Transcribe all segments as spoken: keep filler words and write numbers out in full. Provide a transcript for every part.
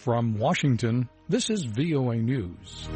From Washington, this is V O A News.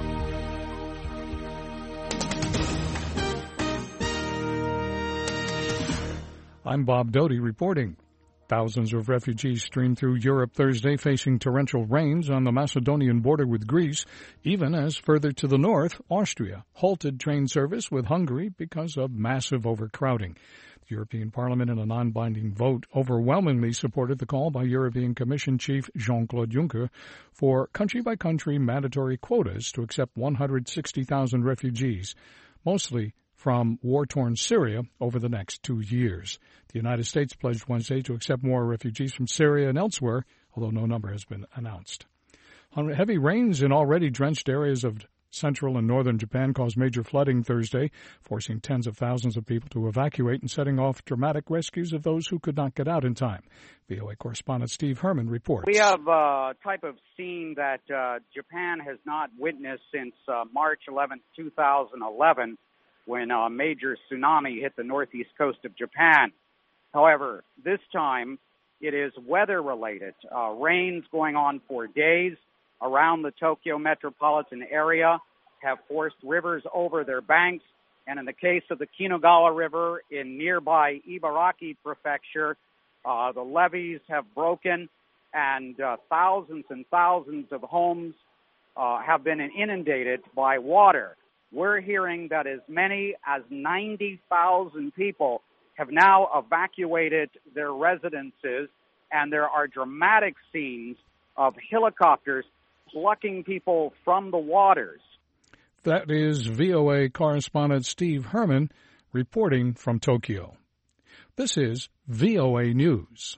I'm Bob Doty reporting. Thousands of refugees streamed through Europe Thursday, facing torrential rains on the Macedonian border with Greece, even as further to the north, Austria halted train service with Hungary because of massive overcrowding. The European Parliament, in a non-binding vote, overwhelmingly supported the call by European Commission Chief Jean-Claude Juncker for country-by-country mandatory quotas to accept one hundred sixty thousand refugees, mostly from war-torn Syria, over the next two years. The United States pledged Wednesday to accept more refugees from Syria and elsewhere, although no number has been announced. Heavy rains in already drenched areas of central and northern Japan caused major flooding Thursday, forcing tens of thousands of people to evacuate and setting off dramatic rescues of those who could not get out in time. V O A correspondent Steve Herman reports. We have a type of scene that uh, Japan has not witnessed since uh, March eleventh, two thousand eleven, when a major tsunami hit the northeast coast of Japan. However, this time it is weather-related. Uh, rains going on for days around the Tokyo metropolitan area have forced rivers over their banks, and in the case of the Kinagawa River in nearby Ibaraki Prefecture, uh, the levees have broken, and uh, thousands and thousands of homes uh, have been inundated by water. We're hearing that as many as ninety thousand people have now evacuated their residences, and there are dramatic scenes of helicopters plucking people from the waters. That is V O A correspondent Steve Herman reporting from Tokyo. This is V O A News.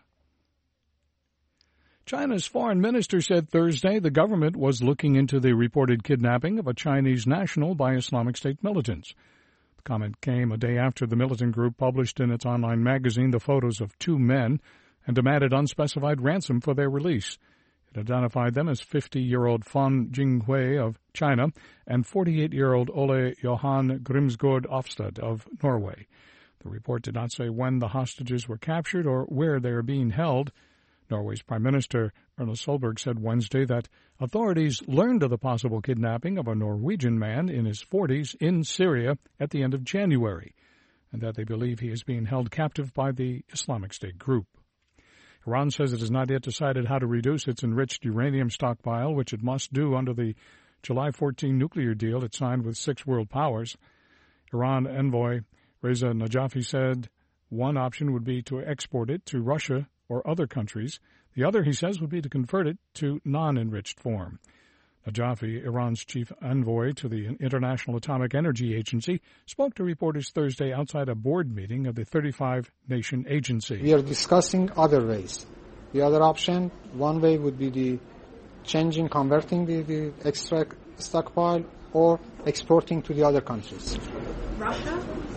China's foreign minister said Thursday the government was looking into the reported kidnapping of a Chinese national by Islamic State militants. The comment came a day after the militant group published in its online magazine the photos of two men and demanded unspecified ransom for their release. It identified them as fifty-year-old Fan Jinghui of China and forty-eight-year-old Ole Johan Grimsgaard Ofstad of Norway. The report did not say when the hostages were captured or where they are being held. Norway's Prime Minister Erna Solberg said Wednesday that authorities learned of the possible kidnapping of a Norwegian man in his forties in Syria at the end of January, and that they believe he is being held captive by the Islamic State group. Iran says it has not yet decided how to reduce its enriched uranium stockpile, which it must do under the July fourteenth nuclear deal it signed with six world powers. Iran envoy Reza Najafi said one option would be to export it to Russia or other countries. The other, he says, would be to convert it to non-enriched form. Najafi, Iran's chief envoy to the International Atomic Energy Agency, spoke to reporters Thursday outside a board meeting of the thirty-five nation agency. We are discussing other ways. The other option, one way would be the changing, converting the, the extra stockpile or exporting to the other countries. Russia?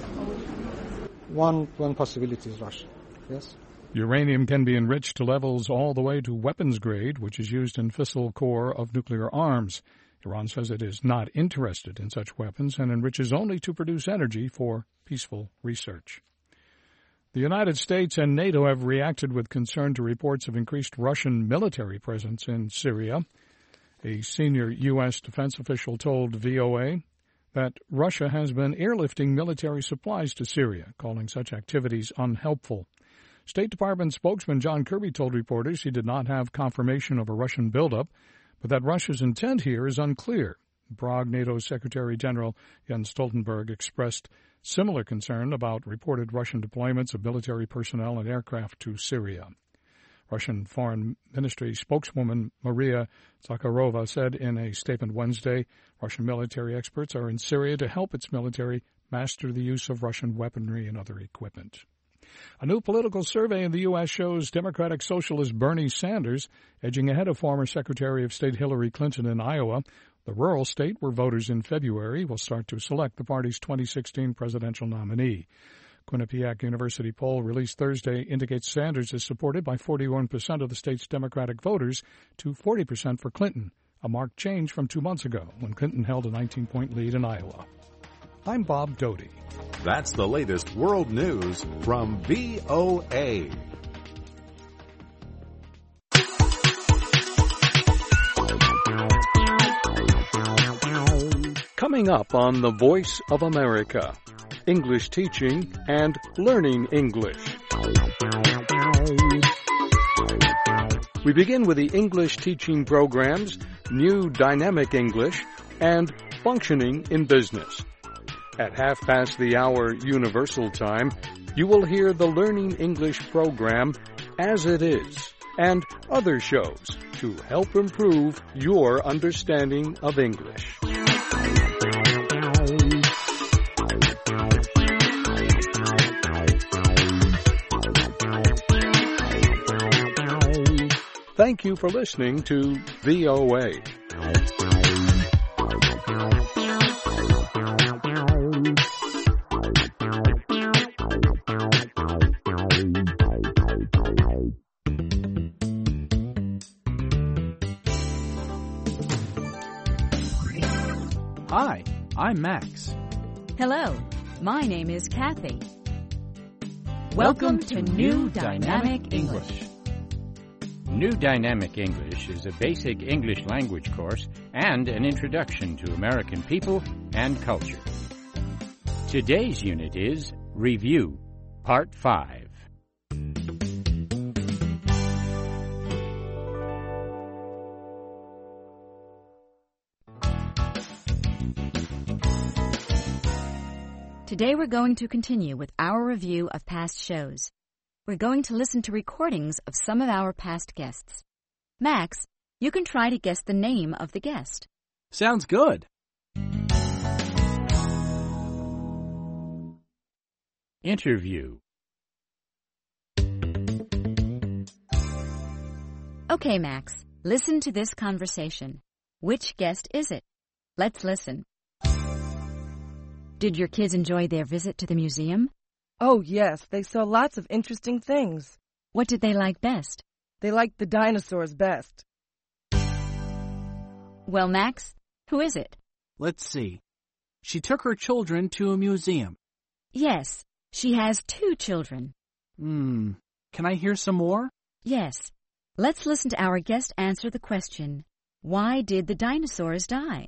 One, one possibility is Russia, yes. Uranium can be enriched to levels all the way to weapons grade, which is used in fissile core of nuclear arms. Iran says it is not interested in such weapons and enriches only to produce energy for peaceful research. The United States and NATO have reacted with concern to reports of increased Russian military presence in Syria. A senior U S defense official told V O A that Russia has been airlifting military supplies to Syria, calling such activities unhelpful. State Department spokesman John Kirby told reporters he did not have confirmation of a Russian buildup, but that Russia's intent here is unclear. In Prague, NATO Secretary General Jens Stoltenberg expressed similar concern about reported Russian deployments of military personnel and aircraft to Syria. Russian Foreign Ministry spokeswoman Maria Zakharova said in a statement Wednesday, Russian military experts are in Syria to help its military master the use of Russian weaponry and other equipment. A new political survey in the U S shows Democratic Socialist Bernie Sanders edging ahead of former Secretary of State Hillary Clinton in Iowa, the rural state where voters in February will start to select the party's twenty sixteen presidential nominee. Quinnipiac University poll released Thursday indicates Sanders is supported by forty-one percent of the state's Democratic voters to forty percent for Clinton, a marked change from two months ago when Clinton held a nineteen-point lead in Iowa. I'm Bob Doty. That's the latest world news from V O A. Coming up on The Voice of America, English teaching and learning English. We begin with the English teaching programs, New Dynamic English, and Functioning in Business. At half past the hour Universal Time, you will hear the Learning English program As It Is and other shows to help improve your understanding of English. Thank you for listening to V O A. Hi, I'm Max. Hello, my name is Kathy. Welcome, Welcome to, to New Dynamic English. English. New Dynamic English is a basic English language course and an introduction to American people and culture. Today's unit is Review, Part five. Today we're going to continue with our review of past shows. We're going to listen to recordings of some of our past guests. Max, you can try to guess the name of the guest. Sounds good. Interview. Okay, Max, listen to this conversation. Which guest is it? Let's listen. Did your kids enjoy their visit to the museum? Oh, yes. They saw lots of interesting things. What did they like best? They liked the dinosaurs best. Well, Max, who is it? Let's see. She took her children to a museum. Yes, she has two children. Hmm. Can I hear some more? Yes. Let's listen to our guest answer the question, why did the dinosaurs die?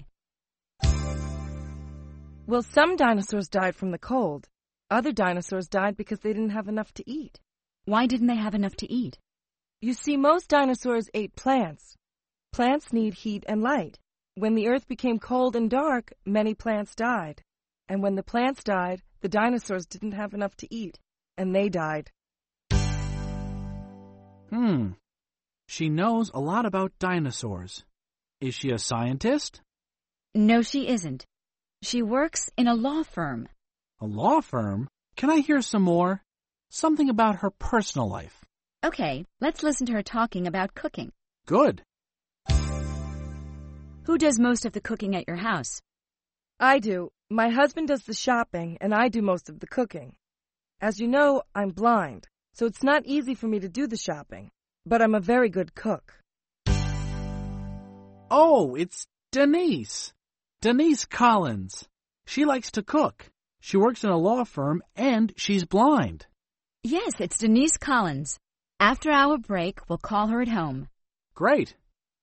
Well, some dinosaurs died from the cold. Other dinosaurs died because they didn't have enough to eat. Why didn't they have enough to eat? You see, most dinosaurs ate plants. Plants need heat and light. When the earth became cold and dark, many plants died. And when the plants died, the dinosaurs didn't have enough to eat, and they died. Hmm. She knows a lot about dinosaurs. Is she a scientist? No, she isn't. She works in a law firm. A law firm? Can I hear some more? Something about her personal life. Okay, let's listen to her talking about cooking. Good. Who does most of the cooking at your house? I do. My husband does the shopping, and I do most of the cooking. As you know, I'm blind, so it's not easy for me to do the shopping. But I'm a very good cook. Oh, it's Denise. Denise Collins. She likes to cook. She works in a law firm, and she's blind. Yes, it's Denise Collins. After our break, we'll call her at home. Great.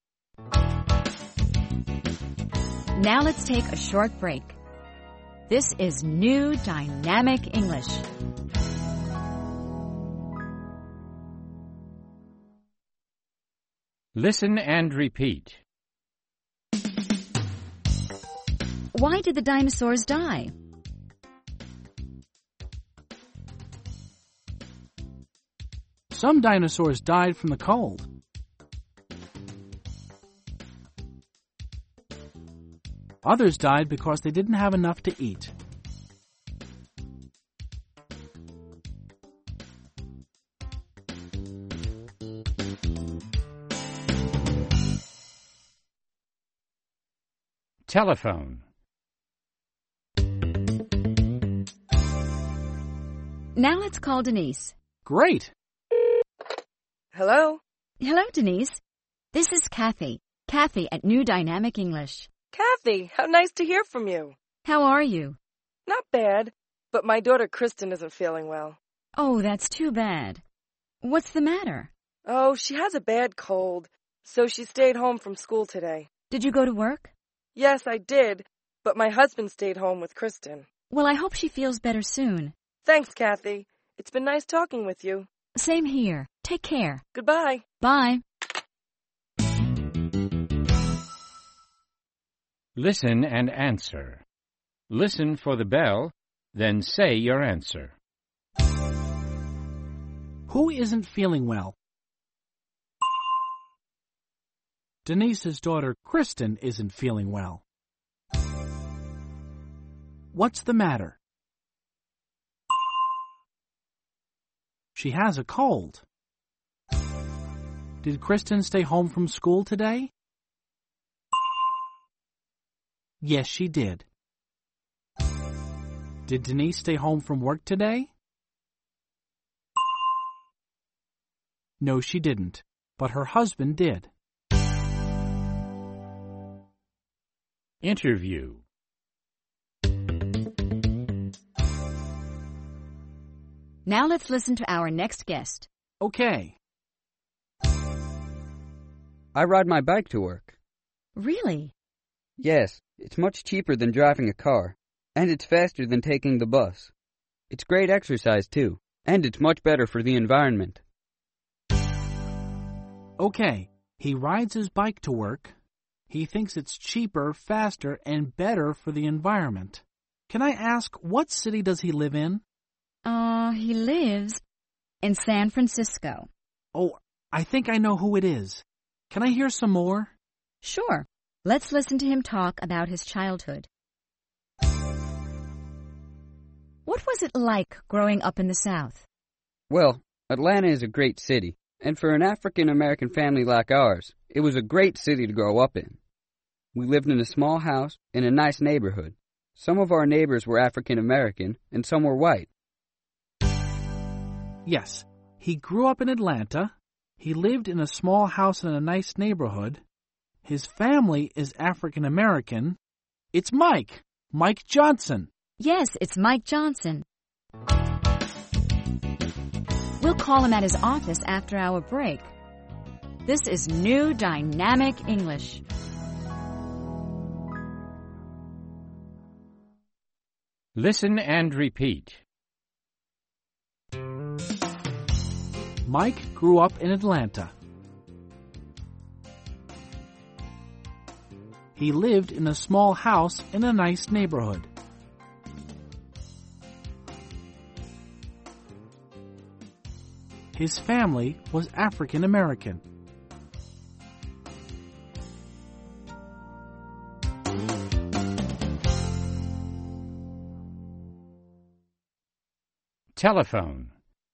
Now let's take a short break. This is New Dynamic English. Listen and repeat. Why did the dinosaurs die? Some dinosaurs died from the cold. Others died because they didn't have enough to eat. Telephone. Now let's call Denise. Great. Hello? Hello, Denise. This is Kathy. Kathy at New Dynamic English. Kathy, how nice to hear from you. How are you? Not bad, but my daughter Kristen isn't feeling well. Oh, that's too bad. What's the matter? Oh, she has a bad cold, so she stayed home from school today. Did you go to work? Yes, I did, but my husband stayed home with Kristen. Well, I hope she feels better soon. Thanks, Kathy. It's been nice talking with you. Same here. Take care. Goodbye. Bye. Listen and answer. Listen for the bell, then say your answer. Who isn't feeling well? Denise's daughter, Kristen, isn't feeling well. What's the matter? She has a cold. Did Kristen stay home from school today? Yes, she did. Did Denise stay home from work today? No, she didn't, but her husband did. Interview. Now let's listen to our next guest. Okay. I ride my bike to work. Really? Yes, it's much cheaper than driving a car, and it's faster than taking the bus. It's great exercise, too, and it's much better for the environment. Okay, he rides his bike to work. He thinks it's cheaper, faster, and better for the environment. Can I ask, what city does he live in? Uh, he lives in San Francisco. Oh, I think I know who it is. Can I hear some more? Sure. Let's listen to him talk about his childhood. What was it like growing up in the South? Well, Atlanta is a great city, and for an African-American family like ours, it was a great city to grow up in. We lived in a small house in a nice neighborhood. Some of our neighbors were African-American, and some were white. Yes, he grew up in Atlanta. He lived in a small house in a nice neighborhood. His family is African-American. It's Mike. Mike Johnson. Yes, it's Mike Johnson. We'll call him at his office after our break. This is New Dynamic English. Listen and repeat. Mike grew up in Atlanta. He lived in a small house in a nice neighborhood. His family was African American. Telephone.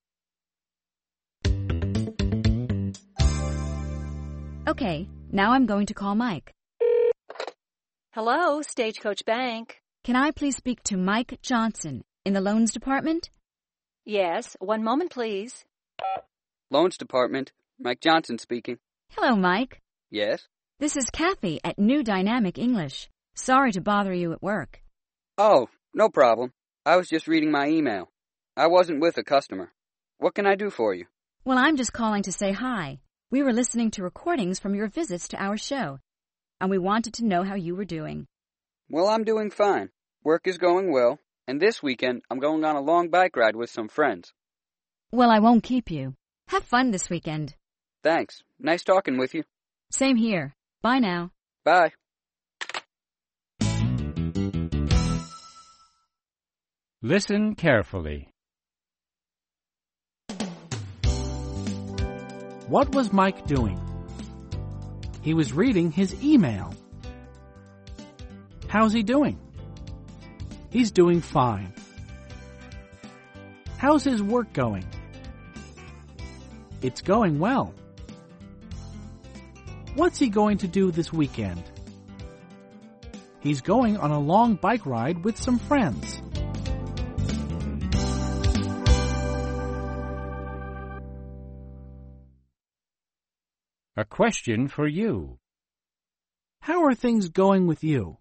Okay, now I'm going to call Mike. Hello, Stagecoach Bank. Can I please speak to Mike Johnson in the loans department? Yes, one moment, please. Loans department, Mike Johnson speaking. Hello, Mike. Yes? This is Kathy at New Dynamic English. Sorry to bother you at work. Oh, no problem. I was just reading my email. I wasn't with a customer. What can I do for you? Well, I'm just calling to say hi. We were listening to recordings from your visits to our show, and we wanted to know how you were doing. Well, I'm doing fine. Work is going well, and this weekend I'm going on a long bike ride with some friends. Well, I won't keep you. Have fun this weekend. Thanks. Nice talking with you. Same here. Bye now. Bye. Listen carefully. What was Mike doing? He was reading his email. How's he doing? He's doing fine. How's his work going? It's going well. What's he going to do this weekend? He's going on a long bike ride with some friends. A question for you. How are things going with you?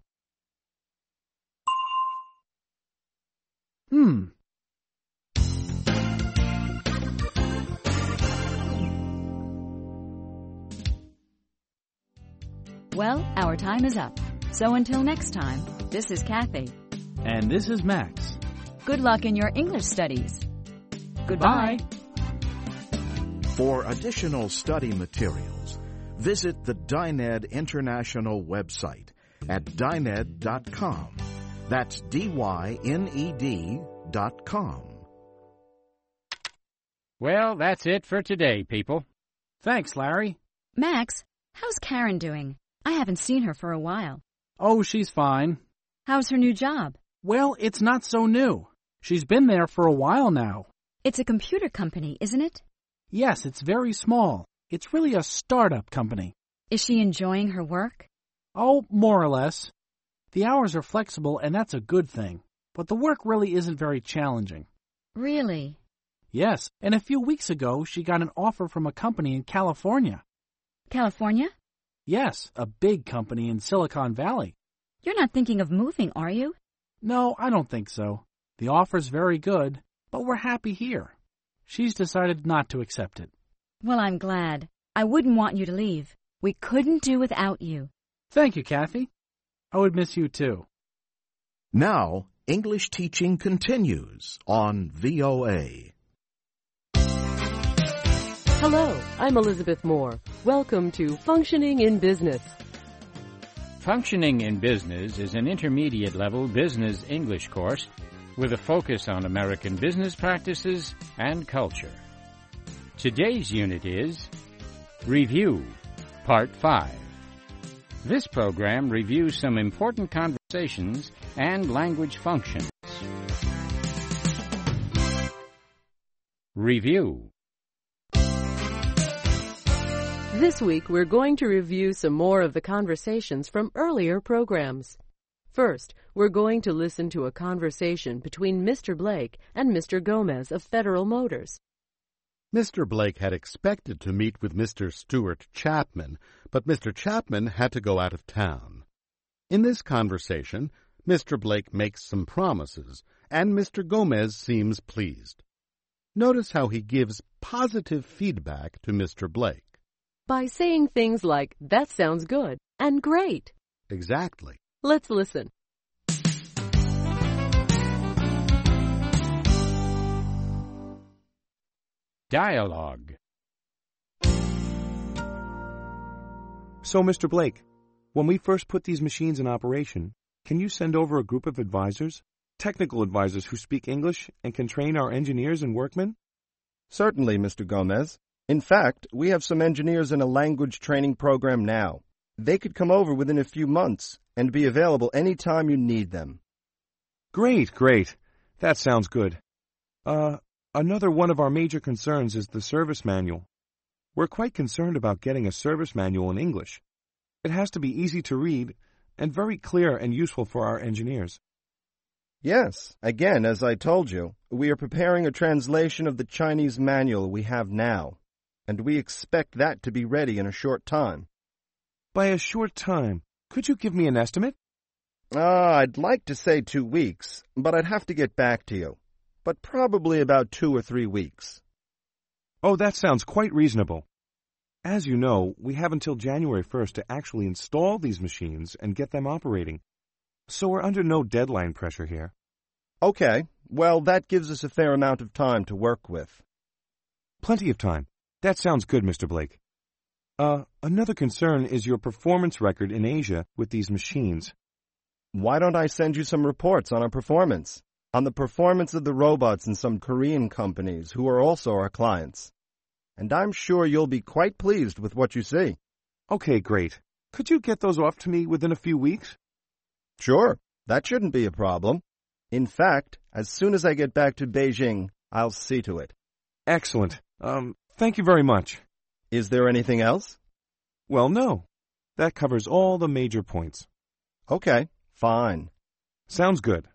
Hmm. Well, our time is up. So until next time, This is Kathy. And this is Max. Good luck in your English studies. Goodbye. For additional study materials, visit the Dyned International website at dyned dot com. That's D Y N E D dot com. Well, that's it for today, people. Thanks, Larry. Max, how's Karen doing? I haven't seen her for a while. Oh, she's fine. How's her new job? Well, it's not so new. She's been there for a while now. It's a computer company, isn't it? Yes, it's very small. It's really a startup company. Is she enjoying her work? Oh, more or less. The hours are flexible, and that's a good thing. But the work really isn't very challenging. Really? Yes, and a few weeks ago, she got an offer from a company in California. California? Yes, a big company in Silicon Valley. You're not thinking of moving, are you? No, I don't think so. The offer's very good, but we're happy here. She's decided not to accept it. Well, I'm glad. I wouldn't want you to leave. We couldn't do without you. Thank you, Kathy. I would miss you, too. Now, English teaching continues on V O A. Hello, I'm Elizabeth Moore. Welcome to Functioning in Business. Functioning in Business is an intermediate-level business English course with a focus on American business practices and culture. Today's unit is Review, Part five. This program reviews some important conversations and language functions. Review. This week, we're going to review some more of the conversations from earlier programs. First, we're going to listen to a conversation between Mister Blake and Mister Gomez of Federal Motors. Mister Blake had expected to meet with Mister Stuart Chapman, but Mister Chapman had to go out of town. In this conversation, Mister Blake makes some promises, and Mister Gomez seems pleased. Notice how he gives positive feedback to Mister Blake. By saying things like, "That sounds good," and "Great." Exactly. Let's listen. Dialogue. So, Mister Blake, when we first put these machines in operation, can you send over a group of advisors, technical advisors who speak English and can train our engineers and workmen? Certainly, Mister Gomez. In fact, we have some engineers in a language training program now. They could come over within a few months and be available any time you need them. Great, great. That sounds good. Uh, another one of our major concerns is the service manual. We're quite concerned about getting a service manual in English. It has to be easy to read and very clear and useful for our engineers. Yes, again, as I told you, we are preparing a translation of the Chinese manual we have now, and we expect that to be ready in a short time. By a short time, could you give me an estimate? Uh, I'd like to say two weeks, but I'd have to get back to you. But probably about two or three weeks. Oh, that sounds quite reasonable. As you know, we have until January first to actually install these machines and get them operating. So we're under no deadline pressure here. Okay, well, that gives us a fair amount of time to work with. Plenty of time. That sounds good, Mister Blake. Uh, another concern is your performance record in Asia with these machines. Why don't I send you some reports on our performance? On the performance of the robots in some Korean companies who are also our clients. And I'm sure you'll be quite pleased with what you see. Okay, great. Could you get those off to me within a few weeks? Sure, that shouldn't be a problem. In fact, as soon as I get back to Beijing, I'll see to it. Excellent. Um, thank you very much. Is there anything else? Well, no. That covers all the major points. Okay, fine. Sounds good.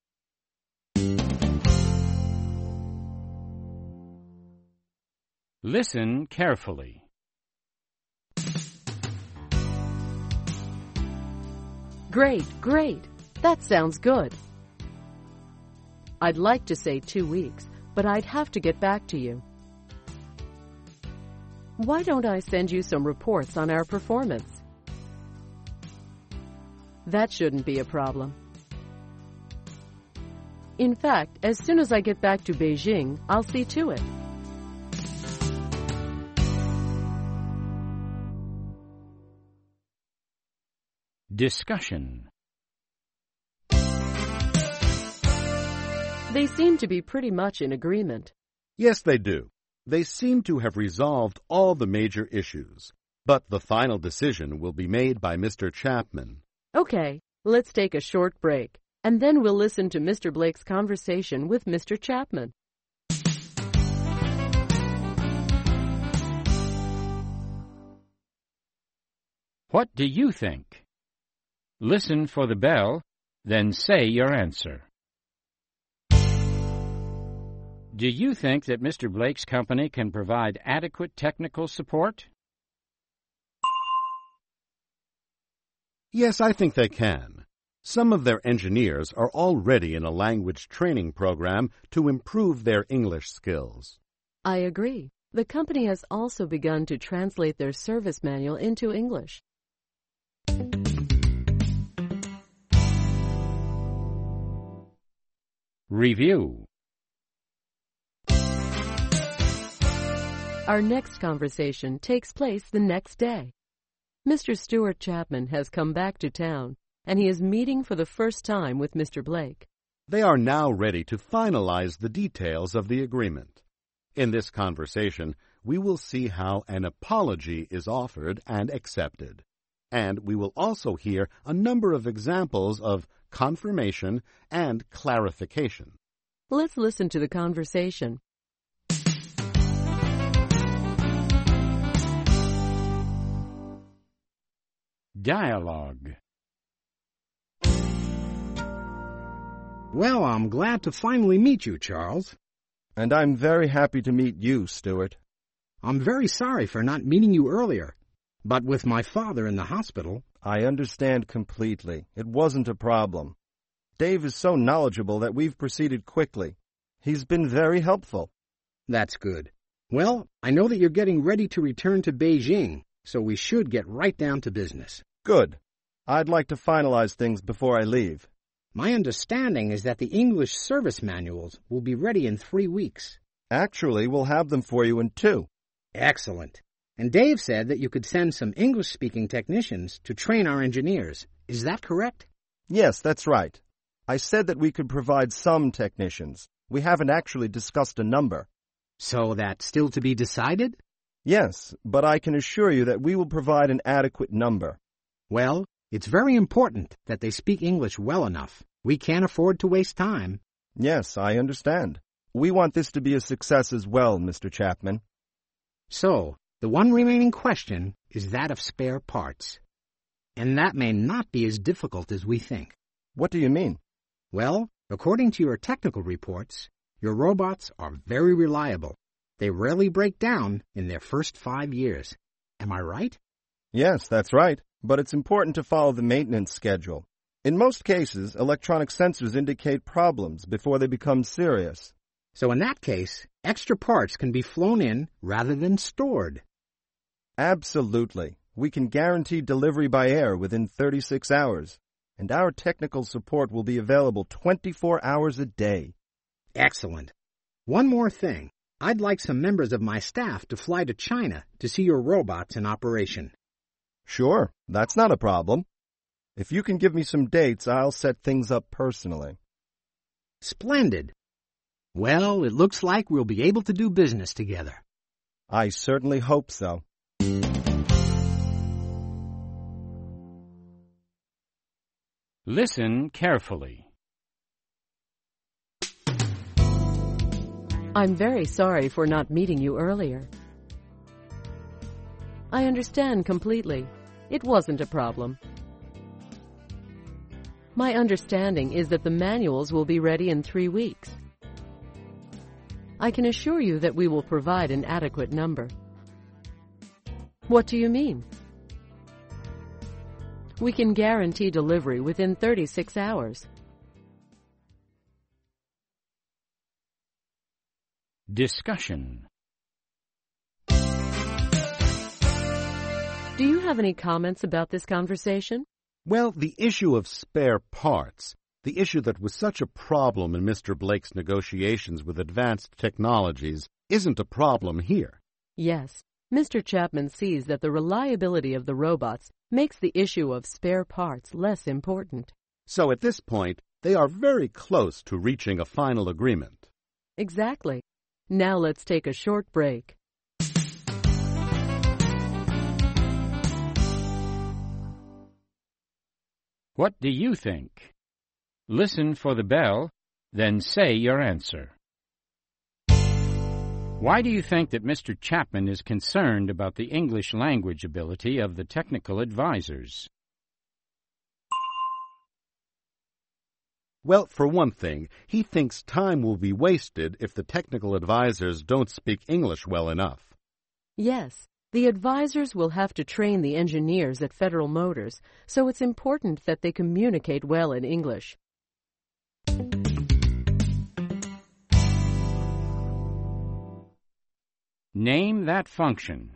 Listen carefully. Great, great. That sounds good. I'd like to say two weeks, but I'd have to get back to you. Why don't I send you some reports on our performance? That shouldn't be a problem. In fact, as soon as I get back to Beijing, I'll see to it. Discussion. They seem to be pretty much in agreement. Yes, they do. They seem to have resolved all the major issues. But the final decision will be made by Mister Chapman. Okay, let's take a short break, and then we'll listen to Mister Blake's conversation with Mister Chapman. What do you think? Listen for the bell, then say your answer. Do you think that Mister Blake's company can provide adequate technical support? Yes, I think they can. Some of their engineers are already in a language training program to improve their English skills. I agree. The company has also begun to translate their service manual into English. Review. Our next conversation takes place the next day. Mister Stuart Chapman has come back to town, and he is meeting for the first time with Mister Blake. They are now ready to finalize the details of the agreement. In this conversation, we will see how an apology is offered and accepted. And we will also hear a number of examples of confirmation and clarification. Let's listen to the conversation. Dialogue. Well, I'm glad to finally meet you, Charles. And I'm very happy to meet you, Stuart. I'm very sorry for not meeting you earlier, but with my father in the hospital... I understand completely. It wasn't a problem. Dave is so knowledgeable that we've proceeded quickly. He's been very helpful. That's good. Well, I know that you're getting ready to return to Beijing, so we should get right down to business. Good. I'd like to finalize things before I leave. My understanding is that the English service manuals will be ready in three weeks. Actually, we'll have them for you in two. Excellent. And Dave said that you could send some English-speaking technicians to train our engineers. Is that correct? Yes, that's right. I said that we could provide some technicians. We haven't actually discussed a number. So that's still to be decided? Yes, but I can assure you that we will provide an adequate number. Well, it's very important that they speak English well enough. We can't afford to waste time. Yes, I understand. We want this to be a success as well, Mister Chapman. So, the one remaining question is that of spare parts. And that may not be as difficult as we think. What do you mean? Well, according to your technical reports, your robots are very reliable. They rarely break down in their first five years. Am I right? Yes, that's right. But it's important to follow the maintenance schedule. In most cases, electronic sensors indicate problems before they become serious. So in that case, extra parts can be flown in rather than stored. Absolutely. We can guarantee delivery by air within thirty-six hours. And our technical support will be available twenty-four hours a day. Excellent. One more thing. I'd like some members of my staff to fly to China to see your robots in operation. Sure, that's not a problem. If you can give me some dates, I'll set things up personally. Splendid. Well, it looks like we'll be able to do business together. I certainly hope so. Listen carefully. I'm very sorry for not meeting you earlier. I understand completely. It wasn't a problem. My understanding is that the manuals will be ready in three weeks. I can assure you that we will provide an adequate number. What do you mean? We can guarantee delivery within thirty-six hours. Discussion. Do you have any comments about this conversation? Well, the issue of spare parts, The issue that was such a problem in Mister Blake's negotiations with advanced technologies isn't a problem here. Yes, Mister Chapman sees that the reliability of the robots makes the issue of spare parts less important. So at this point, they are very close to reaching a final agreement. Exactly. Now let's take a short break. What do you think? Listen for the bell, then say your answer. Why do you think that Mister Chapman is concerned about the English language ability of the technical advisors? Well, for one thing, he thinks time will be wasted if the technical advisors don't speak English well enough. Yes, the advisors will have to train the engineers at Federal Motors, so it's important that they communicate well in English. Name that function.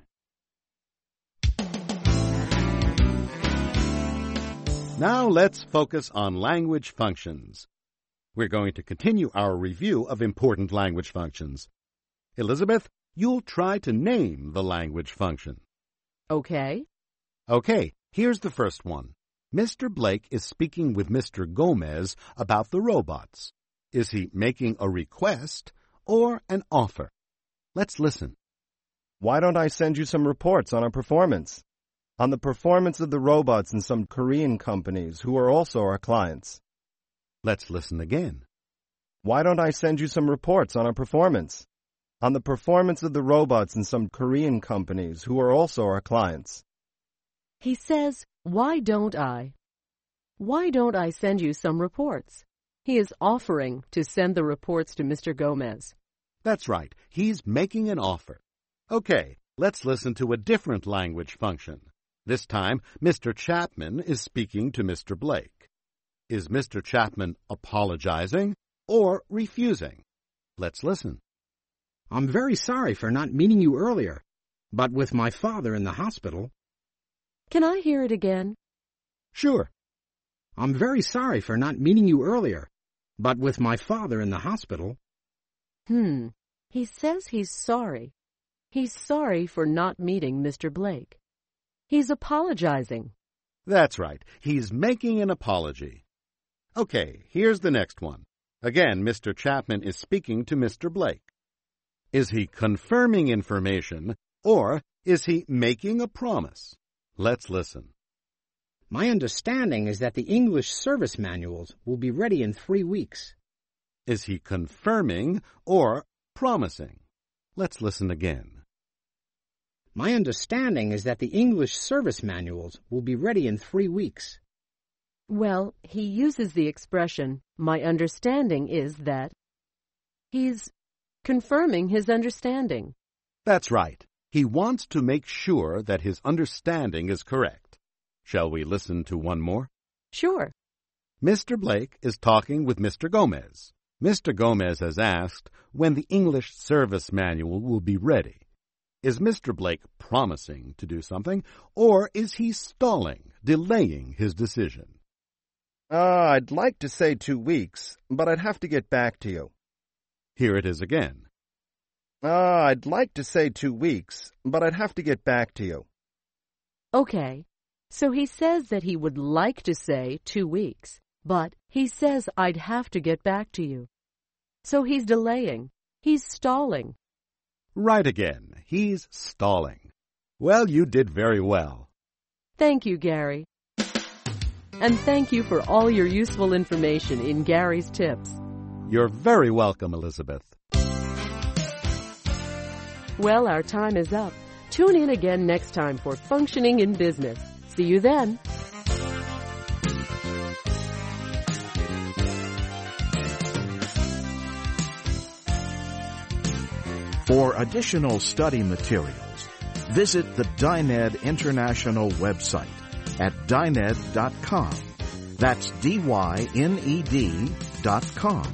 Now let's focus on language functions. We're going to continue our review of important language functions. Elizabeth, you'll try to name the language function. Okay. Okay, here's the first one. Mister Blake is speaking with Mister Gomez about the robots. Is he making a request or an offer? Let's listen. Why don't I send you some reports on our performance? On the performance of the robots in some Korean companies who are also our clients. Let's listen again. Why don't I send you some reports on our performance? On the performance of the robots in some Korean companies who are also our clients. He says, why don't I? Why don't I send you some reports? He is offering to send the reports to Mister Gomez. That's right. He's making an offer. Okay, let's listen to a different language function. This time, Mister Chapman is speaking to Mister Blake. Is Mister Chapman apologizing or refusing? Let's listen. I'm very sorry for not meeting you earlier, but with my father in the hospital... Can I hear it again? Sure. I'm very sorry for not meeting you earlier, but with my father in the hospital... Hmm. He says he's sorry. He's sorry for not meeting Mister Blake. He's apologizing. That's right. He's making an apology. Okay, here's the next one. Again, Mister Chapman is speaking to Mister Blake. Is he confirming information, or is he making a promise? Let's listen. My understanding is that the English service manuals will be ready in three weeks. Is he confirming or promising? Let's listen again. My understanding is that the English service manuals will be ready in three weeks. Well, he uses the expression, my understanding is that. He's confirming his understanding. That's right. He wants to make sure that his understanding is correct. Shall we listen to one more? Sure. Mister Blake is talking with Mister Gomez. Mister Gomez has asked when the English service manual will be ready. Is Mister Blake promising to do something, or is he stalling, delaying his decision? Uh, I'd like to say two weeks, but I'd have to get back to you. Here it is again. Uh, I'd like to say two weeks, but I'd have to get back to you. Okay, so he says that he would like to say two weeks, but he says I'd have to get back to you. So he's delaying. He's stalling. Right again. He's stalling. Well, you did very well. Thank you, Gary. And thank you for all your useful information in Gary's tips. You're very welcome, Elizabeth. Well, our time is up. Tune in again next time for Functioning in Business. See you then. For additional study materials, visit the Dyned International website at dyned dot com. That's D Y N E D dot com.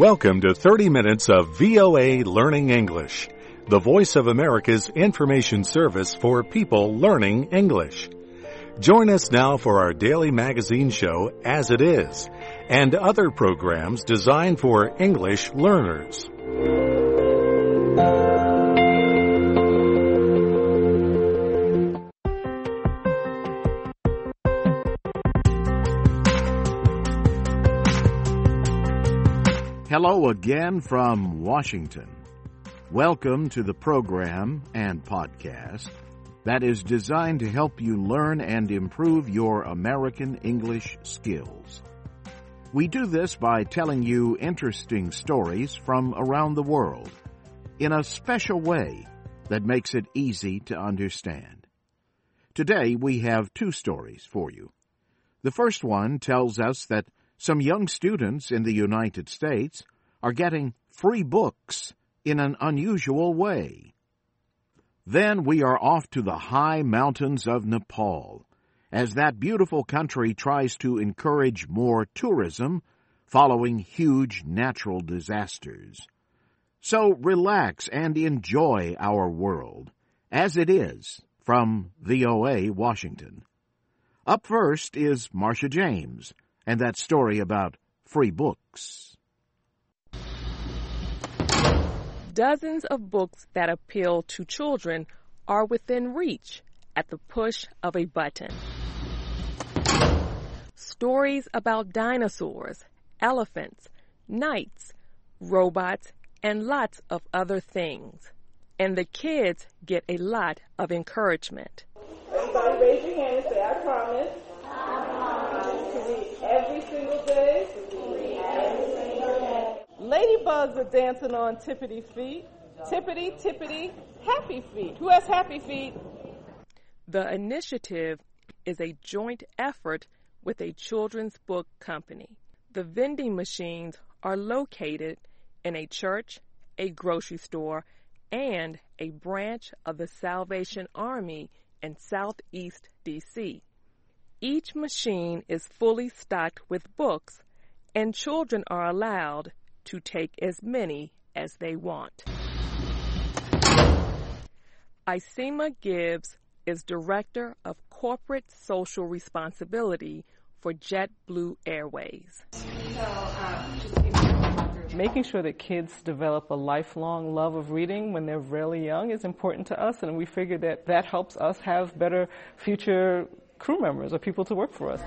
Welcome to thirty minutes of V O A Learning English, the Voice of America's information service for people learning English. Join us now for our daily magazine show, As It Is, and other programs designed for English learners. Hello again from Washington. Welcome to the program and podcast that is designed to help you learn and improve your American English skills. We do this by telling you interesting stories from around the world in a special way that makes it easy to understand. Today we have two stories for you. The first one tells us that some young students in the United States are getting free books in an unusual way. Then we are off to the high mountains of Nepal, as that beautiful country tries to encourage more tourism following huge natural disasters. So relax and enjoy our world, as it is, from V O A Washington. Up first is Marcia James, and that story about free books. Dozens of books that appeal to children are within reach at the push of a button. Stories about dinosaurs, elephants, knights, robots, and lots of other things. And the kids get a lot of encouragement. Everybody raise your hand and say, I promise. I promise. To read every single day. To read every single day. Ladybugs are dancing on tippity feet. Tippity, tippity, happy feet. Who has happy feet? The initiative is a joint effort with a children's book company. The vending machines are located in a church, a grocery store, and a branch of the Salvation Army in Southeast D C Each machine is fully stocked with books, and children are allowed to take as many as they want. Isema Gibbs is Director of Corporate Social Responsibility for JetBlue Airways. Making sure that kids develop a lifelong love of reading when they're really young is important to us, and we figure that that helps us have better future crew members or people to work for us.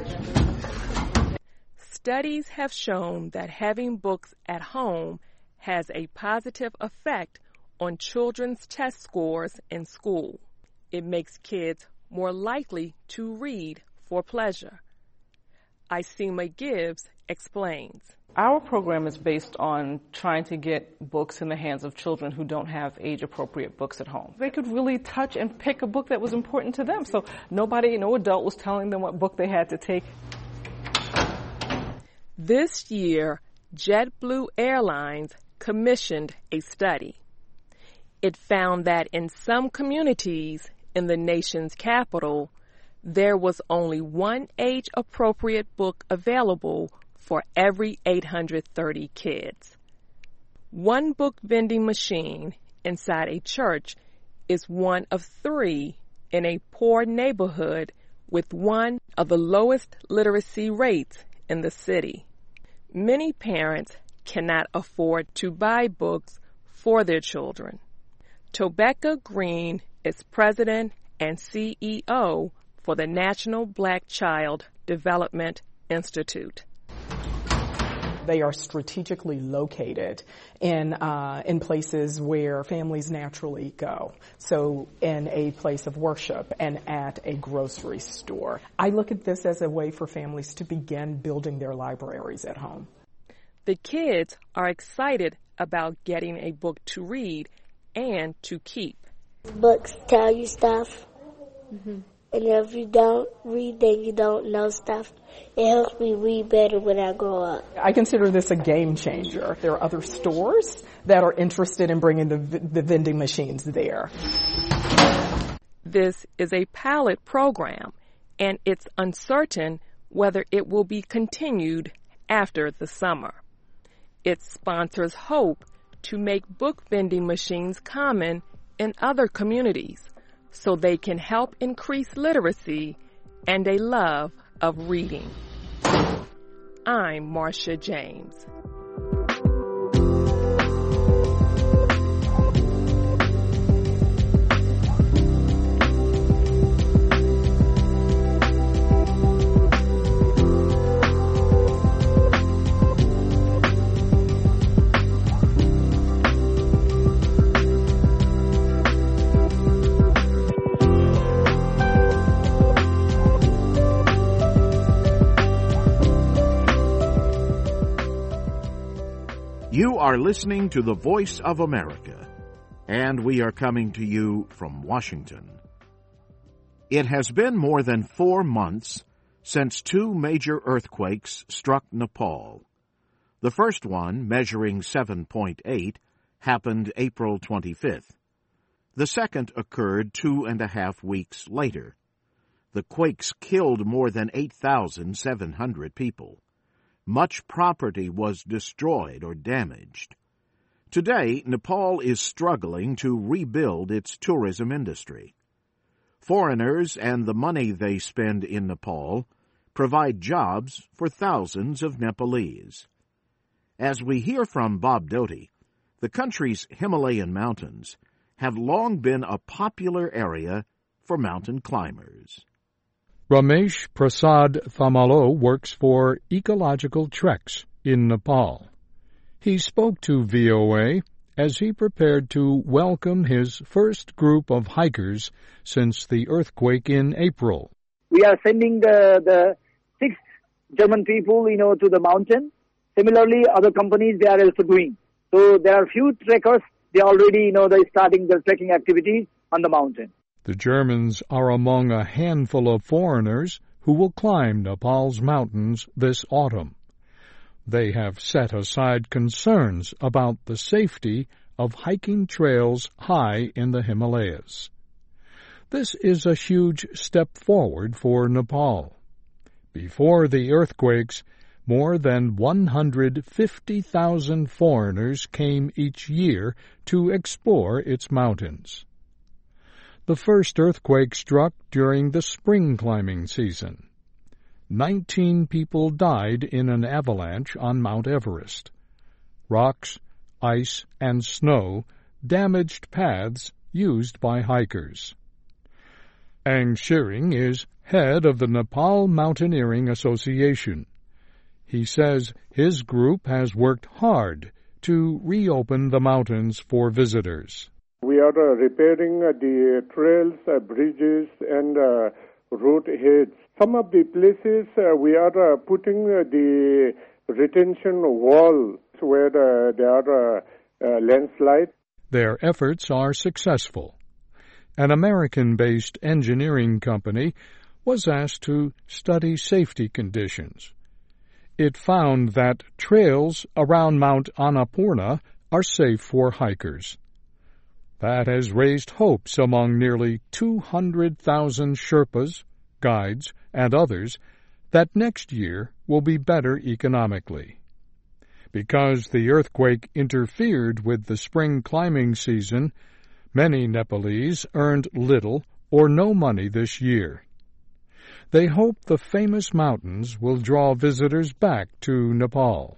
Studies have shown that having books at home has a positive effect on children's test scores in school. It makes kids more likely to read for pleasure. Isema Gibbs explains. Our program is based on trying to get books in the hands of children who don't have age-appropriate books at home. They could really touch and pick a book that was important to them, so nobody, no adult was telling them what book they had to take. This year, JetBlue Airlines commissioned a study. It found that in some communities in the nation's capital, there was only one age-appropriate book available for every eight hundred thirty kids. One book vending machine inside a church is one of three in a poor neighborhood with one of the lowest literacy rates in the city. Many parents cannot afford to buy books for their children. Tobecca Green is president and C E O for the National Black Child Development Institute. They are strategically located in uh, in places where families naturally go. So in a place of worship and at a grocery store. I look at this as a way for families to begin building their libraries at home. The kids are excited about getting a book to read and to keep. Books tell you stuff. Mm-hmm. And if you don't read, then you don't know stuff. It helps me read better when I grow up. I consider this a game changer. There are other stores that are interested in bringing the, the vending machines there. This is a pilot program, and it's uncertain whether it will be continued after the summer. Its sponsors hope to make book vending machines common in other communities so they can help increase literacy and a love of reading. I'm Marcia James. You are listening to the Voice of America, and we are coming to you from Washington. It has been more than four months since two major earthquakes struck Nepal. The first one, measuring seven point eight, happened April twenty-fifth. The second occurred two and a half weeks later. The quakes killed more than eight thousand seven hundred people. Much property was destroyed or damaged. Today, Nepal is struggling to rebuild its tourism industry. Foreigners and the money they spend in Nepal provide jobs for thousands of Nepalese. As we hear from Bob Doty, the country's Himalayan mountains have long been a popular area for mountain climbers. Ramesh Prasad Thamalo works for Ecological Treks in Nepal. He spoke to V O A as he prepared to welcome his first group of hikers since the earthquake in April. We are sending the, the six German people, you know, to the mountain. Similarly, other companies, they are also doing. So there are few trekkers, they already, you know, they're starting their trekking activities on the mountain. The Germans are among a handful of foreigners who will climb Nepal's mountains this autumn. They have set aside concerns about the safety of hiking trails high in the Himalayas. This is a huge step forward for Nepal. Before the earthquakes, more than one hundred fifty thousand foreigners came each year to explore its mountains. The first earthquake struck during the spring climbing season. Nineteen people died in an avalanche on Mount Everest. Rocks, ice, and snow damaged paths used by hikers. Ang Shiring is head of the Nepal Mountaineering Association. He says his group has worked hard to reopen the mountains for visitors. We are uh, repairing uh, the trails, uh, bridges, and uh, road heads. Some of the places uh, we are uh, putting uh, the retention wall where uh, there are uh, uh, landslides. Their efforts are successful. An American-based engineering company was asked to study safety conditions. It found that trails around Mount Annapurna are safe for hikers. That has raised hopes among nearly two hundred thousand Sherpas, guides, and others that next year will be better economically. Because the earthquake interfered with the spring climbing season, many Nepalese earned little or no money this year. They hope the famous mountains will draw visitors back to Nepal.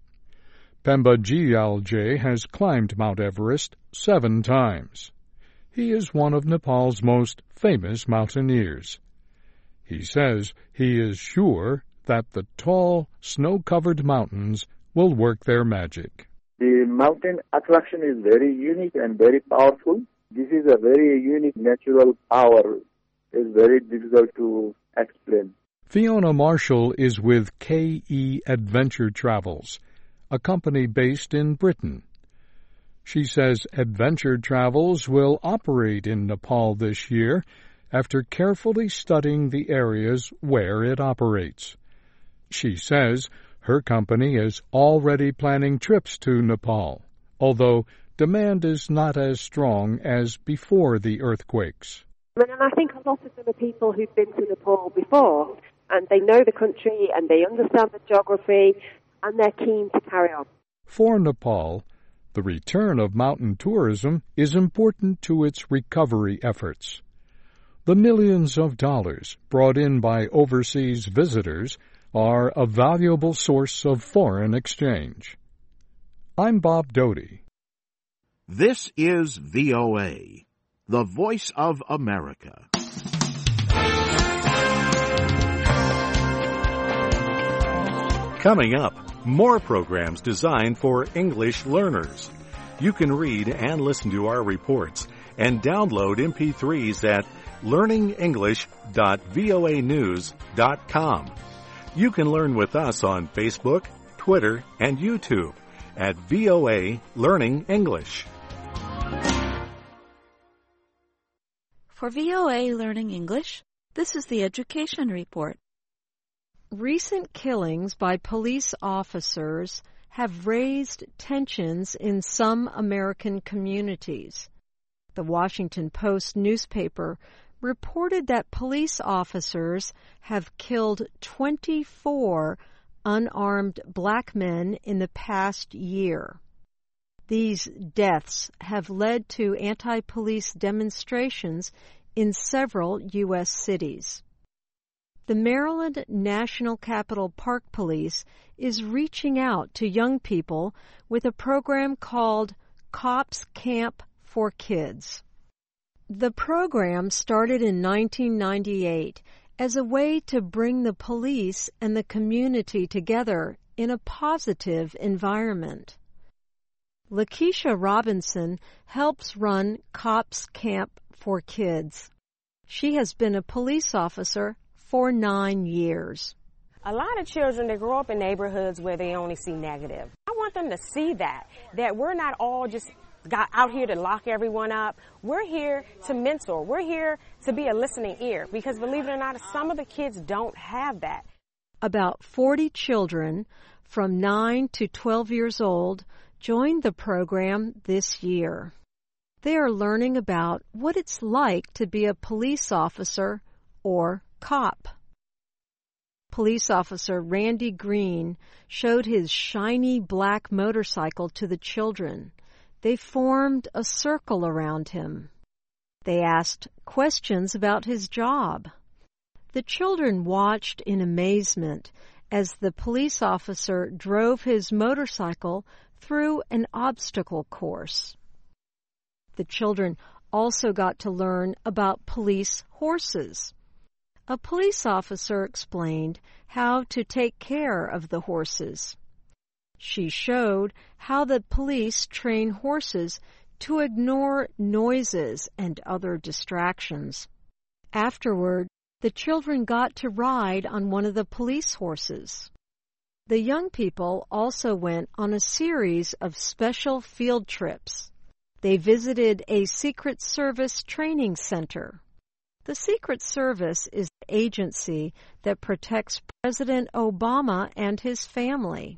Pemba Gyalje has climbed Mount Everest seven times. He is one of Nepal's most famous mountaineers. He says he is sure that the tall, snow-covered mountains will work their magic. The mountain attraction is very unique and very powerful. This is a very unique natural power. It's very difficult to explain. Fiona Marshall is with K E Adventure Travels, a company based in Britain. She says Adventure Travels will operate in Nepal this year after carefully studying the areas where it operates. She says her company is already planning trips to Nepal, although demand is not as strong as before the earthquakes. And I think a lot of them are people who've been to Nepal before, and they know the country and they understand the geography, and they're keen to carry on. For Nepal, the return of mountain tourism is important to its recovery efforts. The millions of dollars brought in by overseas visitors are a valuable source of foreign exchange. I'm Bob Doty. This is V O A, the voice of America. Coming up, more programs designed for English learners. You can read and listen to our reports and download M P threes at learning english dot voa news dot com. You can learn with us on Facebook, Twitter, and YouTube at V O A Learning English. For V O A Learning English, this is the Education Report. Recent killings by police officers have raised tensions in some American communities. The Washington Post newspaper reported that police officers have killed twenty-four unarmed black men in the past year. These deaths have led to anti-police demonstrations in several U S cities. The Maryland National Capital Park Police is reaching out to young people with a program called Cops Camp for Kids. The program started in nineteen ninety-eight as a way to bring the police and the community together in a positive environment. Lakeisha Robinson helps run Cops Camp for Kids. She has been a police officer for nine years. A lot of children, they grow up in neighborhoods where they only see negative. I want them to see that, that we're not all just got out here to lock everyone up. We're here to mentor. We're here to be a listening ear because, believe it or not, some of the kids don't have that. About forty children from nine to twelve years old joined the program this year. They are learning about what it's like to be a police officer or cop. Police officer Randy Green showed his shiny black motorcycle to the children. They formed a circle around him. They asked questions about his job. The children watched in amazement as the police officer drove his motorcycle through an obstacle course. The children also got to learn about police horses. A police officer explained how to take care of the horses. She showed how the police train horses to ignore noises and other distractions. Afterward, the children got to ride on one of the police horses. The young people also went on a series of special field trips. They visited a Secret Service training center. The Secret Service is the agency that protects President Obama and his family.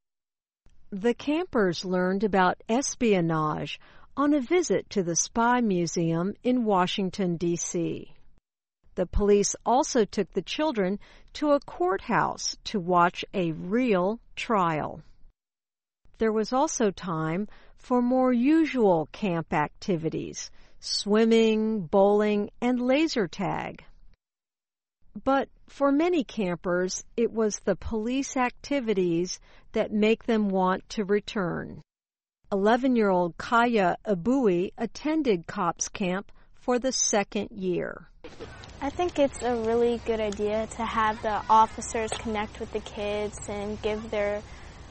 The campers learned about espionage on a visit to the Spy Museum in Washington, D C The police also took the children to a courthouse to watch a real trial. There was also time for more usual camp activities, swimming, bowling, and laser tag. But for many campers, it was the police activities that make them want to return. eleven-year-old Kaya Abui attended Cops Camp for the second year. I think it's a really good idea to have the officers connect with the kids and give their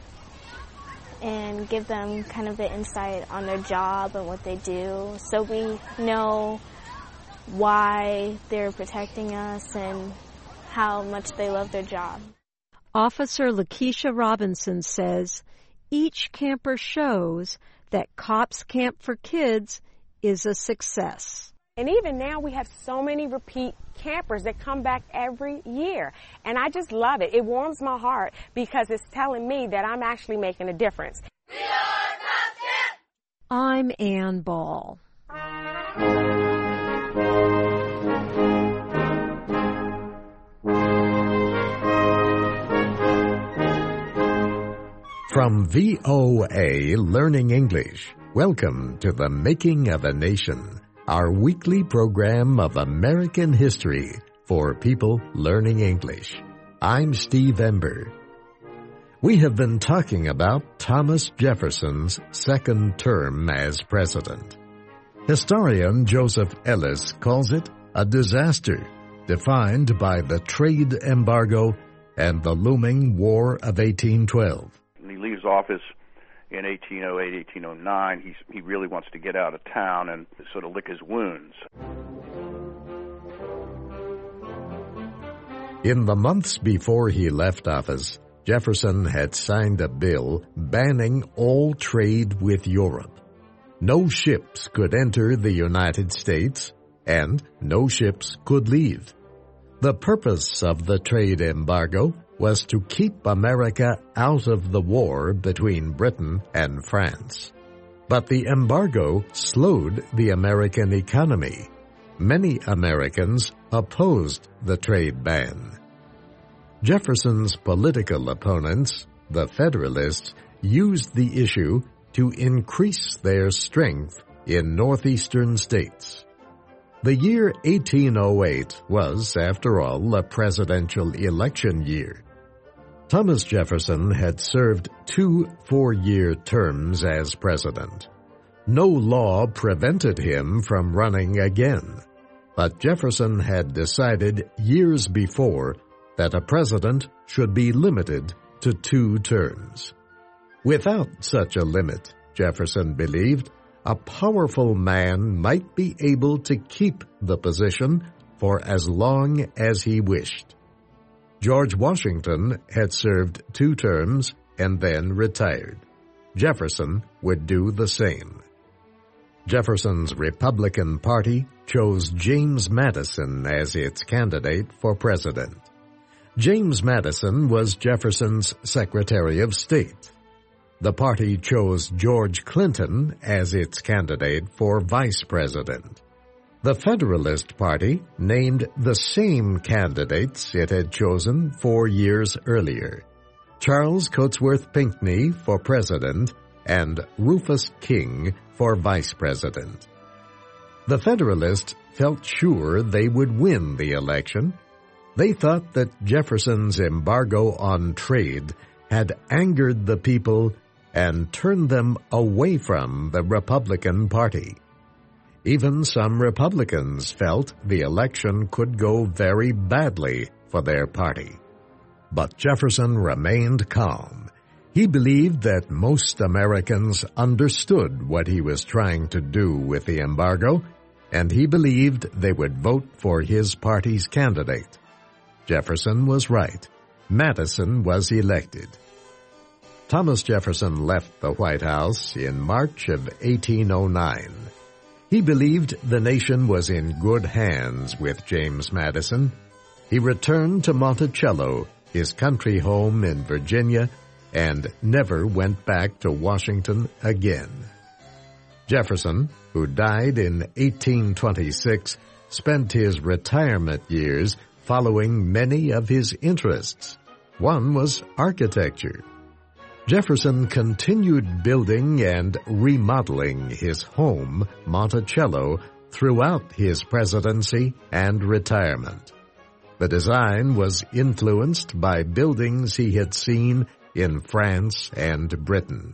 and give them kind of the insight on their job and what they do, so we know why they're protecting us and how much they love their job. Officer Lakeisha Robinson says each camper shows that Cops Camp for Kids is a success. And even now we have so many repeat campers that come back every year. And I just love it. It warms my heart because it's telling me that I'm actually making a difference. We are Cops Camp! I'm Ann Ball. From V O A Learning English, welcome to The Making of a Nation, our weekly program of American history for people learning English. I'm Steve Ember. We have been talking about Thomas Jefferson's second term as president. Historian Joseph Ellis calls it a disaster defined by the trade embargo and the looming War of eighteen twelve. He leaves office in eighteen oh eight, eighteen oh nine. He's, he really wants to get out of town and sort of lick his wounds. In the months before he left office, Jefferson had signed a bill banning all trade with Europe. No ships could enter the United States, and no ships could leave. The purpose of the trade embargo was to keep America out of the war between Britain and France. But the embargo slowed the American economy. Many Americans opposed the trade ban. Jefferson's political opponents, the Federalists, used the issue to increase their strength in northeastern states. The year eighteen oh eight was, after all, a presidential election year. Thomas Jefferson had served two four-year terms as president. No law prevented him from running again, but Jefferson had decided years before that a president should be limited to two terms. Without such a limit, Jefferson believed, a powerful man might be able to keep the position for as long as he wished. George Washington had served two terms and then retired. Jefferson would do the same. Jefferson's Republican Party chose James Madison as its candidate for president. James Madison was Jefferson's Secretary of State. The party chose George Clinton as its candidate for vice president. The Federalist Party named the same candidates it had chosen four years earlier, Charles Cotesworth Pinckney for president and Rufus King for vice president. The Federalists felt sure they would win the election. They thought that Jefferson's embargo on trade had angered the people and turned them away from the Republican Party. Even some Republicans felt the election could go very badly for their party. But Jefferson remained calm. He believed that most Americans understood what he was trying to do with the embargo, and he believed they would vote for his party's candidate. Jefferson was right. Madison was elected. Thomas Jefferson left the White House in March of eighteen oh nine. He believed the nation was in good hands with James Madison. He returned to Monticello, his country home in Virginia, and never went back to Washington again. Jefferson, who died in eighteen twenty-six, spent his retirement years following many of his interests. One was architecture. Jefferson continued building and remodeling his home, Monticello, throughout his presidency and retirement. The design was influenced by buildings he had seen in France and Britain.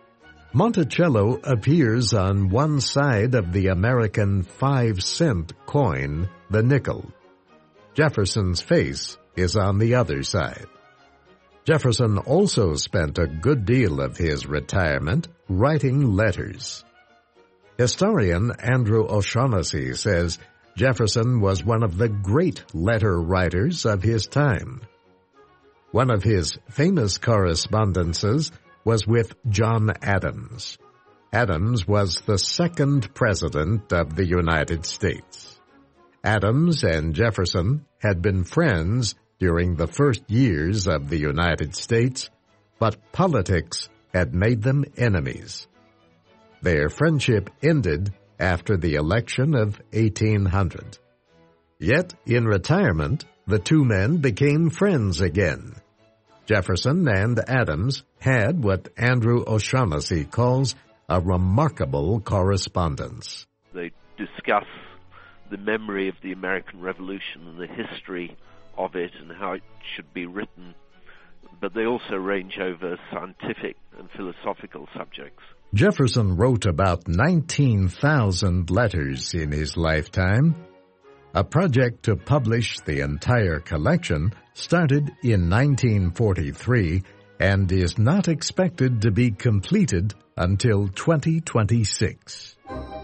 Monticello appears on one side of the American five-cent coin, the nickel. Jefferson's face is on the other side. Jefferson also spent a good deal of his retirement writing letters. Historian Andrew O'Shaughnessy says Jefferson was one of the great letter writers of his time. One of his famous correspondences was with John Adams. Adams was the second president of the United States. Adams and Jefferson had been friends during the first years of the United States, but politics had made them enemies. Their friendship ended after the election of eighteen hundred. Yet, in retirement, the two men became friends again. Jefferson and Adams had what Andrew O'Shaughnessy calls a remarkable correspondence. They discuss the memory of the American Revolution and the history of it and how it should be written, but they also range over scientific and philosophical subjects. Jefferson wrote about nineteen thousand letters in his lifetime. A project to publish the entire collection started in nineteen forty-three and is not expected to be completed until twenty twenty-six.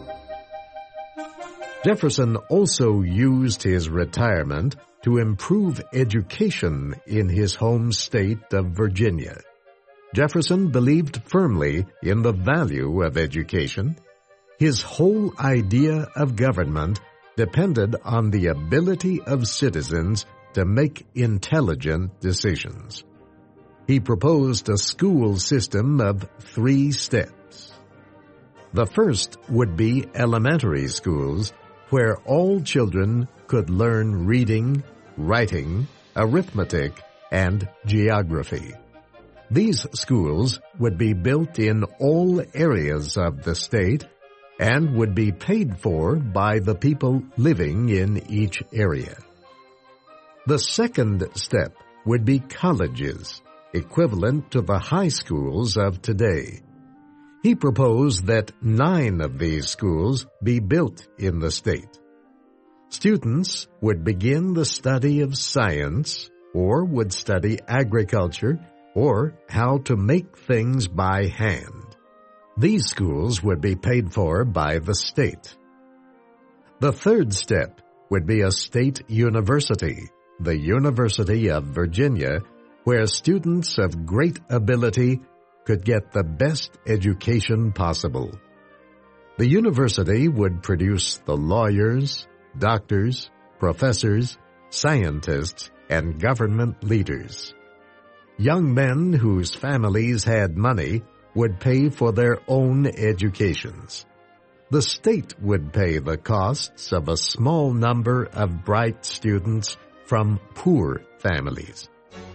Jefferson also used his retirement to improve education in his home state of Virginia. Jefferson believed firmly in the value of education. His whole idea of government depended on the ability of citizens to make intelligent decisions. He proposed a school system of three steps. The first would be elementary schools, where all children could learn reading, writing, arithmetic, and geography. These schools would be built in all areas of the state and would be paid for by the people living in each area. The second step would be colleges, equivalent to the high schools of today. He proposed that nine of these schools be built in the state. Students would begin the study of science, or would study agriculture, or how to make things by hand. These schools would be paid for by the state. The third step would be a state university, the University of Virginia, where students of great ability could get the best education possible. The university would produce the lawyers, doctors, professors, scientists, and government leaders. Young men whose families had money would pay for their own educations. The state would pay the costs of a small number of bright students from poor families.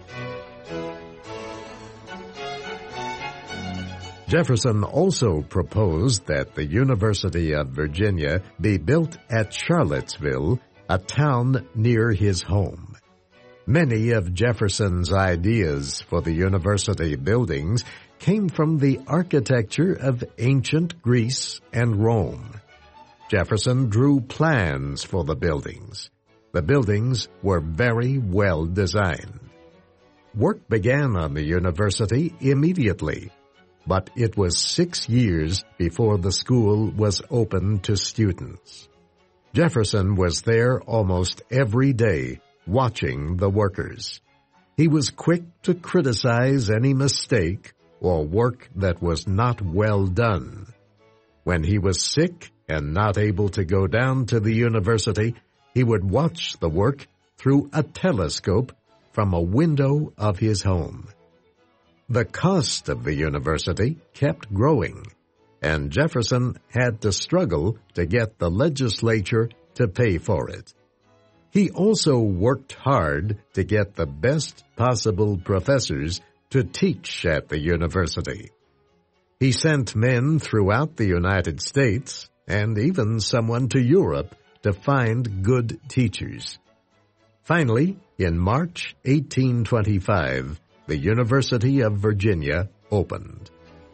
Jefferson also proposed that the University of Virginia be built at Charlottesville, a town near his home. Many of Jefferson's ideas for the university buildings came from the architecture of ancient Greece and Rome. Jefferson drew plans for the buildings. The buildings were very well designed. Work began on the university immediately, but it was six years before the school was open to students. Jefferson was there almost every day, watching the workers. He was quick to criticize any mistake or work that was not well done. When he was sick and not able to go down to the university, he would watch the work through a telescope from a window of his home. The cost of the university kept growing, and Jefferson had to struggle to get the legislature to pay for it. He also worked hard to get the best possible professors to teach at the university. He sent men throughout the United States, and even someone to Europe, to find good teachers. Finally, in March eighteen twenty-five, the University of Virginia opened.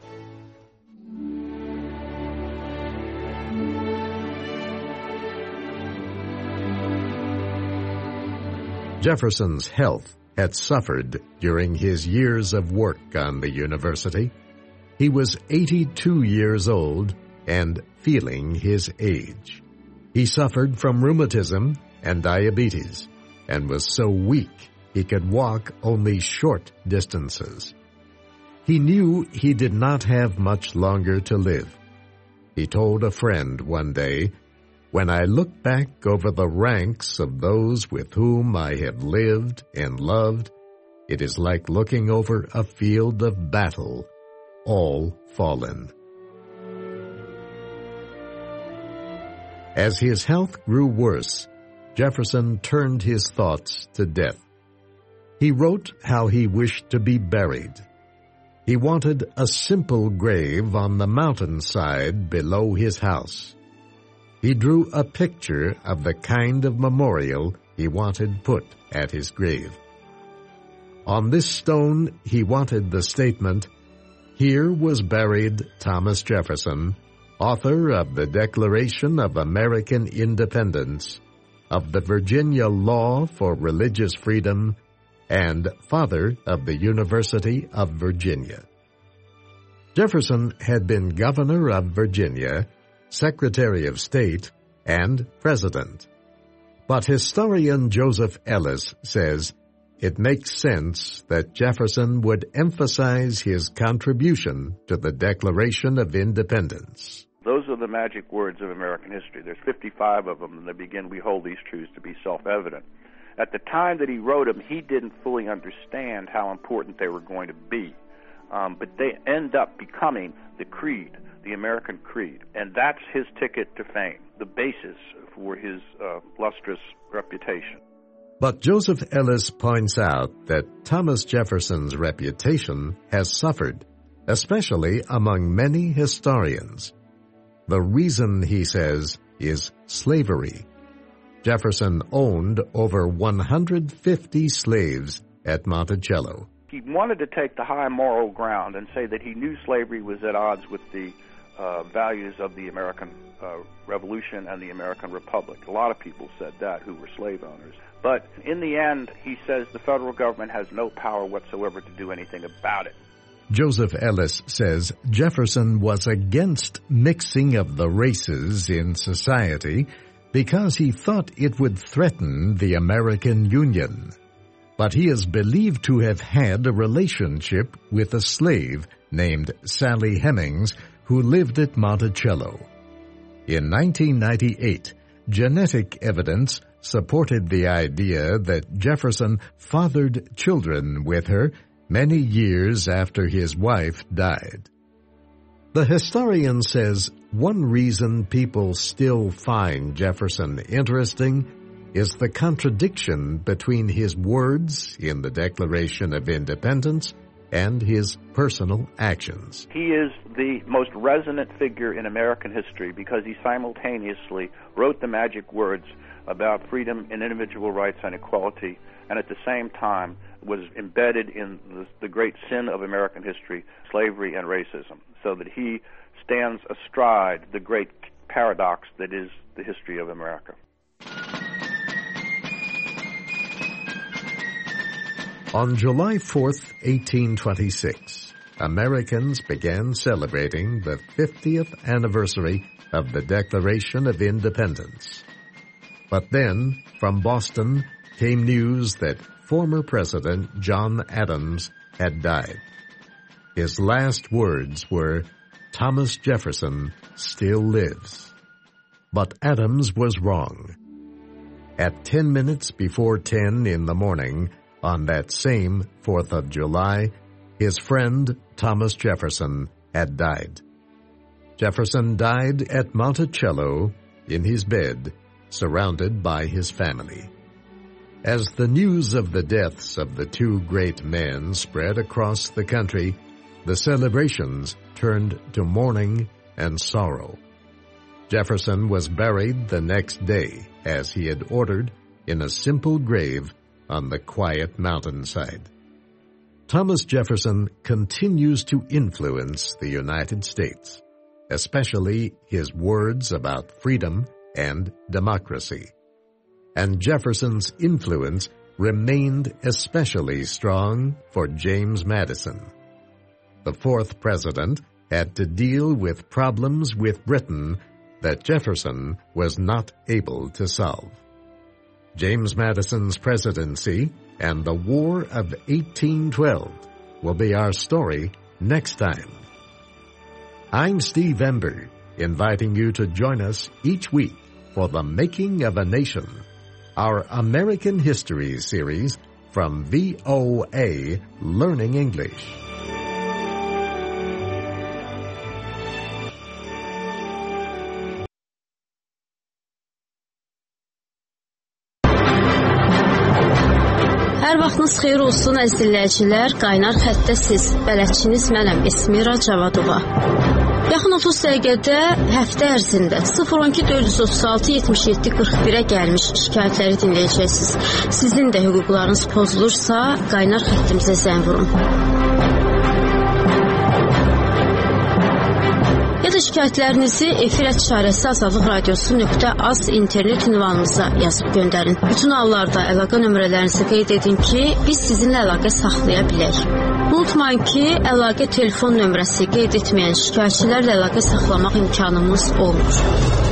Jefferson's health had suffered during his years of work on the university. He was eighty-two years old and feeling his age. He suffered from rheumatism and diabetes and was so weak he could walk only short distances. He knew he did not have much longer to live. He told a friend one day, "When I look back over the ranks of those with whom I have lived and loved, it is like looking over a field of battle, all fallen." As his health grew worse, Jefferson turned his thoughts to death. He wrote how he wished to be buried. He wanted a simple grave on the mountainside below his house. He drew a picture of the kind of memorial he wanted put at his grave. On this stone he wanted the statement, "Here was buried Thomas Jefferson, author of the Declaration of American Independence, of the Virginia Law for Religious Freedom, and father of the University of Virginia." Jefferson had been governor of Virginia, Secretary of State, and President. But historian Joseph Ellis says it makes sense that Jefferson would emphasize his contribution to the Declaration of Independence. Those are the magic words of American history. There's fifty-five of them, and they begin, "We hold these truths to be self-evident." At the time that he wrote them, he didn't fully understand how important they were going to be. Um, but they end up becoming the creed, the American creed. And that's his ticket to fame, the basis for his uh, lustrous reputation. But Joseph Ellis points out that Thomas Jefferson's reputation has suffered, especially among many historians. The reason, he says, is slavery. Jefferson owned over one hundred fifty slaves at Monticello. He wanted to take the high moral ground and say that he knew slavery was at odds with the uh, values of the American uh, Revolution and the American Republic. A lot of people said that who were slave owners. But in the end, he says the federal government has no power whatsoever to do anything about it. Joseph Ellis says Jefferson was against mixing of the races in society because he thought it would threaten the American Union. But he is believed to have had a relationship with a slave named Sally Hemings who lived at Monticello. In nineteen ninety-eight, genetic evidence supported the idea that Jefferson fathered children with her many years after his wife died. The historian says one reason people still find Jefferson interesting is the contradiction between his words in the Declaration of Independence and his personal actions. He is the most resonant figure in American history because he simultaneously wrote the magic words about freedom and individual rights and equality, and at the same time was embedded in the, the great sin of American history, slavery and racism, so that he stands astride the great paradox that is the history of America. On July fourth, eighteen twenty-six, Americans began celebrating the fiftieth anniversary of the Declaration of Independence. But then, from Boston, came news that former President John Adams had died. His last words were, "Thomas Jefferson still lives." But Adams was wrong. At ten minutes before ten in the morning, on that same fourth of July, his friend Thomas Jefferson had died. Jefferson died at Monticello in his bed, surrounded by his family. As the news of the deaths of the two great men spread across the country, the celebrations turned to mourning and sorrow. Jefferson was buried the next day, as he had ordered, in a simple grave on the quiet mountainside. Thomas Jefferson continues to influence the United States, especially his words about freedom and democracy. And Jefferson's influence remained especially strong for James Madison. The fourth president had to deal with problems with Britain that Jefferson was not able to solve. James Madison's presidency and the War of eighteen twelve will be our story next time. I'm Steve Ember, inviting you to join us each week for The Making of a Nation, our American History series from V O A Learning English. Hər vaxtınız xeyir olsun əziz dinləyicilər. Qaynar xəttəsiz. Bələdçiniz mənəm Esmira Cavadova. Yaxın otuz dəqiqədə həftə ərzində sıfır on iki dörd yüz otuz altı yetmiş yeddi qırx birə gəlmiş şikayətləri dinləyəcəksiniz. Sizin də hüquqlarınız pozulursa qaynar xəttimizə zəng vurun. Ya da şikayətlərinizi efir işarəsi azadlıq radiosu nöqtə az internet ünvanımıza yazıb göndərin. Bütün hallarda əlaqə nömrələrinizi qeyd edin ki, biz sizinlə əlaqə saxlaya bilək. Unutmayın ki, əlaqə telefon nömrəsi qeyd etməyən şikayətçilərlə əlaqə saxlamaq imkanımız olmur.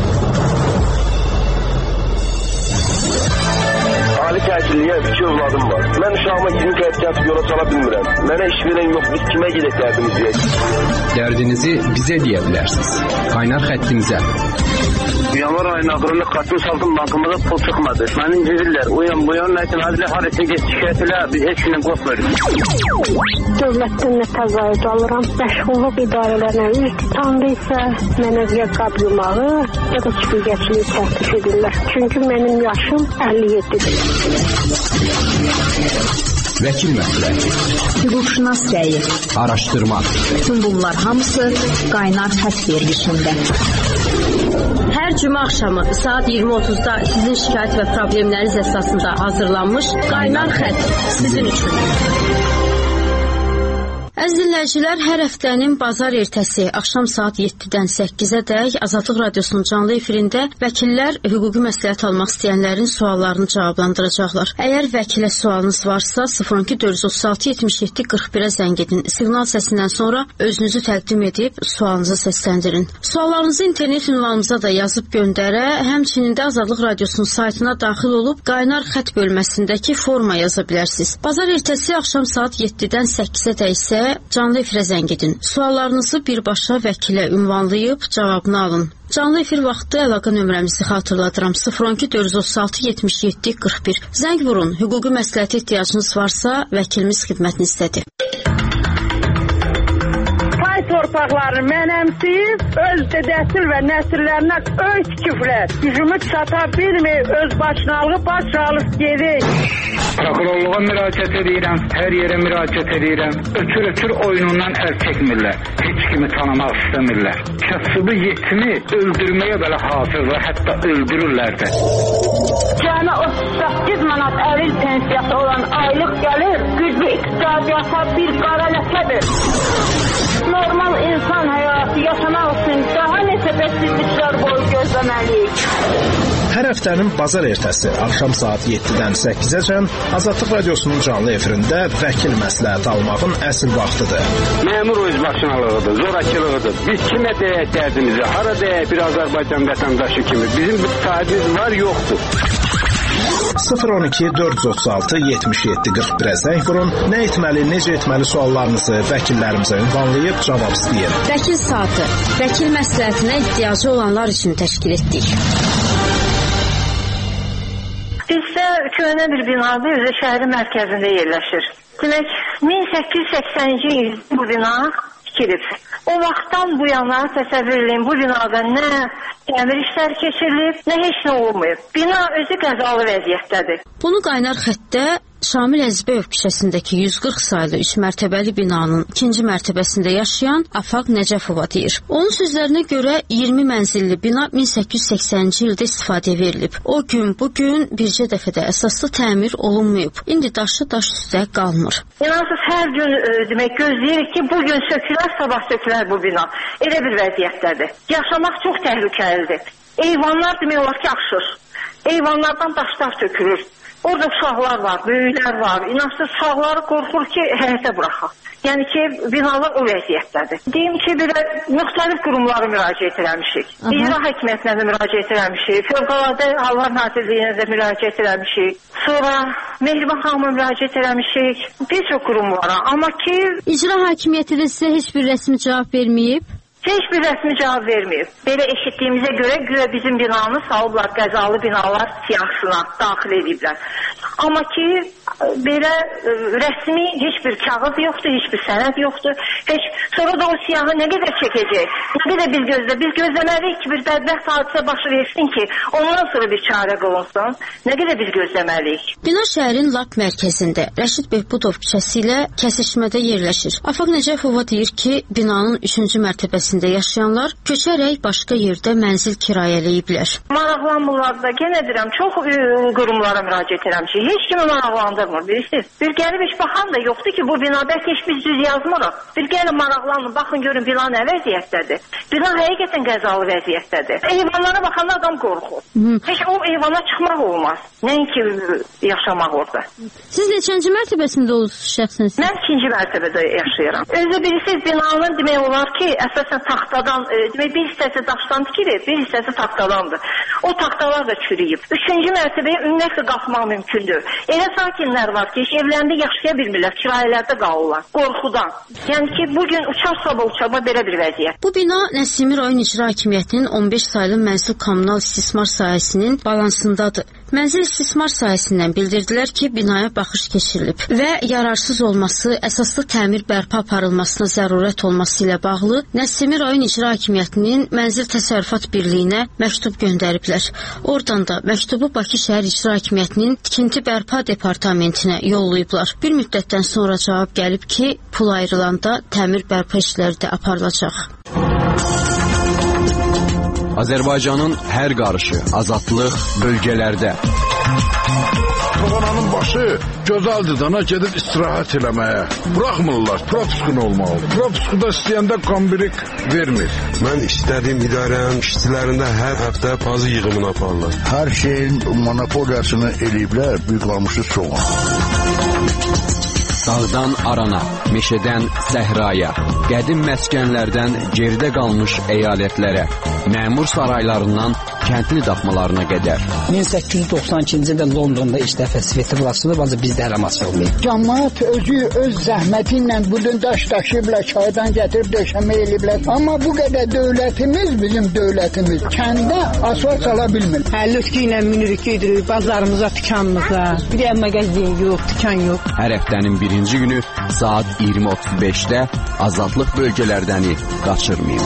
Ali təhsilliyə iki övladım var. Mən uşağıma iyirmi qəpik atıb yola sala bilmirəm. Mənə iş verən yox, biz kimə gedək dərdimizi deyək? Dərdinizi bizə deyə bilərsiniz. Qaynar xəttimizə. Yanvar ayının axırında kartın saldım bankımıza pul çıxmadı. Məni incidirlər. Uyan buyan nəkin adilə harisi geç şikayət elə, biz heç gündən qorxmuyoruz. Dövlətdən nə təzayüd alıram. Məşğulluq idarələrinə üst tutandı isə mənə ya qab yumağı, ya da çipilgəçliyi təklif edirlər. Çünki mənim yaşım əlli yeddidir. Vəkil məsləhəti, hüquqşünas rəyi, araşdırma. Bütün bunlar hamısı qaynar xətt verilişində. Hər cümə axşamı saat iyirmi otuzda sizin şikayət və problemləriniz əsasında hazırlanmış qaynar xətt sizin üçün. Əziz dinləyicilər, hər həftənin bazar ertəsi axşam saat yeddidən səkkizədək Azadlıq Radiosunun canlı efirində vəkillər hüquqi məsləhət almaq istəyənlərin suallarını cavablandıracaqlar. Əgər vəkilə sualınız varsa sıfır on iki dörd yüz otuz altı yetmiş yeddi qırx birə zəng edin. Siqnal səsindən sonra özünüzü təqdim edib sualınızı səsləndirin. Suallarınızı internet ünvanımıza da yazıb göndərə, həmçinin də Azadlıq Radiosunun saytına daxil olub qaynar xətt bölməsindəki forma yaza bilərsiniz. Bazar ertəsi axşam saat yeddidən səkkizədək isə canlı efirə zəng edin. Suallarınızı birbaşa vəkilə ünvanlayıb cavabını alın. Canlı efir vaxtı əlaqə nömrəmizi xatırladıram. sıfır on iki dörd yüz otuz altı yetmiş yeddi qırx bir. Zəng vurun. Hüquqi məsləhətə ehtiyacınız varsa, vəkilimiz xidmətinizdədir. Torpaqları mənəmsiyib, öz dedəsil və nəsillərinə öz küfrət. Gücümü çata bilmir, öz başınalığı baş alıb gedir. Prokurorluğa müraciət edirəm, hər yerə müraciət edirəm. Ötür-ötür oyunundan əl çəkmirlər. Heç kimi tanımaq istəmirlər. Kasıbı yetimi öldürməyə belə hazırlar, hətta öldürürlər də. Cəmi otuz səkkiz manat əril pensiyası olan aylıq gəlir, güclü iqtisadiyyata bir qara ləkədir. Normal insan həyatı yaşamaq üçün daha neçə bəsizliklər boyu gözləməliyik. Hər həftənin bazar ertəsi axşam saat yeddidən səkkizəcən Azadlıq Radiosunun canlı efirində vəkil məsləhət almağın əsl vaxtıdır. Məmur özbaşınalığıdır, zorakılığıdır. Biz kimə deyək dərdimizi, hara deyək bir Azərbaycan vətəndaşı kimi. Bizim bir sahibimiz var, yoxdur. sıfır on iki dörd yüz otuz altı yetmiş yeddi qırx birə zəng vurun. Nə etməli, necə etməli suallarınızı vəkillərimizə ünvanlayıb cavab istəyin. Vəkil saatı, vəkil məsləhətinə ehtiyacı olanlar üçün təşkil etdik. Bizdə köhnə bir binada üzə şəhərin mərkəzində yerləşir. Demək, min səkkiz yüz səksəninci il bu bina tikilib. O vaxtdan bu yana təsəvvür edin, bu binada nə təmir işlər keçirilib, nə heç nə olmayıb. Bina özü qəzalı vəziyyətdədir. Bunu qaynar xəttdə Şamil Əzbəyev küçəsindəki yüz qırx saylı üç mərtəbəli binanın ikinci mərtəbəsində yaşayan Afaq Nəcəfova deyir. Onun sözlərinə görə iyirmi mənzilli bina min səkkiz yüz səksəninci ildə istifadəyə verilib. O gün, bugün bircə dəfədə əsaslı təmir olunmayıb. İndi daşı daş üstə qalmır. İnansız hər gün e, demək gözləyirik ki, bugün sökülər, sabah sökülər bu bina. Elə bir vəziyyətdədir. Yaşamaq çox təhlükəlidir. Eyvanlar demək olar ki, axşır. Eyvanlardan daşlar tökülür. Orada uşaqlar var, böyüklər var. İnansız sağları qorxur ki, həyətə buraxaq. Yəni ki, binalar o vəziyyətdədir. Deyim ki, belə müxtəlif qurumlara müraciət eləmişik. İcra hakimiyyətinə də müraciət eləmişik. Fövqəladə Hallar Nazirliyinə də müraciət eləmişik. Sonra Mehriban xanıma müraciət eləmişik. Bir çox qurum var. Amma ki... İcra hakimiyyəti də sizə heç bir rəsmi cavab verməyib? Heç bir rəsmi cavab verməyib. Belə eşitdiyimizə görə güya bizim binanı salıblar qəzalı binalar siyahısına daxil ediblər. Amma ki belə rəsmi heç bir kağız yoxdur, heç bir sənəd yoxdur. Heç sonra da o siyahı nə qədər çəkəcək? Nə qədər biz gözlə, biz gözləməliyik ki bir bədbəxt hadisə başı versin ki ondan sonra bir çarə qılınsın. Nə qədər biz gözləməliyik? Bina şəhərin lap mərkəzində Rəşid Behbudov küçəsi ilə kəsişmədə yerləşir. Afaq Nəcəfova deyir ki, binanın üçüncü mərtəbəsində yaşayanlar köçərək başqa yerdə mənzil kirayələyiblər. Maraqlanmırlar da, yenə deyirəm, çox qurumlara müraciət edirəm ki, heç kimi maraqlandırmır, bilirsiniz. Bir gəlib heç baxan da yoxdur ki, bu binada heç biz düz yazmırıq. Bir gəlin maraqlanın, baxın görün bina nə vəziyyətdədir. Bina həqiqətən qəzalı vəziyyətdədir. Eyvanlara baxanda adam qorxur. Hı. Heç o eyvana çıxmaq olmaz. Nəinki yaşamaq orada. Siz neçənci mərtəbəsində olursunuz şəxsən? Mən ikinci mərtəbədə yaşayıram. Özü bilirsiniz, binanın demək olar ki, əsasən taxtadan, e, demək bir hissəsi daşdan tikilir, bir hissəsi taxtadandır. O taxtalar da çürüyüb. Üçüncü mərtəbəyə ümumiyyətlə qalxmaq mümkündür. Elə sakinlər var ki, heç evlərində yaşaya bilmirlər, kirayələrdə qalırlar, qorxudan. Yəni ki, bugün uçar sabah uçaba belə bir vəziyyət. Bu bina Nəsimi rayon icra hakimiyyətinin on beş saylı mənzil kommunal istismar sahəsinin balansındadır. Mənzil istismar sahəsindən bildirdilər ki, binaya baxış keçirilib və yararsız olması, əsaslı təmir bərpa aparılmasına zərurət olması ilə bağlı Nəsimi rayon icra hakimiyyətinin Mənzil Təsərrüfat Birliyinə məktub göndəriblər. Oradan da məktubu Bakı şəhər icra hakimiyyətinin tikinti bərpa departamentinə yollayıblar. Bir müddətdən sonra cavab gəlib ki, pul ayrılanda təmir bərpa işləri də aparılacaq. Azərbaycanın hər qarışı, azadlıq bölgələrdə. Koronanın başı gözəldir dana gedib istirahət eləməyə. Buraxmırlar, propiskun olmalıdır. Propiskuda istəyəndə kombirik vermir. Mən istədiyim idarənin işçilərində hər həftə pazı yığımını aparırlar. Hər şeyin monopoliyasını eləyiblər, büyük qalmışı soğan. Dağdan arana, meşədən səhraya, qədim məskənlərdən geridə qalmış əyalətlərə, məmur saraylarından kəndli daxmalarına qədər. min səkkiz yüz doxsan ikinci ildə Londonda ilk dəfə svetoforlaşdı, ancaq bizdə hələ açılmayıb. Cəmaət özü öz zəhməti ilə budun daş daşıyıblar, çaydan gətirib döşəmə eləyiblər. Amma bu qədər dövlətimiz, bizim dövlətimiz kəndə asfalt sala bilmir. Həllüskü ilə minirik gedirik bazarımıza, dükanımıza. Bir yer mağazin yox, dükan yox. Hər həftənin birinci günü saat iyirmi otuz beşdə azadlıq bölgələrdəni qaçırmayın.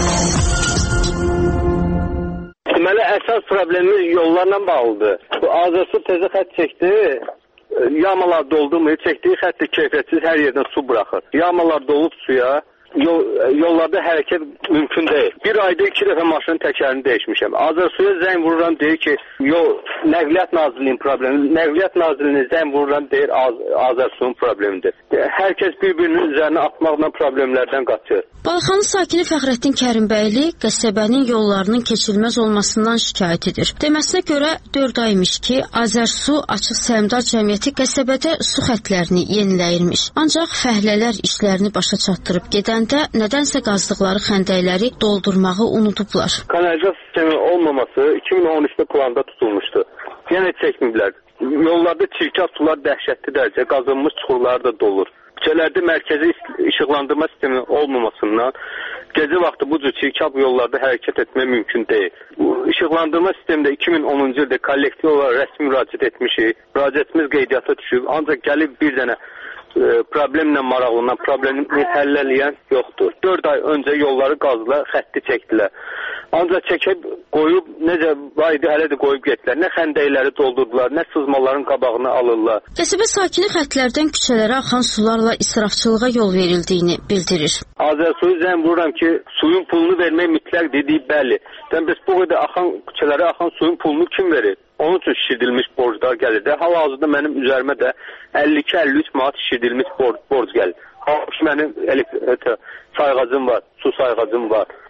Deməli, əsas problemimiz yollarla bağlıdır. Bu Azərsu tezə xətt çəkdi, yamalar doldurmuyor, çəkdiyi xəttə keyfiyyətsiz hər yerdən su buraxır. Yamalar dolub suya, yol, yollarda hərəkət mümkün deyil. Bir ayda iki dəfə maşının təkərini dəyişmişəm. Azərsuya zəng vururam, deyir ki, yol, Nəqliyyat Nazirliyinin problemi, Nəqliyyat Nazirliyinin zəng vururam, deyir Az Azərsuyun problemidir. Hər kəs bir-birinin üzərinə atmaqla problemlərdən qaçır. Balxanın sakini Fəxrəddin Kərimbəyli qəsəbənin yollarının keçilməz olmasından şikayət edir. Deməsinə görə dörd aymış ki, Azərsu Açıq Səhmdar Cəmiyyəti qəsəbədə su xətlərini yeniləyirmiş. Ancaq fəhlələr işlərini başa çatdırıb gedəndə nədənsə qazdıqları xəndəkləri doldurmağı unutublar. Kanalizasiya sistemi olmaması iki min on üçdə planda tutulmuşdu. Yenə çəkməyiblər. Yollarda çirkab sular dəhşətli dərəcə qazınmış çuxurlar da dolur. Küçələrdə mərkəzi işıqlandırma sistemi olmamasından gecə vaxtı bu cür çirkab yollarda hərəkət etmək mümkün deyil. Bu işıqlandırma sistemində iki min onuncu ildə kollektiv olaraq rəsmi müraciət etmişik. Müraciətimiz qeydiyyata düşüb, ancaq gəlib bir dənə e, problemlə maraqlanan, problemi həll eləyən yoxdur. dörd ay öncə yolları qazdılar, xətti çəkdilər. Ancaq çəkib qoyub, necə vaydı hələ də qoyub getdilər. Nə xəndəkləri doldurdular, nə sızmaların qabağını alırlar. Qəsəbə sakini xətlərdən küçələrə axan sularla israfçılığa yol verildiyini bildirir. Azərsuyu zəng vururam ki, suyun pulunu vermək mütləq dediyi bəli. Dən biz bu qədər axan küçələrə axan suyun pulunu kim verir? Onun üçün şişirdilmiş borclar gəlir də. Hal-hazırda mənim üzərimə də əlli iki əlli üç manat şişirdilmiş borc, borc gəlir. Halbuki mənim sayğacım var, su sayğacım var.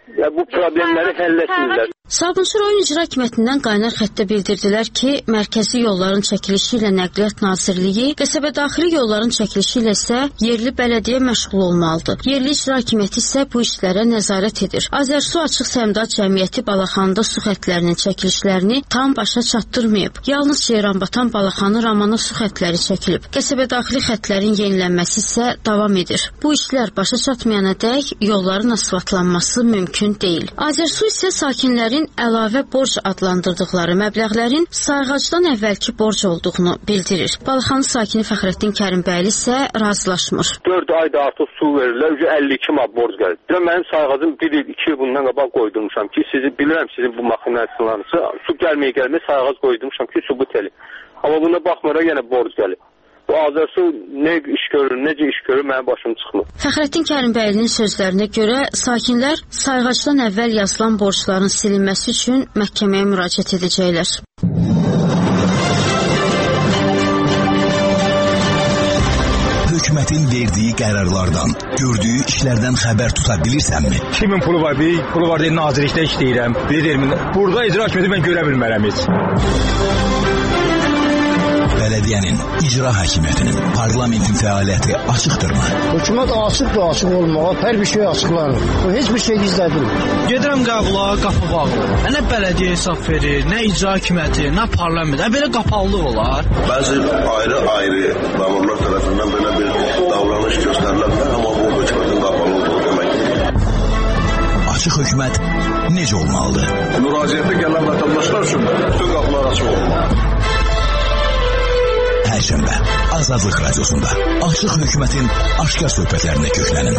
ya bu problemləri həll etmirlər. Sabunçu rayon icra hakimiyyətindən qaynar xəttə bildirdilər ki, mərkəzi yolların çəkilişi ilə Nəqliyyat Nazirliyi, qəsəbə daxili yolların çəkilişi ilə isə yerli bələdiyyə məşğul olmalıdır. Yerli icra hakimiyyəti isə bu işlərə nəzarət edir. Azərsu Açıq Səhmdar Cəmiyyəti Balaxanında su xəttlərinin çəkilişlərini tam başa çatdırmayıb. Yalnız Ceyranbatan Balaxanı Ramana su xəttləri çəkilib. Qəsəbə daxili xəttlərin yenilənməsi isə davam edir. Bu işlər başa çatmayana dək yolların asfaltlanması mümkün deyil. Azərsu isə sakinlərin əlavə borc adlandırdıqları məbləğlərin sayğacdan əvvəlki borc olduğunu bildirir. Balaxanı sakini Fəxrəddin Kərimbəyli isə razılaşmır. dörd ayda artıq su verirlər, əlli iki manat borc gəlir. Mənim sayğacım bir il, iki il bundan qabaq qoydurmuşam ki, sizi bilirəm sizin bu maşinlərinizi, su gəlməyə gəlməyə sayğac qoydurmuşam ki, sübut eləyim. Amma buna baxmayaraq yenə borc gəlir. Bu Azərsu nə iş görür, necə iş görür, mənim başım çıxmır. Fəxrəddin Kərimbəylinin sözlərinə görə sakinlər sayğacdan əvvəl yazılan borcların silinməsi üçün məhkəməyə müraciət edəcəklər. Hökumətin verdiyi qərarlardan, gördüyü işlərdən xəbər tuta bilirsənmi? Kimin pulu var, bir pulu var deyil, nazirlikdə işləyirəm. Burada icra hakimiyyəti mən görə bilmərəm heç. Bələdiyyənin, icra hakimiyyətinin, parlamentin fəaliyyəti açıqdırmı? Hökumət açıqdır, açıq olmağa, hər bir şey açıqlanır. Heç bir şey gizlədir. Gedirəm qəbula, qapı bağlı. Nə bələdiyyə hesab verir, nə icra hakimiyyəti, nə parlament. Belə qapalıdır olar. Bəzi ayrı-ayrı məmurlar tərəfindən belə bir davranış göstərilərlər, amma bu hökumətin qapalı olduğu deməkdir. Açıq hökumət necə olmalıdır? Müraciətə gələn vətəndaşlar üçün bütün qapılar açıq olmalı. Perşembe Azadlık Radyosu'nda Açıq Hökumətin aşkar söhbətlərinə köklənin.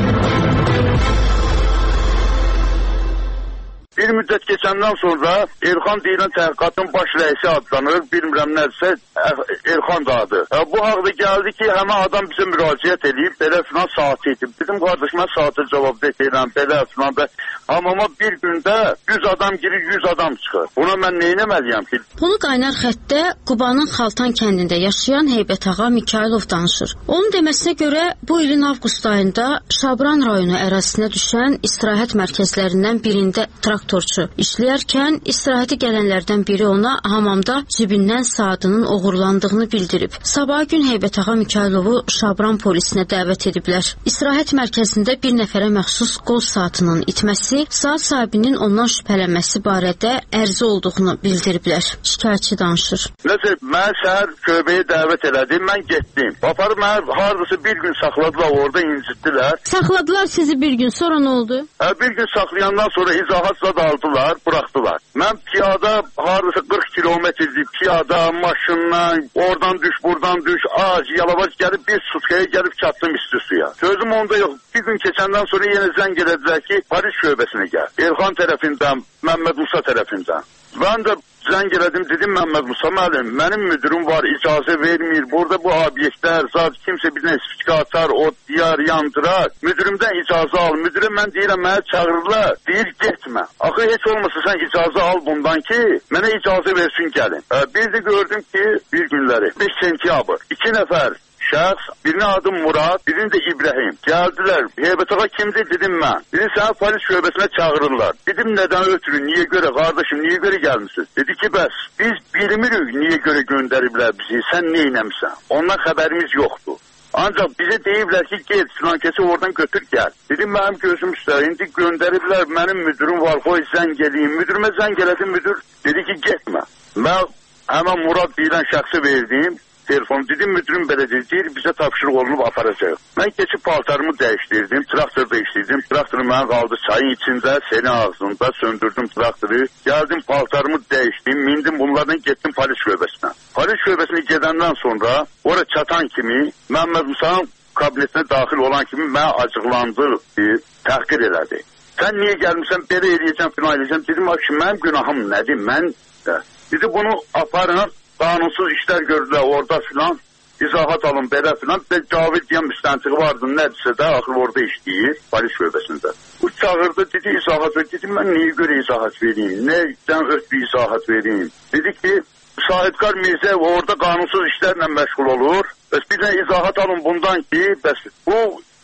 Bir müddət keçəndən sonra Elxan deyilən təhqiqatın baş rəisi adlanır, bilmirəm nədirsə Elxan da adı. Bu haqda gəldi ki, həmən adam bizə müraciət edib, belə filan saat edib. Dedim, qardaş, mən saatı cavab deyirəm, belə filan da. Amma bir gündə yüz adam girir, yüz adam çıxır. Buna mən neynəməliyəm ki? Bunu qaynar xəttdə Qubanın Xaltan kəndində yaşayan Heybət ağa Mikailov danışır. Onun deməsinə görə bu ilin avqust ayında Şabran rayonu ərazisinə düşən istirahət mərkəzlərindən birində traktorçu işləyərkən istirahəti gələnlərdən biri ona hamamda cibindən saatının oğurlandığını bildirib. Sabah gün Heybət ağa Mikailovu Şabran polisinə dəvət ediblər. İstirahət mərkəzində bir nəfərə məxsus qol saatının itməsi, saat sahibinin ondan şübhələnməsi barədə ərizə olduğunu bildiriblər. Şikayətçi danışır. Nəsə, mən səhər köbəyə dəvət elədim, mən getdim. Aparıb mən hardasa bir gün saxladılar, orada incitdilər. Saxladılar sizi bir gün, sonra nə oldu? Hə, bir gün saxlayandan sonra izahatla da aldılar, bıraxdılar. Mən piyada hardasa qırx kilometrdir, piyada, maşınla, oradan düş, buradan düş, ağac, yalavac gəlib bir sutkaya gəlib çatdım isti suya. Sözüm onda yox, bir gün keçəndən sonra yenə zəng elədilər ki, Paris şöbəsinə gəl. Elxan tərəfindən, Məmməd Musa tərəfindən. Mən də zəng elədim, dedim Məmməd Musa müəllim, mənim müdürüm var, icazə vermir. Burada bu obyektlər, zat kimsə bir nəsfikə atar, o diyar, yandırar. Müdürümdən icazə al. Müdürüm mən deyirəm, mənə çağırırlar. Deyir, getmə. Axı heç olmasa sən icazə al bundan ki, mənə icazə versin gəlin. Bir də gördüm ki, bir günləri, beş sentyabr, iki nəfər şəxs, birinin adı Murad, birinin də İbrahim. Gəldilər, Heybət ağa kimdir, dedim mən. Dedim, səni polis şöbəsinə çağırırlar. Dedim, nədən ötürü, niyə görə, qardaşım, niyə görə gəlmişsiniz? Dedi ki, bəs, biz bilmirik niyə görə göndəriblər bizi, sən neynəmsən? Ondan xəbərimiz yoxdur. Ancaq bizə deyiblər ki, gel, filankəsi oradan götür, gəl. Dedim, mənim gözüm üstə, indi göndəriblər, mənim müdürüm var, qoy zəng eləyim. Müdürümə zəng elədim, müdür dedi ki, getmə. Mən həmən Murad deyilən şəxsi verdim. Telefon dedim, müdürüm belə deyir, bizə tapşırıq olunub aparacaq. Mən keçib paltarımı dəyişdirdim, traktorda işləyirdim. Traktoru mənə qaldı çayın içində, senin ağzında, söndürdüm traktoru. Gəldim, paltarımı dəyişdim, mindim bunlardan getdim polis şöbəsinə. Polis şöbəsinə gedəndən sonra, oraya çatan kimi, Məmməd Musa'nın kabinetinə daxil olan kimi mənə acıqlandı, təhqir elədi. Sən niyə gəlmişsən, belə eləyəcəm, filan eləyəcəm. Dedim, ki, mənim günahım nədir, mən də. Dedi, bunu aparın. Qanunsuz işlər gördülər orada filan, izahat alın belə filan. Cavid deyən müstəntiqi vardı, nədirsə də, axır orada işləyir, polis şöbəsində. Bu çağırdı, dedi izahat ver. Dedim, mən niyə görə izahat vereyim, nədən ötürü izahat vereyim? Dedi ki, Sahibkar Mirzə orada qanunsuz işlərlə məşğul olur. Bəs bir də izahat alın bundan ki, bəs bu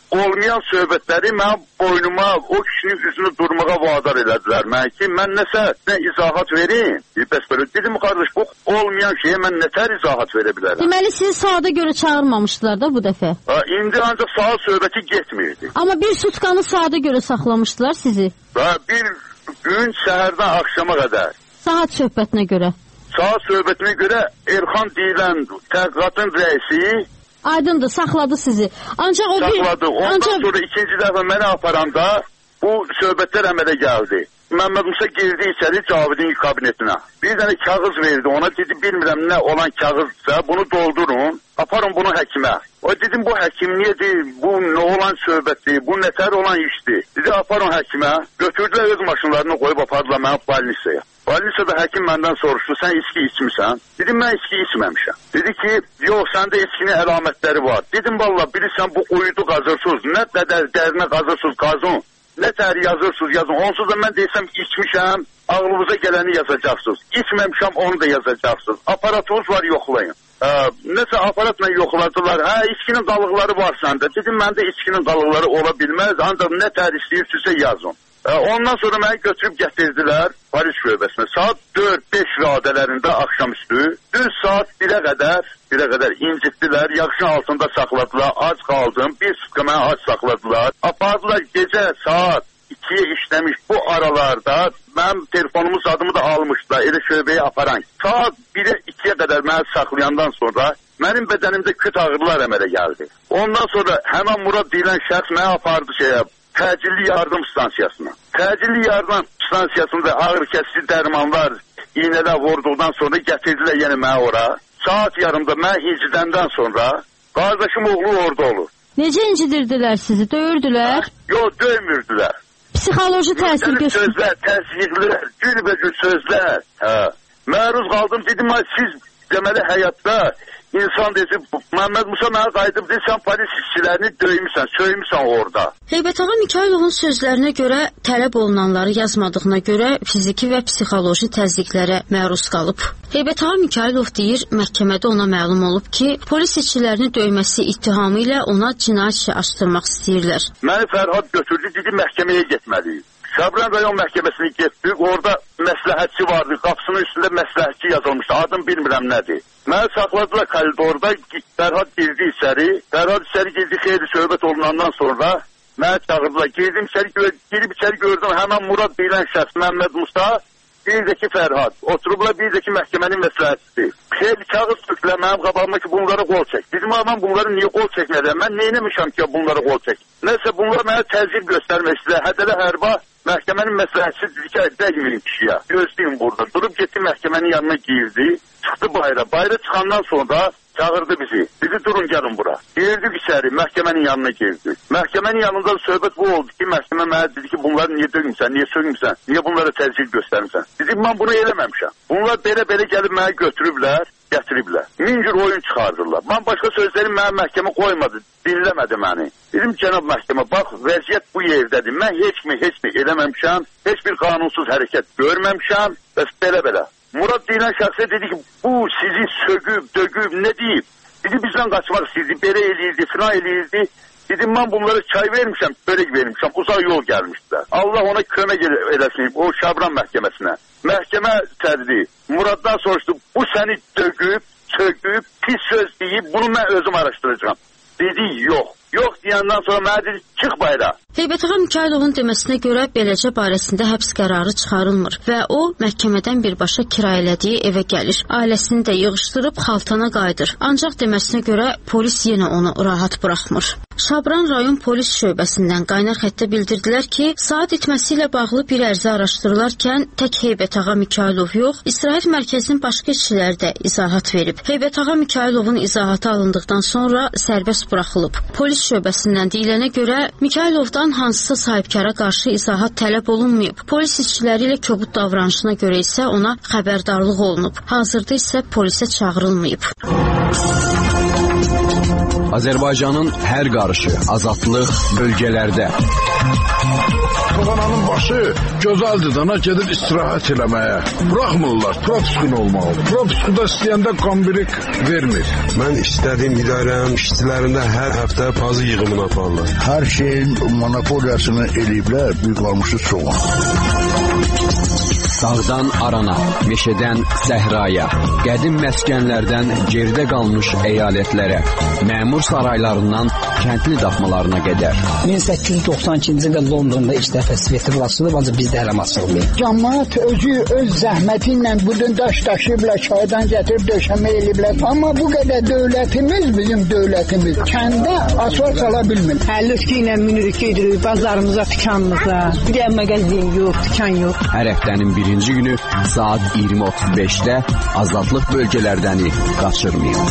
olmayan söhbətləri mənim boynuma, o kişinin üzünü durmağa vadar elədilər mən ki, mən nəsə nə izahat verim. Bəs belə dedim, qardaş, bu olmayan şeyə mən nətər izahat verə bilərəm? Deməli, sizi saata görə çağırmamışdılar da bu dəfə? Ha, indi ancaq saat söhbəti getmirdi. Amma bir sutkanı saata görə saxlamışdılar sizi? Ha, bir gün səhərdən axşama qədər. Saat söhbətinə görə? Saat söhbətinə görə Erxan deyilən təhqiqatın rəisi aydındır, saxladı sizi. Ancaq o bir... Saxladı. Ondan ancaq... sonra ikinci dəfə məni aparanda bu söhbətlər əmələ gəldi. Məmməd Musa girdi içəri Cavidin kabinetinə. Bir dənə kağız verdi ona, dedi bilmirəm nə olan kağızsa bunu doldurun, aparın bunu həkimə. O dedim bu həkim niyedir, bu nə olan söhbətdir, bu nətər olan işdir. Dedi aparın həkimə, götürdülər öz maşınlarını qoyub apardılar mənə balnisaya. Balnisada həkim məndən soruşdu, sən içki içmirsən? Dedim mən içki içməmişəm. Dedi ki, yox səndə içkinin əlamətləri var. Dedim valla bilirsən bu uyudu qazırsız, nə qədər dərinə qazırsız qazın. Nə tər yazırsınız, yazın. Onsuz da mən deysəm içmişəm, ağlınıza gələni yazacaqsınız. İçməmişəm, onu da yazacaqsınız. Aparatınız var, yoxlayın. Ə, nəsə aparatla yoxladılar. Hə, içkinin qalıqları var səndə. Dedim, məndə içkinin qalıqları ola bilməz, ancaq nə tər istəyirsinizsə yazın. Ə, ondan sonra məni götürüb gətirdilər Paris şöbəsinə. Saat dörd beş radələrində axşamüstü, düz saat birə qədər, birə qədər incitdilər, yaxşın altında saxladılar, ac qaldım, bir sıqqı mənə ac saxladılar. Apardılar gecə saat ikiyə işləmiş bu aralarda, mənim telefonumun adımı da almışdılar, elə şöbəyə aparan. Saat birə ikiyə qədər məni saxlayandan sonra mənim bədənimdə küt ağrılar əmələ gəldi. Ondan sonra həmən Murad deyilən şəxs mənə apardı şeyə, təcilli yardım stansiyasına. Təcilli yardım stansiyasında ağır kəsici dərmanlar, iğnələr vurduqdan sonra gətirdilər yenə mənə ora. Saat yarımda mən incidəndən sonra qardaşım oğlu orada olur. Necə incidirdilər sizi? Döyürdülər? Yox, döymürdülər. Psixoloji təsir göstərir. Sözlər, təsirlər, günbəgün sözlər. Hə. Məruz qaldım, dedim, siz deməli həyatda insan desin, Məmməd Musa mənə qayıdıb deyirsən, polis işçilərini döymüsən, söymüsən orada. Heybət ağa Mikayılovun sözlərinə görə tələb olunanları yazmadığına görə fiziki və psixoloji təzyiqlərə məruz qalıb. Heybət ağa Mikayılov deyir, məhkəmədə ona məlum olub ki, polis işçilərini döyməsi ittihamı ilə ona cinayət işi açdırmaq istəyirlər. Məni Fərhad götürdü, dedi məhkəməyə getməliyik. Şabran rayon məhkəməsinə getdik, orada məsləhətçi vardı, qapısının üstündə məsləhətçi yazılmışdı, adım bilmirəm nədir. Məni saxladılar koridorda, Fərhad girdi içəri, Fərhad içəri girdi, xeyli söhbət olunandan sonra məni çağırdılar, girdim içəri, girib içəri gördüm, həmən Murad deyilən şəxs, Məmməd Musa, bir də ki Fərhad, oturublar bir də ki məhkəmənin məsləhətçisi. Xeyli kağız tökülər mənim qabağıma ki bunları qol çək. Dedim, mən bunları niyə qol çəkməliyəm, mən neyləmişəm ki bunları qol çək. Nəsə bunlar mənə təzyiq göstərmək istəyir, hədələ hərba. Məhkəmənin məsləhətçisi dedi ki, dəyməyin kişiyə, gözləyin burada. Durub getdi məhkəmənin yanına girdi, çıxdı bayra. Bayra çıxandan sonra çağırdı bizi. Dedi, durun gəlin bura. Girdik içəri, məhkəmənin yanına girdi. Məhkəmənin yanında söhbət bu oldu ki, məhkəmə mənə dedi ki, bunları niyə döymüsən, niyə söymüsən, niyə bunlara təzyiq göstərmişsən. Dedim, mən bunu eləməmişəm. Bunlar belə-belə gəlib mənə götürüblər, gətiriblər. Min cür oyun çıxardırlar. Mən başqa sözlərim mənə məhkəmə qoymadı, dinləmədi məni. Dedim, cənab məhkəmə, bax, vəziyyət bu yerdədir. Mən heç mi, heç mi eləməmişəm, heç bir qanunsuz hərəkət görməmişəm, bəs belə-belə. Murad deyilən şəxsə dedi ki, bu sizi sögüb, dögüb, nə deyib? Dedi, bizdən qaçmaq istəyirdi, belə eləyirdi, filan eləyirdi. Dedim, mən bunlara çay vermişəm, börək vermişəm, uzaq yol gəlmişdilər. Allah ona kömək eləsin, o Şabran məhkəməsinə. Məhkəmə sədri Muraddan soruşdu, bu səni dögüb, sögüb, pis söz deyib, bunu mən özüm araşdıracağım. Dedi, yox. Yox deyəndən sonra mənə dedi, çıx bayra. Heybət ağa Mikayılovun deməsinə görə beləcə barəsində həbs qərarı çıxarılmır və o məhkəmədən birbaşa kirayələdiyi evə gəlir. Ailəsini də yığışdırıb Xaltana qayıdır. Ancaq deməsinə görə polis yenə onu rahat buraxmır. Şabran rayon polis şöbəsindən qaynar xəttə bildirdilər ki, saat itməsi ilə bağlı bir ərizə araşdırılarkən tək Heybət ağa Mikayılov yox, İstirahət mərkəzinin başqa işçiləri də izahat verib. Heybət ağa Mikayılovun izahatı alındıqdan sonra sərbəst buraxılıb. Polis şöbəsindən deyilənə görə Mikayılovdan hansısa sahibkara qarşı izahat tələb olunmayıb. Polis işçiləri ilə kobud davranışına görə isə ona xəbərdarlıq olunub. Hazırda isə polisə çağırılmayıb. Azərbaycanın hər qarışı azadlıq bölgələrdə. Fıqananın başı gözəldir dana gedib istirahət eləməyə. Buraxmırlar, propiskun olmalı. Propiskuda istəyəndə kombirik vermir. Mən istədiyim idarənin işçilərində hər həftə pazı yığımını aparırlar. Hər şeyin monopoliyasını eləyiblər, büyük almışı çoğun. Dağdan arana, meşədən səhraya, qədim məskənlərdən geridə qalmış əyalətlərə, məmur saraylarından kəndli daxmalarına qədər. min səkkiz yüz doxsan ikinci ildə Londonda ilk dəfə sveti açılıb, ancaq bizdə hələ açılmayıb. Cəmaət özü öz zəhməti ilə budun daş daşıyıblar, çaydan gətirib döşəmə eləyiblər. Amma bu qədər dövlətimiz, bizim dövlətimiz kəndə asfalt sala bilmir. Həllüskü ilə minirik gedirik bazarımıza, dükanımıza. Bir də mağazin yox, dükan yox. Hər həftənin birinci günü saat iyirmi otuz beşdə azadlıq bölgələrdəni qaçırmayın.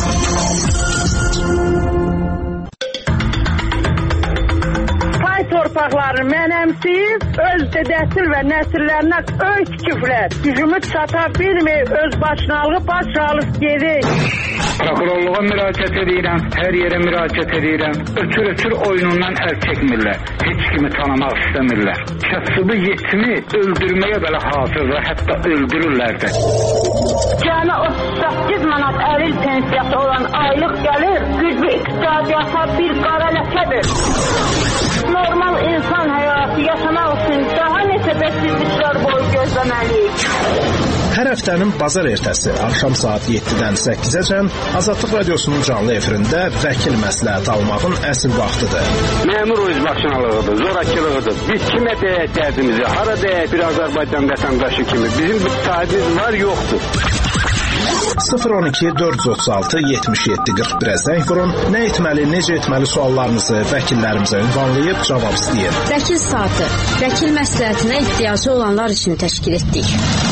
Pay torpaqları mənəmsiz, öz dedəsil və nəsillərinə öz küfrət. Gücümüz çata bilmir, öz başınalığı başralıq gedir. Prokurorluğa müraciət edirəm, hər yerə müraciət edirəm. Ötür-ötür oyunundan əl çəkmirlər. Heç kimi tanımaq istəmirlər. Kasıbı yetimi öldürməyə belə hazırdır, hətta öldürürlər də. Cəmi otuz səkkiz manat əril pensiyası olan aylıq gəlir, güclü iqtisadiyyata bir qara ləkədir. Normal insan həyatı yaşamaq üçün daha neçə bəksizliklər boyu gözləməliyik. Hər həftənin bazar ertəsi axşam saat yeddidən səkkizəcən Azadlıq Radiosunun canlı efirində vəkil məsləhət almağın əsl vaxtıdır. Məmur öz başınalığıdır, zorakılığıdır. Biz kimə deyək dərdimizi, hara deyək bir Azərbaycan vətəndaşı kimi. Bizim bir sahibimiz var, yoxdur. sıfır on iki dörd yüz otuz altı yetmiş yeddi qırx birə zəng vurun. Nə etməli, necə etməli suallarınızı vəkillərimizə ünvanlayıb cavab istəyin. Vəkil saatı, vəkil məsləhətinə ehtiyacı olanlar üçün təşkil etdik.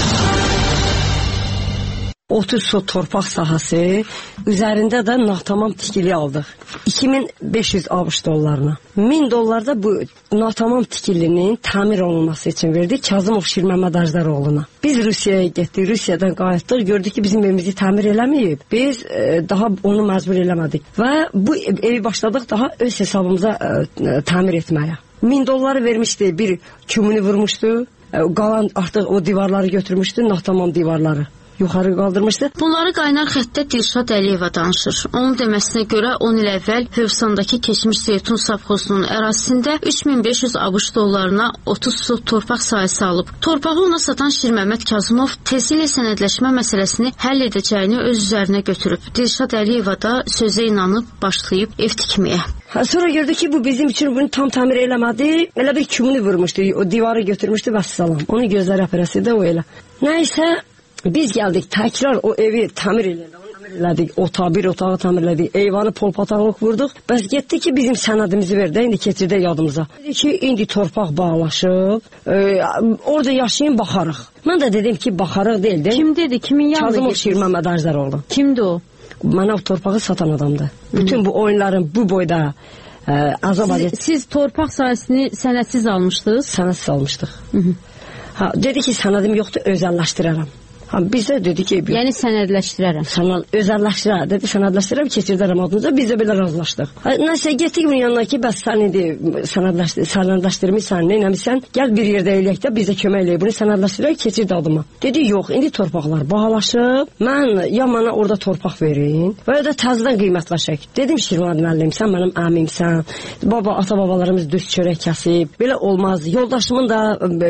otuz sot torpaq sahəsi, üzərində də natamam tikili aldıq. iki min beş yüz ABŞ dollarına. min dollar da bu natamam tikilinin təmir olunması üçün verdik Kazımov Şirməməd Ajdaroğluna. Biz Rusiyaya getdik, Rusiyadan qayıtdıq, gördük ki bizim evimizi təmir eləməyib. Biz e, daha onu məcbur eləmədik və bu evi başladıq daha öz hesabımıza e, təmir etməyə. min dolları vermişdi, bir kümünü vurmuşdu, e, qalan artıq o divarları götürmüşdü, natamam divarları yuxarı qaldırmışdı. Bunları qaynar xəttdə Dilşad Əliyeva danışır. Onun deməsinə görə on il əvvəl Hövsandakı keçmiş Zeytun savxozunun ərazisində üç min beş yüz ABŞ dollarına otuz sot torpaq sahəsi alıb. Torpağı ona satan Şirməməd Kazımov tezliklə sənədləşmə məsələsini həll edəcəyini öz üzərinə götürüb. Dilşad Əliyeva da sözə inanıb başlayıb ev tikməyə. Ha, sonra gördük ki bu bizim üçün bunu tam təmir eləmədi. Elə bir kümünü vurmuşdu, o divarı götürmüşdü və salam. Onun gözləri əpərəsi də o elə. Nəysə biz gəldik, təkrar o evi təmir elədik, otağı, bir otağı təmir elədik, eyvanı polpatanlıq vurduq. Bəs getdi ki, bizim sənədimizi verdi, indi keçirdə yadımıza. Dedi ki, indi torpaq bağlaşıb, e, orada yaşayın, baxarıq. Mən də dedim ki, baxarıq deyil. Kim dedi, kimin yanına Kazımov getdiniz? Şirməməd Ajdaroğlu. Kimdi o? Mənə o torpağı satan adamdı. Hı. Bütün bu oyunların bu boyda e, Azərbaycan... Siz, siz torpaq sahəsini sənədsiz almışdınız? Sənədsiz almışdıq. Hı -hı. Ha, dedi ki, sənədim yoxdur, özəlləşdirərəm. Ha, biz də dedik ki... Yəni sənədləşdirərəm. Sənəd, özəlləşdirərəm, dedi sənədləşdirərəm, keçirdərəm adınıza, biz də belə razılaşdıq. Ha, nəsə, getdik bunun yanına ki, bəs sən indi sənədləşdir, sənədləşdirmişsən, neynəmişsən, gəl bir yerdə eləyək də, biz də kömək eləyək, bunu sənədləşdirək, keçird adıma. Dedi, yox, indi torpaqlar bağlaşıb, mən ya mənə orada torpaq verin, və ya da təzdən qiymətləşək. Dedim, Şirməməd müəllim, sən mənim əmimsən, baba, ata-babalarımız düz çörək kəsib, belə olmaz, yoldaşımın da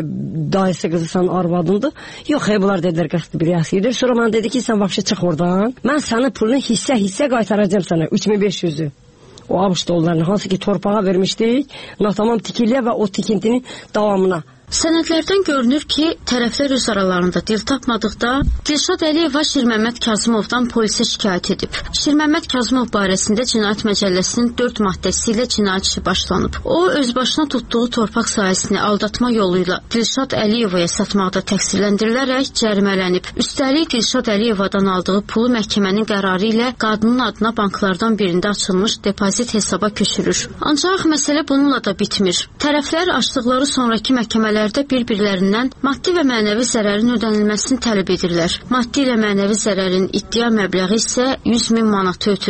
dayısı qızısan arvadındır. Yox, hey, bunlar dedilər, qəsd bir rəsidir. Sonra mən dedi ki, sən vapşə çıx oradan. Mən sənin pulunu hissə-hissə qaytaracağım sənə. üç min beş yüzü. O ABŞ dollarını, hansı ki torpağa vermişdik, natamam tikiliyə və o tikintinin davamına. Sənədlərdən görünür ki, tərəflər öz aralarında dil tapmadıqda Dilşad Əliyeva Şirməməd Kazımovdan polisə şikayət edib. Şirməməd Kazımov barəsində Cinayət Məcəlləsinin dörd maddəsi ilə cinayət işi başlanıb. O, özbaşına tutduğu torpaq sahəsini aldatma yolu ilə Dilşad Əliyevaya satmaqda təqsirləndirilərək cərimələnib. Üstəlik Dilşad Əliyevadan aldığı pulu məhkəmənin qərarı ilə qadının adına banklardan birində açılmış depozit hesaba köçürür. Ancaq məsələ bununla da bitmir. Tərəflər açdıqları sonraki məhkəmələr bir-birlərindən maddi və mənəvi zərərin ödənilməsini tələb edirlər. Maddi ilə mənəvi zərərin iddia məbləği isə yüz min manatı ötür.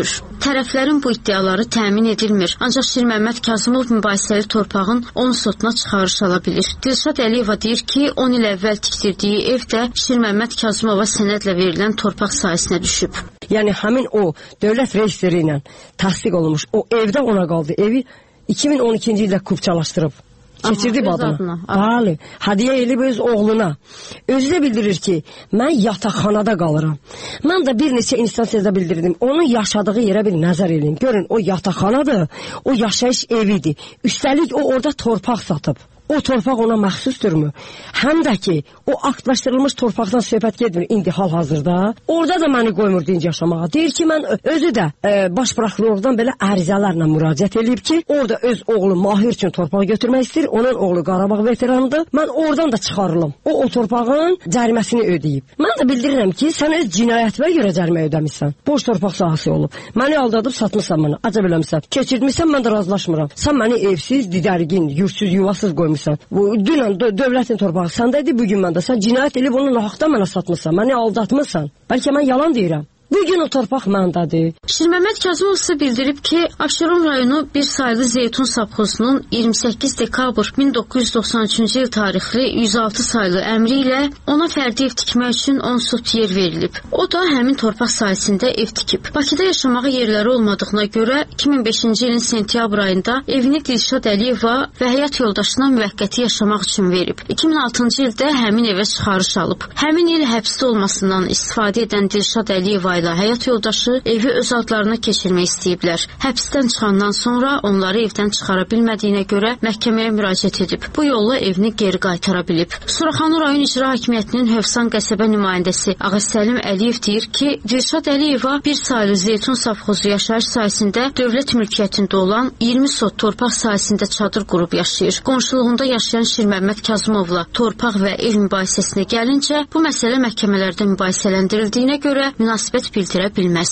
Tərəflərin bu iddiaları təmin edilmir. Ancaq Şirməmməd Kazımov mübahisəli torpağın onun sotuna çıxarış ala bilir. Dilşad Əliyeva deyir ki, on il əvvəl tikdirdiyi ev də Şirməmməd Kazımova sənədlə verilən torpaq sahəsinə düşüb. Yəni həmin o dövlət reestri ilə təsdiq olunmuş o evdə ona qaldı. Evi iki min on ikinci ildə kupçalaşdırıb. Keçirdi adına. Bəli. Hədiyyə elib öz oğluna. Özü də bildirir ki, mən yataqxanada qalıram. Mən də bir neçə instansiyada bildirdim. Onun yaşadığı yerə bir nəzər edin. Görün, o yataqxanadır, o yaşayış evidir. Üstəlik o orada torpaq satıb. O torpaq ona məxsusdurmu? Həm də ki, o aktlaşdırılmış torpaqdan söhbət getmir indi hal-hazırda. Orada da məni qoymur dinc yaşamağa. Deyir ki, mən özü də e, baş prokurordan belə ərizələrlə müraciət edib ki, orada öz oğlu Mahir üçün torpaq götürmək istəyir. Onun oğlu Qarabağ veteranıdır. Mən oradan da çıxarılım. O, o torpağın cəriməsini ödəyib. Mən də bildirirəm ki, sən öz cinayətimə görə cərimə ödəmişsən. Boş torpaq sahəsi olub. Məni aldadıb satmışsan mənə. Acab eləmişsən. Keçirtmişsən, mən də razılaşmıram. Sən məni evsiz, didərgin, yurtsuz, yuvasız qoymuşsan. Dünən dövlətin torpağı səndədir, bugün məndə. Sən cinayət edib onu nahaqdan mənə satmışsan, məni aldatmışsan. Bəlkə mən yalan deyirəm. Bugün o torpaq məndədir. Şirməmməd Kazımov isə bildirib ki, Abşeron rayonu bir saylı Zeytun savxozunun iyirmi səkkiz dekabr min doqquz yüz doxsan üçüncü il tarixli yüz altı saylı əmri ilə ona fərdi ev tikmək üçün on sot yer verilib. O da həmin torpaq sahəsində ev tikib. Bakıda yaşamağa yerləri olmadığına görə iki min beşinci ilin sentyabr ayında evini Dilşad Əliyeva və həyat yoldaşına müvəqqəti yaşamaq üçün verib. iki min altıncı ildə həmin evə çıxarış alıb. Həmin il həbsdə olmasından istifadə edən Dilşad Əliyeva ilə həyat yoldaşı evi öz adlarına keçirmək istəyiblər. Həbsdən çıxandan sonra onları evdən çıxara bilmədiyinə görə məhkəməyə müraciət edib. Bu yolla evini geri qaytara bilib. Suraxanı rayon icra hakimiyyətinin Hövsan qəsəbə nümayəndəsi Ağasəlim Əliyev deyir ki, Dilşad Əliyeva bir saylı Zeytun savxozu yaşayış sahəsində dövlət mülkiyyətində olan iyirmi sot torpaq sahəsində çadır qurub yaşayır. Qonşuluğunda yaşayan Şirməmməd Kazımovla torpaq və ev mübahisəsinə gəlincə, bu məsələ məhkəmələrdə mübahisələndirildiyinə görə münasibət bildirə bilməz.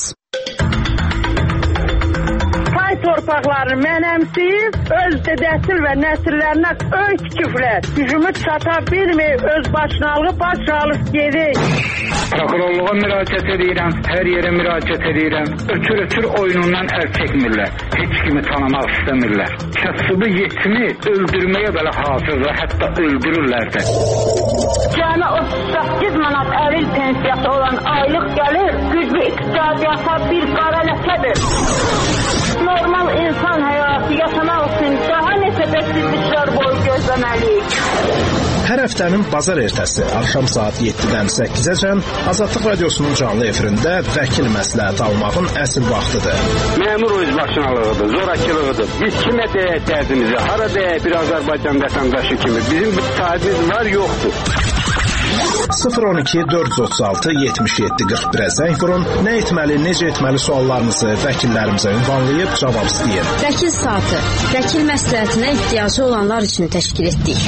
Pay torpaqlarını mənəmsiyib, öz dedəsil və nəsillərinə öy tikiblər. Gücümü çata bilmir, öz başınalığı baş alıb gedir. Prokurorluğa müraciət edirəm, hər yerə müraciət edirəm. Ötür-ötür oyunundan əl çəkmirlər. Heç kimi tanımaq istəmirlər. Kasıbı yetimi öldürməyə belə hazırlar, hətta öldürürlər də. Cəmi otuz səkkiz manat əril pensiyası olan aylıq gəlir, güclü iqtisadiyyata bir qara ləkədir. Normal insan həyatı yaşamaq üçün daha neçə bəksizliklər boyu gözləməliyik. Hər həftənin bazar ertəsi axşam saat yeddidən səkkizəcən Azadlıq Radiosunun canlı efirində vəkil məsləhət almağın əsl vaxtıdır. Məmur özbaşınalığıdır, zorakılığıdır. Biz kimə deyək dərdimizi, hara deyək bir Azərbaycan vətəndaşı kimi. Bizim bir sahibimiz var, yoxdur. sıfır on iki dörd yüz otuz altı yetmiş yeddi qırx birə zəng vurun. Nə etməli, necə etməli suallarınızı vəkillərimizə ünvanlayıb cavab istəyin. Vəkil saatı, vəkil məsləhətinə ehtiyacı olanlar üçün təşkil etdik.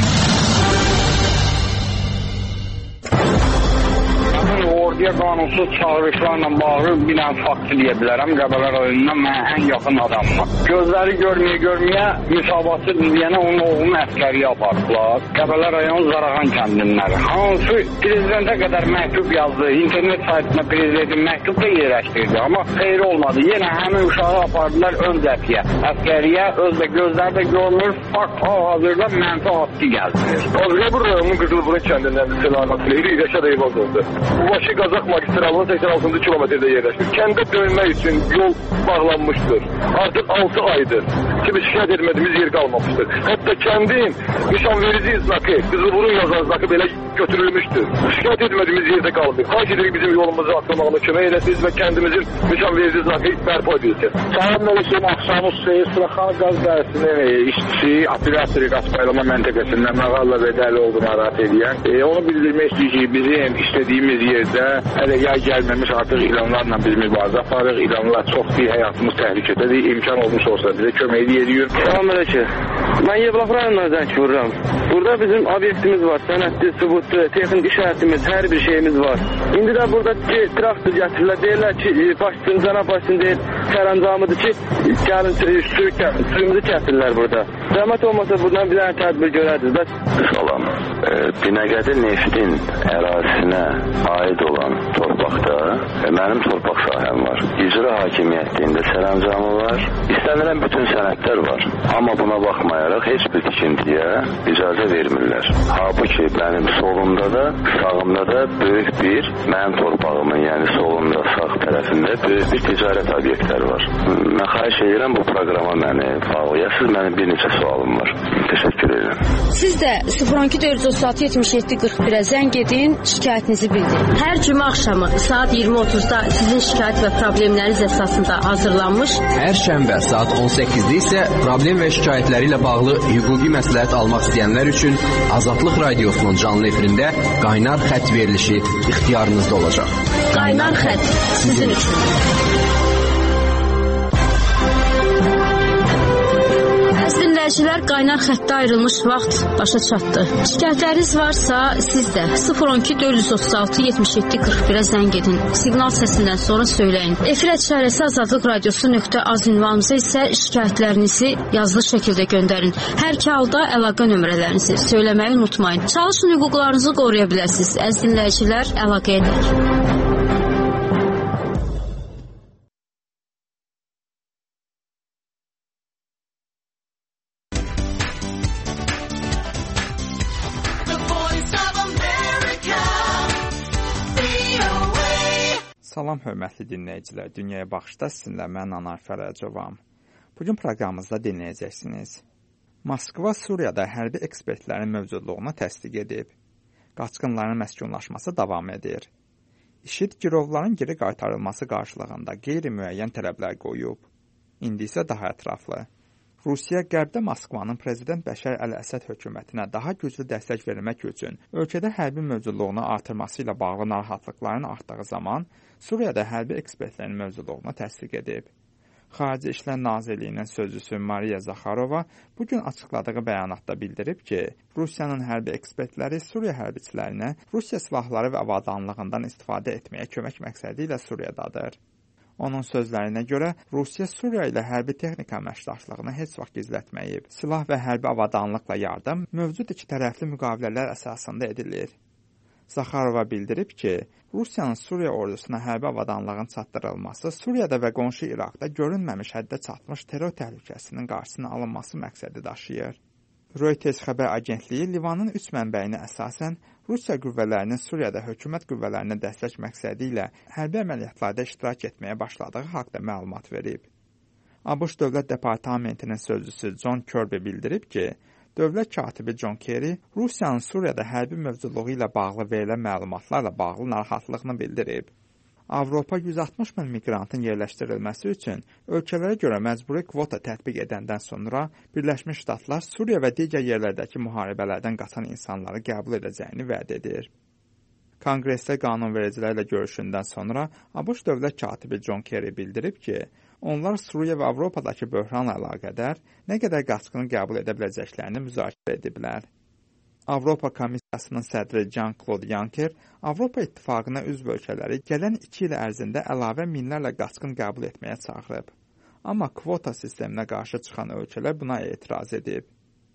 Orduya qanunsuz çağırışlarla bağlı bir dənə fakt eləyə bilərəm. Qəbələ rayonundan mənə ən yaxın adamım. Gözləri görməyə görməyə müsabatı deyənə onun oğlunu əskəriyə apardılar. Qəbələ rayon Zarağan kəndinləri. Hansı prezidentə qədər məktub yazdı. İnternet saytına prezidentin məktub da yerləşdirdi. Amma xeyri olmadı. Yenə həmin uşağı apardılar ön cəbhəyə. Əskəriyə özdə gözləri də görmür. Fakt hal-hazırda mənfi haqqı gəldirir. Azrəbur rayonunun Qızılburun kəndindən selamatlı İri Rəşad Eyvaz oldu. Bu başı Qazaq magistralının səksən altıncı kilometrdə yerləşir. Kəndə dönmək üçün yol bağlanmışdır. Artıq altı aydır ki, biz şikayət etmədiyimiz yer qalmamışdır. Hətta kəndin nişanverici znakı, Qızılburun yazan znakı belə götürülmüşdür. Şikayət etmədiyimiz yerdə qalmır. Xahiş edirik bizim yolumuzu atılmağına kömək edəsiniz və kəndimizin nişanverici znakı bərpa edilsin. Salam olsun, axşamız Seyir Suraxan qaz dərəsinin işçisi, operatori Qaspaylama məntəqəsindən Məğalla Bədəli oldu narahat edən. E, onu bildirmək istəyir ki, bizim istədiyimiz yerdə hələ yay gəlməmiş artıq ilanlarla biz mübarizə aparırıq. İlanlar çox bir həyatımız təhlükədədir. İmkan olmuş olsa bizə kömək edirik. Salam əleykum. Mən Yevlax rayonundan zəng vururam. Burada bizim obyektimiz var. Sənədli, sübutlu, texnik işarətimiz, hər bir şeyimiz var. İndi də burada traktor gətirirlər. Deyirlər ki, başsın, cənab başsın deyir. Sərəncamıdır ki, gəlin suyumuzu kəsilirlər burada. Zəhmət olmasa buradan bir dənə tədbir görərdiniz. Bəs... Salam. E, Binəqədi Neftin ərazisinə aid olan torpaqda e, mənim torpaq sahəm var. İcra hakimiyyətində sərəncamı var. İstənilən bütün sənədlər var. Amma buna baxmayaraq heç bir tikintiyə icazə vermirlər. Halbuki mənim solumda da, sağımda da böyük bir, mənim torpağımın, yəni solumda, sağ tərəfində böyük bir ticarət obyektləri var. Mən xahiş edirəm bu proqrama məni bağlayasınız. Mənim bir neçə sualım var. Təşəkkür edirəm. Siz də sıfır on iki dörd yüz otuz altı yetmiş yeddi qırx birə zəng edin, şikayətinizi bildirin. Hər cümə axşamı saat iyirmi otuzda sizin şikayət və problemləriniz əsasında hazırlanmış. Hər şənbə saat on səkkizdə isə problem və şikayətləri ilə bağlı hüquqi məsləhət almaq istəyənlər üçün Azadlıq Radiosunun canlı efirində qaynar xətt verilişi ixtiyarınızda olacaq. Qaynar xətt sizin üçün. Dinləyicilər, qaynar xəttə ayrılmış vaxt başa çatdı. Şikayətləriniz varsa siz də sıfır on iki dörd yüz otuz altı yetmiş yeddi qırx birə zəng edin. Siqnal səsindən sonra söyləyin. Efir əşarəsi azadlıq radiosu nöqtə az ünvanımıza isə şikayətlərinizi yazılı şəkildə göndərin. Hər iki halda əlaqə nömrələrinizi söyləməyi unutmayın. Çalışın, hüquqlarınızı qoruya biləsiniz. Əziz dinləyicilər, əlaqə edək. Salam, hörmətli dinləyicilər. Dünyaya baxışda sizinlə mən Anar Fərəcovam. Bugün proqramımızda dinləyəcəksiniz. Moskva Suriyada hərbi ekspertlərin mövcudluğunu təsdiq edib. Qaçqınların məskunlaşması davam edir. İşid girovların geri qaytarılması qarşılığında qeyri-müəyyən tələblər qoyub. İndi isə daha ətraflı. Rusiya qərbdə Moskvanın prezident Bəşər Əl-Əsəd hökumətinə daha güclü dəstək vermək üçün ölkədə hərbi mövcudluğunu artırması ilə bağlı narahatlıqların artdığı zaman Suriyada hərbi ekspertlərin mövcudluğunu təsdiq edib. Xarici İşlər Nazirliyinin sözçüsü Mariya Zakharova bugün açıqladığı bəyanatda bildirib ki, Rusiyanın hərbi ekspertləri Suriya hərbiçilərinə Rusiya silahları və avadanlığından istifadə etməyə kömək məqsədi ilə Suriyadadır. Onun sözlərinə görə Rusiya Suriya ilə hərbi texnika əməkdaşlığını heç vaxt gizlətməyib. Silah və hərbi avadanlıqla yardım mövcud iki tərəfli müqavilələr əsasında edilir. Zakharova bildirib ki, Rusiyanın Suriya ordusuna hərbi avadanlığın çatdırılması Suriyada və qonşu İraqda görünməmiş həddə çatmış terror təhlükəsinin qarşısının alınması məqsədi daşıyır. Reuters xəbər agentliyi Livanın üç mənbəyinə əsasən Rusiya qüvvələrinin Suriyada hökumət qüvvələrinə dəstək məqsədi ilə hərbi əməliyyatlarda iştirak etməyə başladığı haqqda məlumat verib. ABŞ Dövlət Departamentinin sözçüsü John Kirby bildirib ki, dövlət katibi John Kerry Rusiyanın Suriyada hərbi mövcudluğu ilə bağlı verilən məlumatlarla bağlı narahatlığını bildirib. Avropa yüz altmış min miqrantın yerləşdirilməsi üçün ölkələrə görə məcburi kvota tətbiq edəndən sonra Birləşmiş Ştatlar Suriya və digər yerlərdəki müharibələrdən qaçan insanları qəbul edəcəyini vəd edir. Konqresdə qanunvericilərlə görüşündən sonra ABŞ dövlət katibi John Kerry bildirib ki, onlar Suriya və Avropadakı böhranla əlaqədar nə qədər qaçqını qəbul edə biləcəklərini müzakirə ediblər. Avropa Komissiyasının sədri Jean-Claude Juncker Avropa İttifaqına üzv ölkələri gələn iki il ərzində əlavə minlərlə qaçqın qəbul etməyə çağırıb. Amma kvota sisteminə qarşı çıxan ölkələr buna etiraz edib.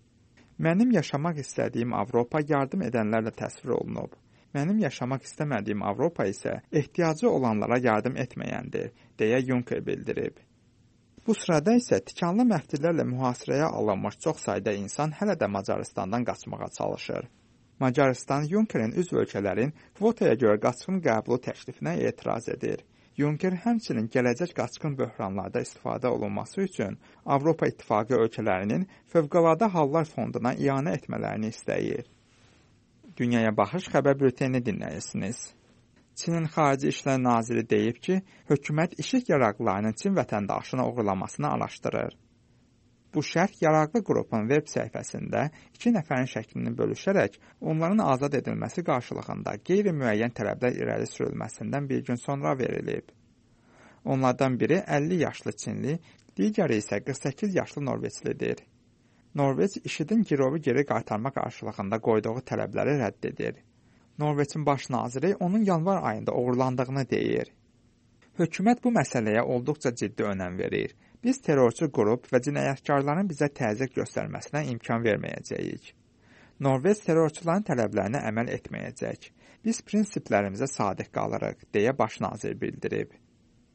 Mənim yaşamaq istədiyim Avropa yardım edənlərlə təsvir olunub. Mənim yaşamaq istəmədiyim Avropa isə ehtiyacı olanlara yardım etməyəndir, deyə Juncker bildirib. Bu sırada isə tikanlı məftillərlə mühasirəyə alınmış çox sayda insan hələ də Macarıstandan qaçmağa çalışır. Macarıstan Junckerin üzv ölkələrin kvotaya görə qaçqın qəbulu təklifinə etiraz edir. Juncker həmçinin gələcək qaçqın böhranlarda istifadə olunması üçün Avropa İttifaqı ölkələrinin Fövqəladə Hallar Fonduna ianə etmələrini istəyir. Dünyaya baxış xəbər bülteni dinləyirsiniz. Çinin Xarici İşlər Naziri deyib ki, hökumət işıq yaraqlılarının Çin vətəndaşını oğurlamasını araşdırır. Bu şərh yaraqlı qrupun veb səhifəsində iki nəfərin şəklini bölüşərək onların azad edilməsi qarşılığında qeyri-müəyyən tələblər irəli sürülməsindən bir gün sonra verilib. Onlardan biri əlli yaşlı Çinli, digəri isə qırx səkkiz yaşlı Norveçlidir. Norveç işidin girovu geri qaytarma qarşılığında qoyduğu tələbləri rədd edir. Norveçin baş naziri onun yanvar ayında uğurlandığını deyir. Hökumət bu məsələyə olduqca ciddi önəm verir. Biz terrorçu qrup və cinayətkarların bizə təzyiq göstərməsinə imkan verməyəcəyik. Norveç terrorçuların tələblərinə əməl etməyəcək. Biz prinsiplərimizə sadiq qalırıq, deyə baş nazir bildirib.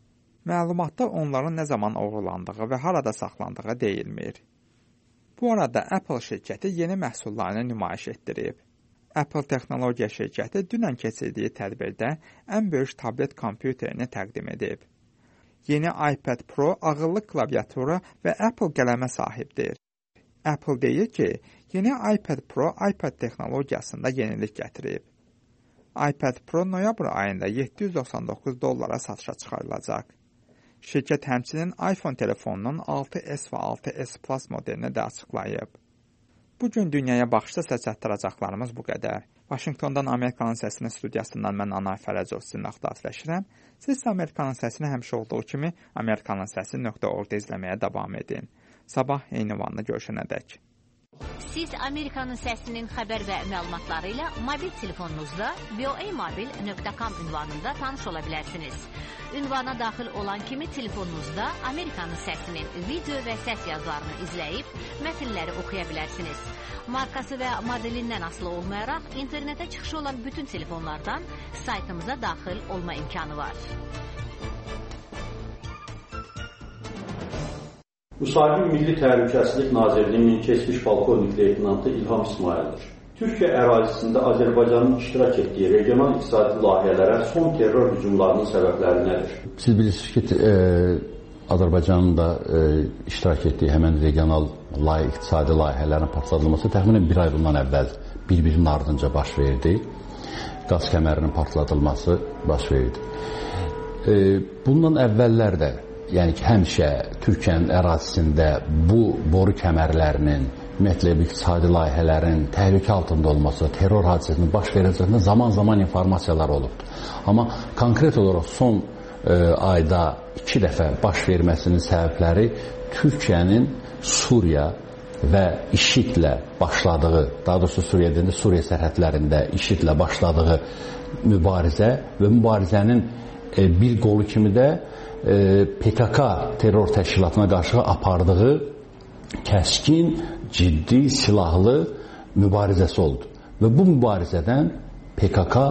Məlumatda onların nə zaman oğurlandığı və harada saxlandığı deyilmir. Bu arada Apple şirkəti yeni məhsullarını nümayiş etdirib. Apple texnologiya şirkəti dünən keçirdiyi tədbirdə ən böyük tablet kompüterini təqdim edib. Yeni iPad Pro ağıllı klaviatura və Apple qələmə sahibdir. Apple deyir ki, yeni iPad Pro iPad texnologiyasında yenilik gətirib. iPad Pro noyabr ayında yeddi yüz doxsan doqquz dollara satışa çıxarılacaq. Şirkət həmçinin iPhone telefonunun altı S və altı S Plus modelini də açıqlayıb. Bugün dünyaya baxışda sizə çatdıracaqlarımız bu qədər. Vaşinqtondan Amerikanın Səsinin studiyasından mən Anar Fərəcov sizinlə xudafləşirəm. Siz isə Amerikanın Səsini həmişə olduğu kimi amerikanın səsi nöqtə org-da izləməyə davam edin. Sabah eyni vanda görüşənədək. Siz Amerikanın Səsinin xəbər və məlumatları ilə mobil telefonunuzda v o a mobil nöqtə com ünvanında tanış ola bilərsiniz. Ünvana daxil olan kimi telefonunuzda Amerikanın Səsinin video və səs yazılarını izləyib, mətnləri oxuya bilərsiniz. Markası və modelindən asılı olmayaraq, internetə çıxışı olan bütün telefonlardan saytımıza daxil olma imkanı var. Müsahibin Milli Təhlükəsizlik Nazirliyinin keçmiş polkovnik leytenantı İlham İsmaildir. Türkiyə ərazisində Azərbaycanın iştirak etdiyi regional iqtisadi layihələrə son terror hücumlarının səbəbləri nədir? Siz bilirsiniz ki, e, Azərbaycanın da e, iştirak etdiyi həmən regional lay, iqtisadi layihələrin partladılması təxminən bir ay bundan əvvəl bir-birinin ardınca baş verdi. Qaz kəmərinin partladılması baş verdi. E, bundan əvvəllər də yəni ki, həmişə Türkiyənin ərazisində bu boru kəmərlərinin, ümumiyyətlə iqtisadi layihələrin təhlükə altında olması, terror hadisəsinin baş verəcəyində zaman-zaman informasiyalar olubdur. Amma konkret olaraq son e, ayda iki dəfə baş verməsinin səbəbləri Türkiyənin Suriya və IŞİD-lə başladığı, daha doğrusu Suriya deyəndə Suriya sərhədlərində IŞİD-lə başladığı mübarizə və mübarizənin e, bir qolu kimi də P K K terror təşkilatına qarşı apardığı kəskin, ciddi, silahlı mübarizəsi oldu. Və bu mübarizədən P K K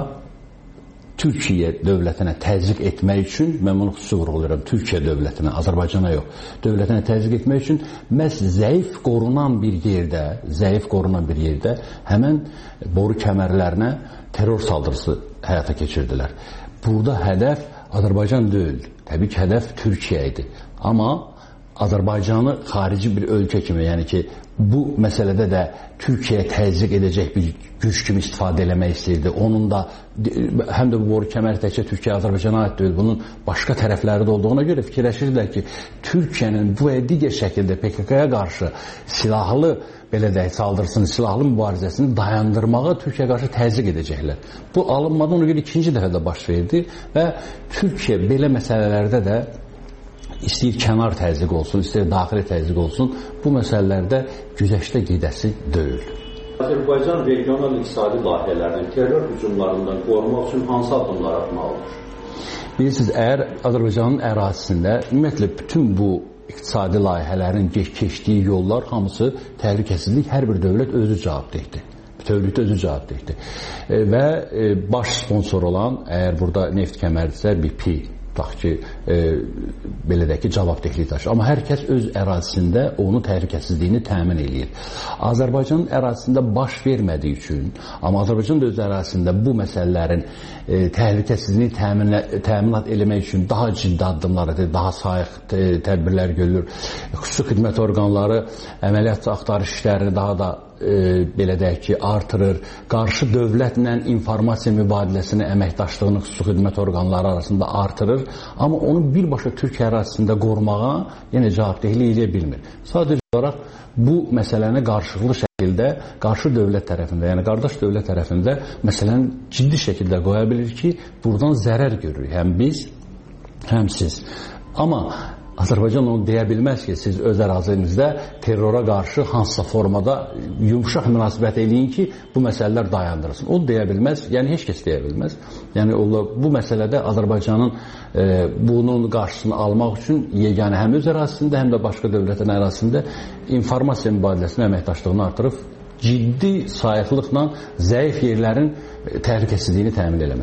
Türkiyə dövlətinə təzyiq etmək üçün, mən bunu xüsusi vurğuluyorum, Türkiyə dövlətinə, Azərbaycana yox, dövlətinə təzyiq etmək üçün məhz zəif qorunan bir yerdə, zəif qorunan bir yerdə həmən boru kəmərlərinə terror saldırısı həyata keçirdilər. Burada hədəf Azərbaycan deyildi. Təbii ki, hədəf Türkiyə idi. Amma Azərbaycanı xarici bir ölkə kimi, yəni ki, bu məsələdə də Türkiyəyə təzyiq edəcək bir güc kimi istifadə eləmək istəyirdi. Onun da, həm də bu boru kəməri təkcə Türkiyə, Azərbaycana aid deyil, bunun başqa tərəfləri də olduğuna görə fikirləşirdilər ki, Türkiyənin bu və digər şəkildə P K K-ya qarşı silahlı belə deyək, saldırısını, silahlı mübarizəsini dayandırmağa Türkiyə qarşı təzyiq edəcəklər. Bu alınmadan ona görə ikinci dəfə də baş verdi və Türkiyə belə məsələlərdə də istəyir kənar təzyiq olsun, istəyir daxili təzyiq olsun, bu məsələlərdə güzəştə gedəsi deyil. Azərbaycan regional iqtisadi layihələrinin terror hücumlarından qorumaq üçün hansı addımlar atmalıdır? Bilirsiniz, əgər Azərbaycanın ərazisində ümumiyyətlə bütün bu iqtisadi layihələrin keçdiyi yollar hamısı təhlükəsizlik, hər bir dövlət özü cavabdehdir. Bütövlükdə özü cavabdehdir. E, və e, baş sponsor olan, əgər burada neft kəmərdirsə, B P, tutaq ki, e, belə deyək ki, cavabdehlik daşır. Amma hər kəs öz ərazisində onun təhlükəsizliyini təmin eləyir. Azərbaycanın ərazisində baş vermədiyi üçün, amma Azərbaycan da öz ərazisində bu məsələlərin e, təhlükəsizliyini təmin, təminat eləmək üçün daha ciddi addımlar edir, daha sayıq tədbirlər görülür. Xüsusi xidmət orqanları əməliyyat axtarış işlərini daha da e, belə deyək ki, artırır. Qarşı dövlətlə informasiya mübadiləsini, əməkdaşlığını xüsusi xidmət orqanları arasında artırır. Amma onu birbaşa Türkiyə ərazisində qorumağa yenə cavabdehlik edə bilmir. Sadəcə olaraq bu məsələni qarşılıqlı şəkildə qarşı dövlət tərəfində, yəni qardaş dövlət tərəfində məsələni ciddi şəkildə qoya bilir ki, buradan zərər görürük. Həm biz, həm siz. Amma Azərbaycan onu deyə bilməz ki, siz öz ərazinizdə terrora qarşı hansısa formada yumuşaq münasibət eləyin ki, bu məsələlər dayandırılsın. O deyə bilməz, yəni heç kəs deyə bilməz. Yəni bu məsələdə Azərbaycanın e, bunun qarşısını almaq üçün yeganə həm öz ərazisində, həm də başqa dövlətin ərazisində informasiya mübadiləsinin əməkdaşlığını artırıb ciddi sayıqlıqla zəif yerlərin təhlükəsizliyini təmin eləməkdir.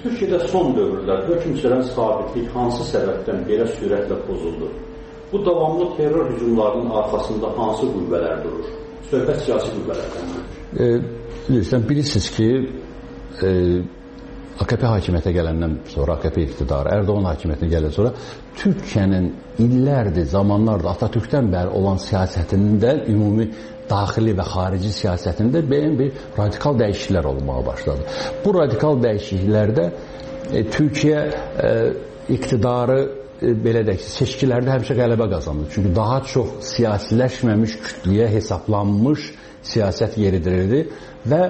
Türkiyədə son dövrlər hökm sürən sabitlik hansı səbəbdən belə sürətlə pozuldu? Bu davamlı terror hücumlarının arxasında hansı qüvvələr durur? Söhbət siyasi qüvvələrdən. E, bilirsən, bilirsiniz ki, e, A K P hakimiyyətə gələndən sonra, A K P iktidarı, Erdoğan hakimiyyətinə gələndən sonra Türkiyənin illərdir, zamanlardır Atatürkdən bəri olan siyasətində, ümumi daxili və xarici siyasətində beyin bir radikal dəyişikliklər olmağa başladı. Bu radikal dəyişikliklərdə e, Türkiyə e, iktidarı e, belə deyək, seçkilərdə həmişə qələbə qazandı. Çünki daha çox siyasiləşməmiş kütləyə hesablanmış siyasət yeridirirdi və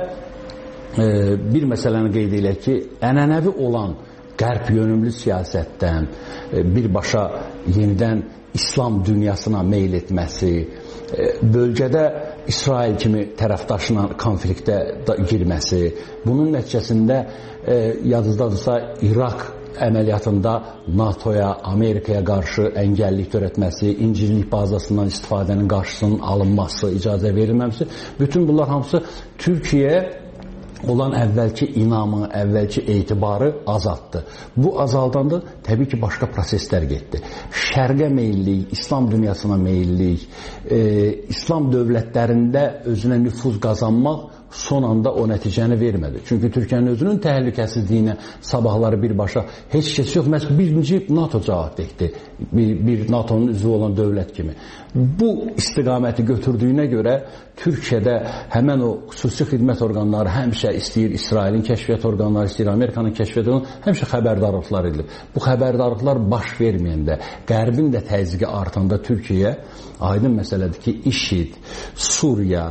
bir məsələni qeyd edək ki, ənənəvi olan qərb yönümlü siyasətdən birbaşa yenidən İslam dünyasına meyl etməsi, bölgədə İsrail kimi tərəfdaşla konfliktə girməsi, bunun nəticəsində yadınızdadırsa İraq əməliyyatında NATOya, Amerikaya qarşı əngəllik törətməsi, İncirlik bazasından istifadənin qarşısının alınması, icazə verilməməsi, bütün bunlar hamısı Türkiyəyə olan əvvəlki inamı, əvvəlki etibarı azaltdı. Bu azaldanda təbii ki, başqa proseslər getdi. Şərqə meyillik, İslam dünyasına meyillik, e, İslam dövlətlərində özünə nüfuz qazanmaq son anda o nəticəni vermədi. Çünki Türkiyənin özünün təhlükəsizliyinə sabahları birbaşa heç kəs yox, məhz birinci NATO cavab verdi, bir, bir NATO'nun üzvü olan dövlət kimi. Bu istiqaməti götürdüyünə görə Türkiyədə həmən o xüsusi xidmət orqanları həmişə istəyir, İsrailin kəşfiyyat orqanları istəyir, Amerikanın kəşfiyyat orqanları həmişə xəbərdarlıqlar edilir. Bu xəbərdarlıqlar baş verməyəndə, Qərbin də təzyiqi artanda Türkiyəyə aydın məsələdir ki, İŞİD, Suriya,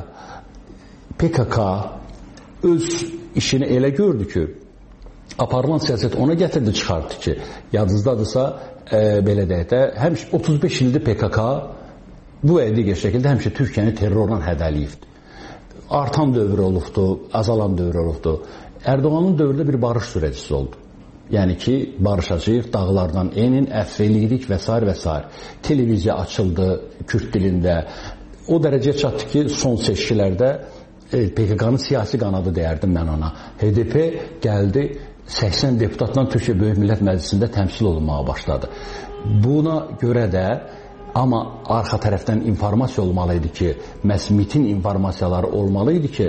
P K K öz işini elə gördü ki, aparılan siyasət ona gətirdi, çıxardı ki, yadınızdadırsa, e, belə deyək də, həmişə otuz beş ildir P K K bu və digər şəkildə həmişə Türkiyəni terrorla hədəliyibdir. Artan dövr olubdu, azalan dövr olubdu. Erdoğanın dövrdə bir barış sürəcisi oldu. Yəni ki, barışacağıq, dağlardan enin, əfv eləyirik və s. və s. Televiziya açıldı Kürd dilində. O dərəcəyə çatdı ki, son seçkilərdə P K K'nın siyasi qanadı deyərdim mən ona. H D P gəldi, səksən deputatla Türkiyə Böyük Millət Məclisində təmsil olunmağa başladı. Buna görə də, amma arxa tərəfdən informasiya olmalıydı ki, məhz MİT-in informasiyaları olmalıydı ki,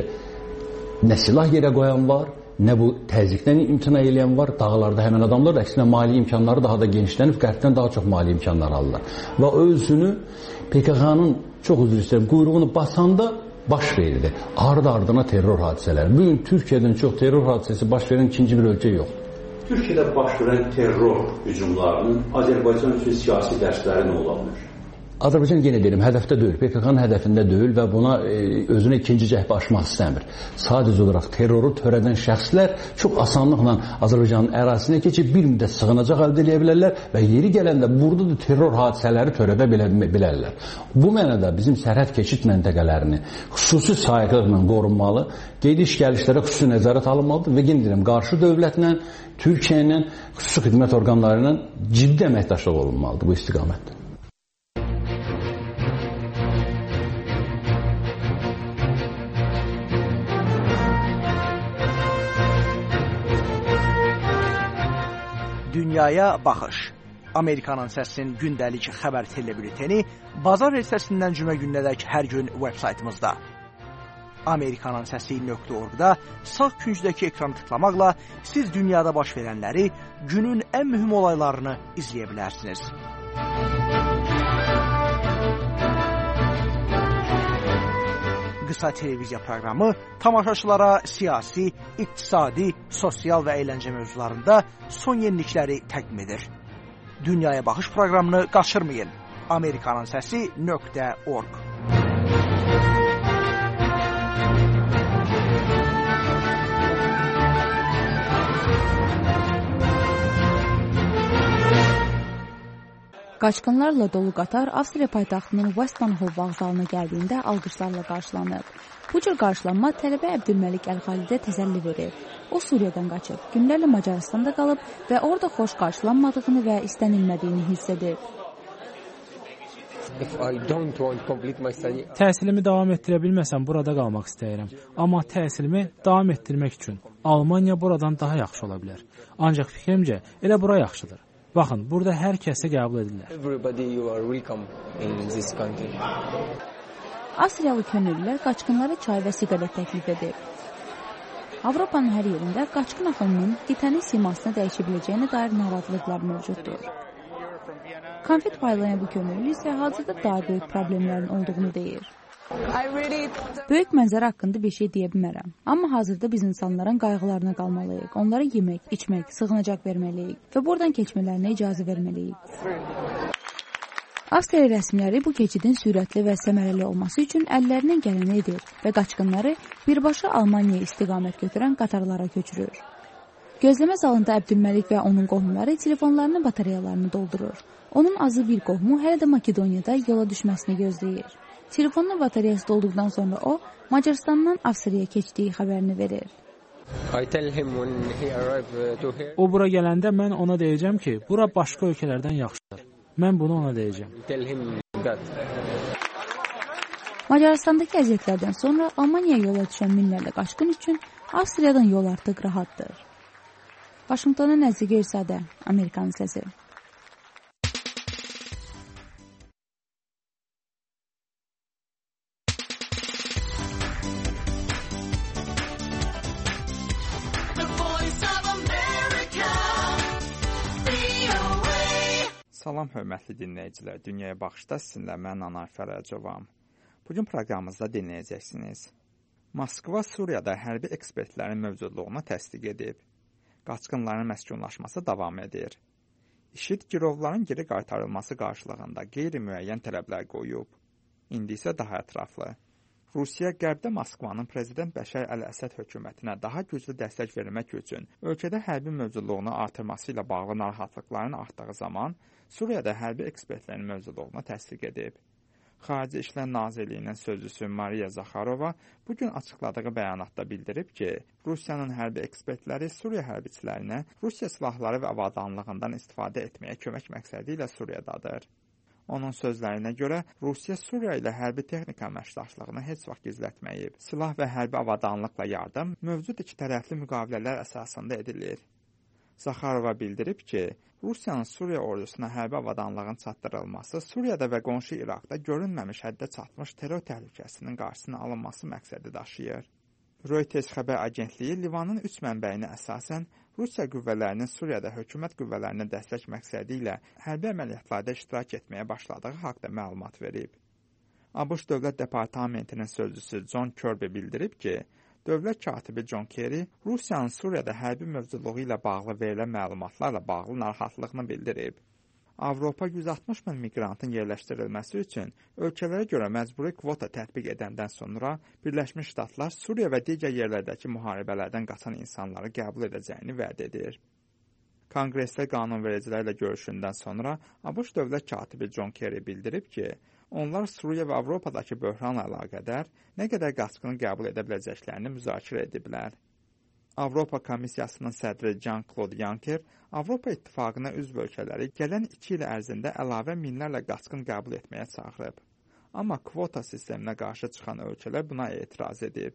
nə silah yerə qoyan var, nə bu təzyiqdən imtina edən var, dağlarda həmən adamlar da əksinə mali imkanları daha da genişlənib, qərbdən daha çox mali imkanlar alırlar. Və özünü P K K'nın çox üzr istəyirəm, quyruğunu basanda baş verirdi. Ardı-ardına terror hadisələri. Bugün Türkiyədən çox terror hadisəsi baş verən ikinci bir ölkə yoxdur. Türkiyədə baş verən terror hücumlarının Azərbaycan üçün siyasi dərsləri nə ola bilər? Azərbaycan yenə deyirəm, hədəfdə deyil, P K K'nın hədəfində deyil və buna e, özünə ikinci cəhbə açmaq istəmir. Sadəcə olaraq terroru törədən şəxslər çox asanlıqla Azərbaycanın ərazisinə keçib bir müddət sığınacaq əldə edə bilərlər və yeri gələndə burada da terror hadisələri törədə bilərlər. Bu mənada bizim sərhəd keçid məntəqələrini xüsusi sayıqlıqla qorunmalı, gediş-gəlişlərə xüsusi nəzarət alınmalıdır və yenə deyirəm, qarşı dövlətlə, Türkiyə ilə, xüsusi xidmət orqanları ilə ciddi əməkdaşlıq olunmalıdır bu istiqamətdə. Dünyaya baxış. Amerikanın səsinin gündəlik xəbər telebülteni bazar ertəsindən cümə gününədək hər gün veb saytımızda. Amerikanın səsi nöqtə org-da sağ küncdəki ekranı tıklamaqla siz dünyada baş verənləri, günün ən mühüm olaylarını izləyə bilərsiniz. Qısa televiziya proqramı tamaşaçılara siyasi, iqtisadi, sosial və əyləncə mövzularında son yenilikləri təqdim edir. Dünyaya baxış proqramını qaçırmayın. Amerikanın səsi nöqtə org. Qaçqınlarla dolu qatar Avstriya paytaxtının Westbahnhof vağzalına gəldiyində alqışlarla qarşılanıb. Bu cür qarşılanma tələbə Əbdülməlik Əl-Xalidə təsəlli verir. O Suriyadan qaçıb, günlərlə Macaristanda qalıb və orada xoş qarşılanmadığını və istənilmədiyini hiss edir. if I don't want to complete my study. Təhsilimi davam etdirə bilməsəm burada qalmaq istəyirəm. Amma təhsilimi davam etdirmək üçün Almaniya buradan daha yaxşı ola bilər. Ancaq fikrimcə elə bura yaxşıdır. Baxın, burada hər kəsə qəbul edirlər. Everybody you are welcome in this country. Avstriyalı könüllülər qaçqınlara çay və siqaret təklif edir. Avropanın hər yerində qaçqın axınının qitənin simasını dəyişə biləcəyinə dair narahatlıqlar mövcuddur. Konfet paylayan bu könüllü isə hazırda daha böyük problemlərin olduğunu deyir. Böyük mənzərə haqqında bir şey deyə bilmərəm. Amma hazırda biz insanların qayğılarına qalmalıyıq. Onlara yemək, içmək, sığınacaq verməliyik və buradan keçmələrinə icazə verməliyik. Avstriya rəsmiləri bu keçidin sürətli və səmərəli olması üçün əllərindən gələni edir və qaçqınları birbaşa Almaniyaya istiqamət götürən qatarlara köçürür. Gözləmə zalında Əbdülməlik və onun qohumları telefonlarının batareyalarını doldurur. Onun azı bir qohumu hələ də Makedoniyada yola düşməsini gözləyir. Telefonun batareyası dolduqdan sonra o, Macarıstandan Avstriyaya keçdiyi xəbərini verir. O bura gələndə mən ona deyəcəm ki, bura başqa ölkələrdən yaxşıdır. Mən bunu ona deyəcəm. Macarıstandakı əziyyətlərdən sonra Almaniyaya yola düşən minlərlə qaçqın üçün Avstriyadan yol artıq rahatdır. Vaşinqtona Nəzir Qeyrisadə, Amerikanın səsi. Salam, hörmətli dinləyicilər. Dünyaya baxışda sizinlə mən Anar Fərəcovam. Bugün proqramımızda dinləyəcəksiniz. Moskva Suriyada hərbi ekspertlərin mövcudluğunu təsdiq edib. Qaçqınların məskunlaşması davam edir. İşid girovların geri qaytarılması qarşılığında qeyri-müəyyən tələblər qoyub. İndi isə daha ətraflı. Rusiya qərbdə Moskvanın prezident Bəşər Əl-Əsəd hökumətinə daha güclü dəstək vermək üçün ölkədə hərbi mövcudluğunu artırması ilə bağlı narahatlıqların artdığı zaman Suriyada hərbi ekspertlərin mövcudluğunu təsdiq edib. Xarici İşlər Nazirliyinin sözçüsü Mariya Zakharova bugün açıqladığı bəyanatda bildirib ki, Rusiyanın hərbi ekspertləri Suriya hərbiçilərinə Rusiya silahları və avadanlığından istifadə etməyə kömək məqsədi ilə Suriyadadır. Onun sözlərinə görə, Rusiya Suriya ilə hərbi texnika əməkdaşlığını heç vaxt gizlətməyib. Silah və hərbi avadanlıqla yardım mövcud iki tərəfli müqavilələr əsasında edilir. Zakharova bildirib ki, Rusiyanın Suriya ordusuna hərbi avadanlığın çatdırılması Suriyada və qonşu İraqda görünməmiş həddə çatmış terror təhlükəsinin qarşısının alınması məqsədi daşıyır. Reuters xəbər agentliyi Livanın üç mənbəyinə əsasən Rusiya qüvvələrinin Suriyada hökumət qüvvələrinə dəstək məqsədi ilə hərbi əməliyyatlarda iştirak etməyə başladığı haqqda məlumat verib. ABŞ Dövlət Departamentinin sözçüsü John Kirby bildirib ki, Dövlət katibi John Kerry Rusiyanın Suriyada hərbi mövcudluğu ilə bağlı verilən məlumatlarla bağlı narahatlığını bildirib. Avropa yüz altmış min miqrantın yerləşdirilməsi üçün ölkələrə görə məcburi kvota tətbiq edəndən sonra Birləşmiş Ştatlar Suriya və digər yerlərdəki müharibələrdən qaçan insanları qəbul edəcəyini vəd edir. Konqresdə qanunvericilərlə görüşündən sonra ABŞ Dövlət katibi John Kerry bildirib ki, onlar Suriya və Avropadakı böhranla əlaqədar nə qədər qaçqını qəbul edə biləcəklərini müzakirə ediblər. Avropa Komissiyasının sədri Jean-Claude Juncker Avropa İttifaqına üzv ölkələri gələn iki il ərzində əlavə minlərlə qaçqın qəbul etməyə çağırıb. Amma kvota sisteminə qarşı çıxan ölkələr buna etiraz edib.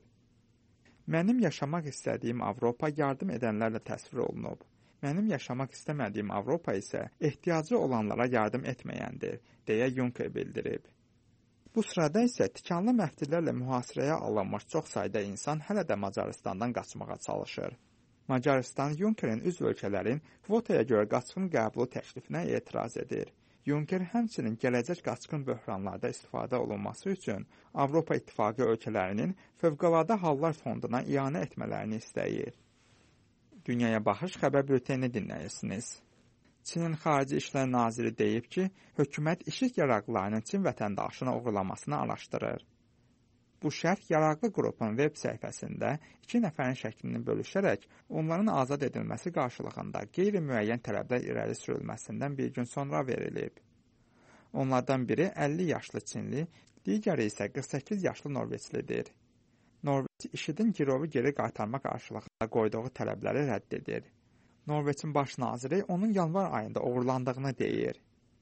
Mənim yaşamaq istədiyim Avropa yardım edənlərlə təsvir olunub. Mənim yaşamaq istəmədiyim Avropa isə ehtiyacı olanlara yardım etməyəndir, deyə Juncker bildirib. Bu sırada isə tikanlı məftillərlə mühasirəyə alınmış çox sayda insan hələ də Macarıstandan qaçmağa çalışır. Macarıstan Junckerin üzv ölkələrin kvotaya görə qaçqın qəbulu təklifinə etiraz edir. Juncker həmçinin gələcək qaçqın böhranlarda istifadə olunması üçün Avropa İttifaqı ölkələrinin Fövqəladə Hallar Fonduna ianə etmələrini istəyir. Dünyaya baxış xəbər bülteni dinləyirsiniz. Çinin Xarici İşlər Naziri deyib ki, hökumət işıq yaraqlılarının Çin vətəndaşını uğurlamasını araşdırır. Bu şərh yaraqlı qrupun web səhifəsində iki nəfərin şəklini bölüşərək onların azad edilməsi qarşılığında qeyri-müəyyən tələblər irəli sürülməsindən bir gün sonra verilib. Onlardan biri əlli yaşlı Çinli, digəri isə qırx səkkiz yaşlı Norveçlidir. Norveç IŞİDin girovu geri qaytarma qarşılığında qoyduğu tələbləri rədd edir. Norveçin baş naziri onun yanvar ayında uğurlandığını deyir.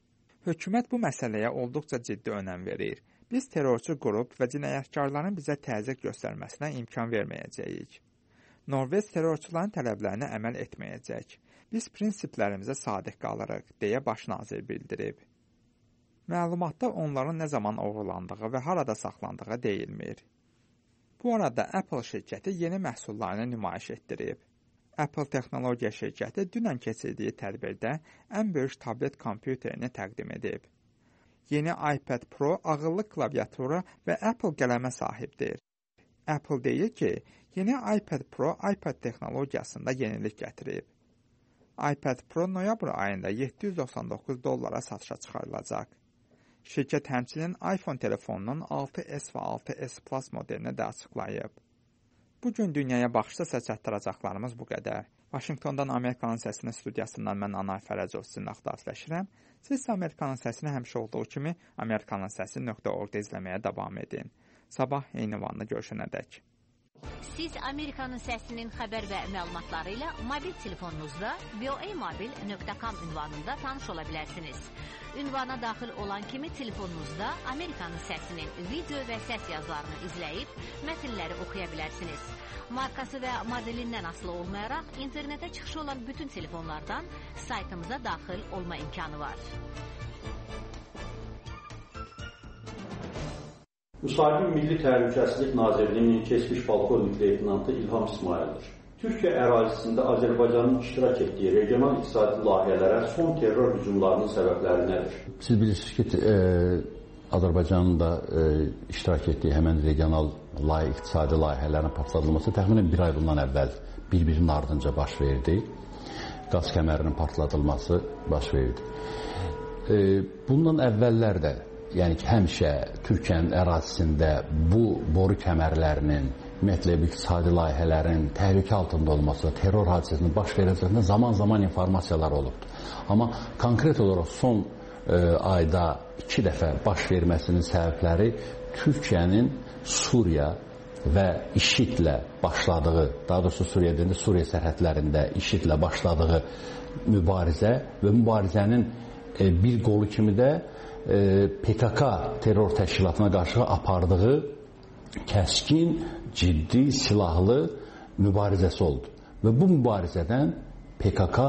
Hökumət bu məsələyə olduqca ciddi önəm verir. Biz terrorçu qrup və cinayətkarların bizə təzyiq göstərməsinə imkan verməyəcəyik. Norveç terrorçuların tələblərinə əməl etməyəcək. Biz prinsiplərimizə sadiq qalırıq, deyə baş nazir bildirib. Məlumatda onların nə zaman oğurlandığı və harada saxlandığı deyilmir. Bu arada Apple şirkəti yeni məhsullarını nümayiş etdirib. Apple texnologiya şirkəti dünən keçirdiyi tədbirdə ən böyük tablet kompüterini təqdim edib. Yeni iPad Pro ağıllı klaviatura və Apple qələmə sahibdir. Apple deyir ki, yeni iPad Pro iPad texnologiyasında yenilik gətirib. iPad Pro noyabr ayında yeddi yüz doxsan doqquz dollara satışa çıxarılacaq. Şirkət həmçinin iPhone telefonunun altı S və altı S Plus modelini də açıqlayıb. Bugün dünyaya baxışda çatdıracaqlarımız bu qədər. Vaşinqtondan Amerikanın Səsinin studiyasından mən Anar Fərəcov sizinlə xudafləşirəm. Siz isə Amerikanın Səsini həmişə olduğu kimi amerikanın səsi nöqtə org-da izləməyə davam edin. Sabah eyni vanda görüşənədək. Siz Amerikanın Səsinin xəbər və məlumatları ilə mobil telefonunuzda v o a mobil nöqtə com ünvanında tanış ola bilərsiniz. Ünvana daxil olan kimi telefonunuzda Amerikanın Səsinin video və səs yazılarını izləyib mətnləri oxuya bilərsiniz. Markası və modelindən asılı olmayaraq internetə çıxışı olan bütün telefonlardan saytımıza daxil olma imkanı var. Müsahibin Milli Təhlükəsizlik Nazirliyinin keçmiş polkovnik leytenantı İlham İsmayıldır. Türkiyə ərazisində Azərbaycanın iştirak etdiyi regional iqtisadi layihələrə son terror hücumlarının səbəbləri nədir? Siz bilirsiniz ki, e, Azərbaycanın da e, iştirak etdiyi həmən regional layihə, iqtisadi layihələrin partladılması təxminən bir ay bundan əvvəl bir-birinin ardınca baş verdi. Qaz kəmərinin partladılması baş verdi. E, bundan əvvəllər də, yəni ki, həmişə Türkiyənin ərazisində bu boru kəmərlərinin, ümumiyyətlə iqtisadi layihələrin təhlükə altında olması, terror hadisəsinin baş verəcəyində zaman-zaman informasiyalar olubdur. Amma konkret olaraq son e, ayda iki dəfə baş verməsinin səbəbləri Türkiyənin Suriya və IŞİD-lə başladığı, daha doğrusu Suriya deyəndə Suriya sərhədlərində IŞİD-lə başladığı mübarizə və mübarizənin e, bir qolu kimi də e, P K K terror təşkilatına qarşı apardığı kəskin, ciddi, silahlı mübarizəsi oldu. Və bu mübarizədən P K K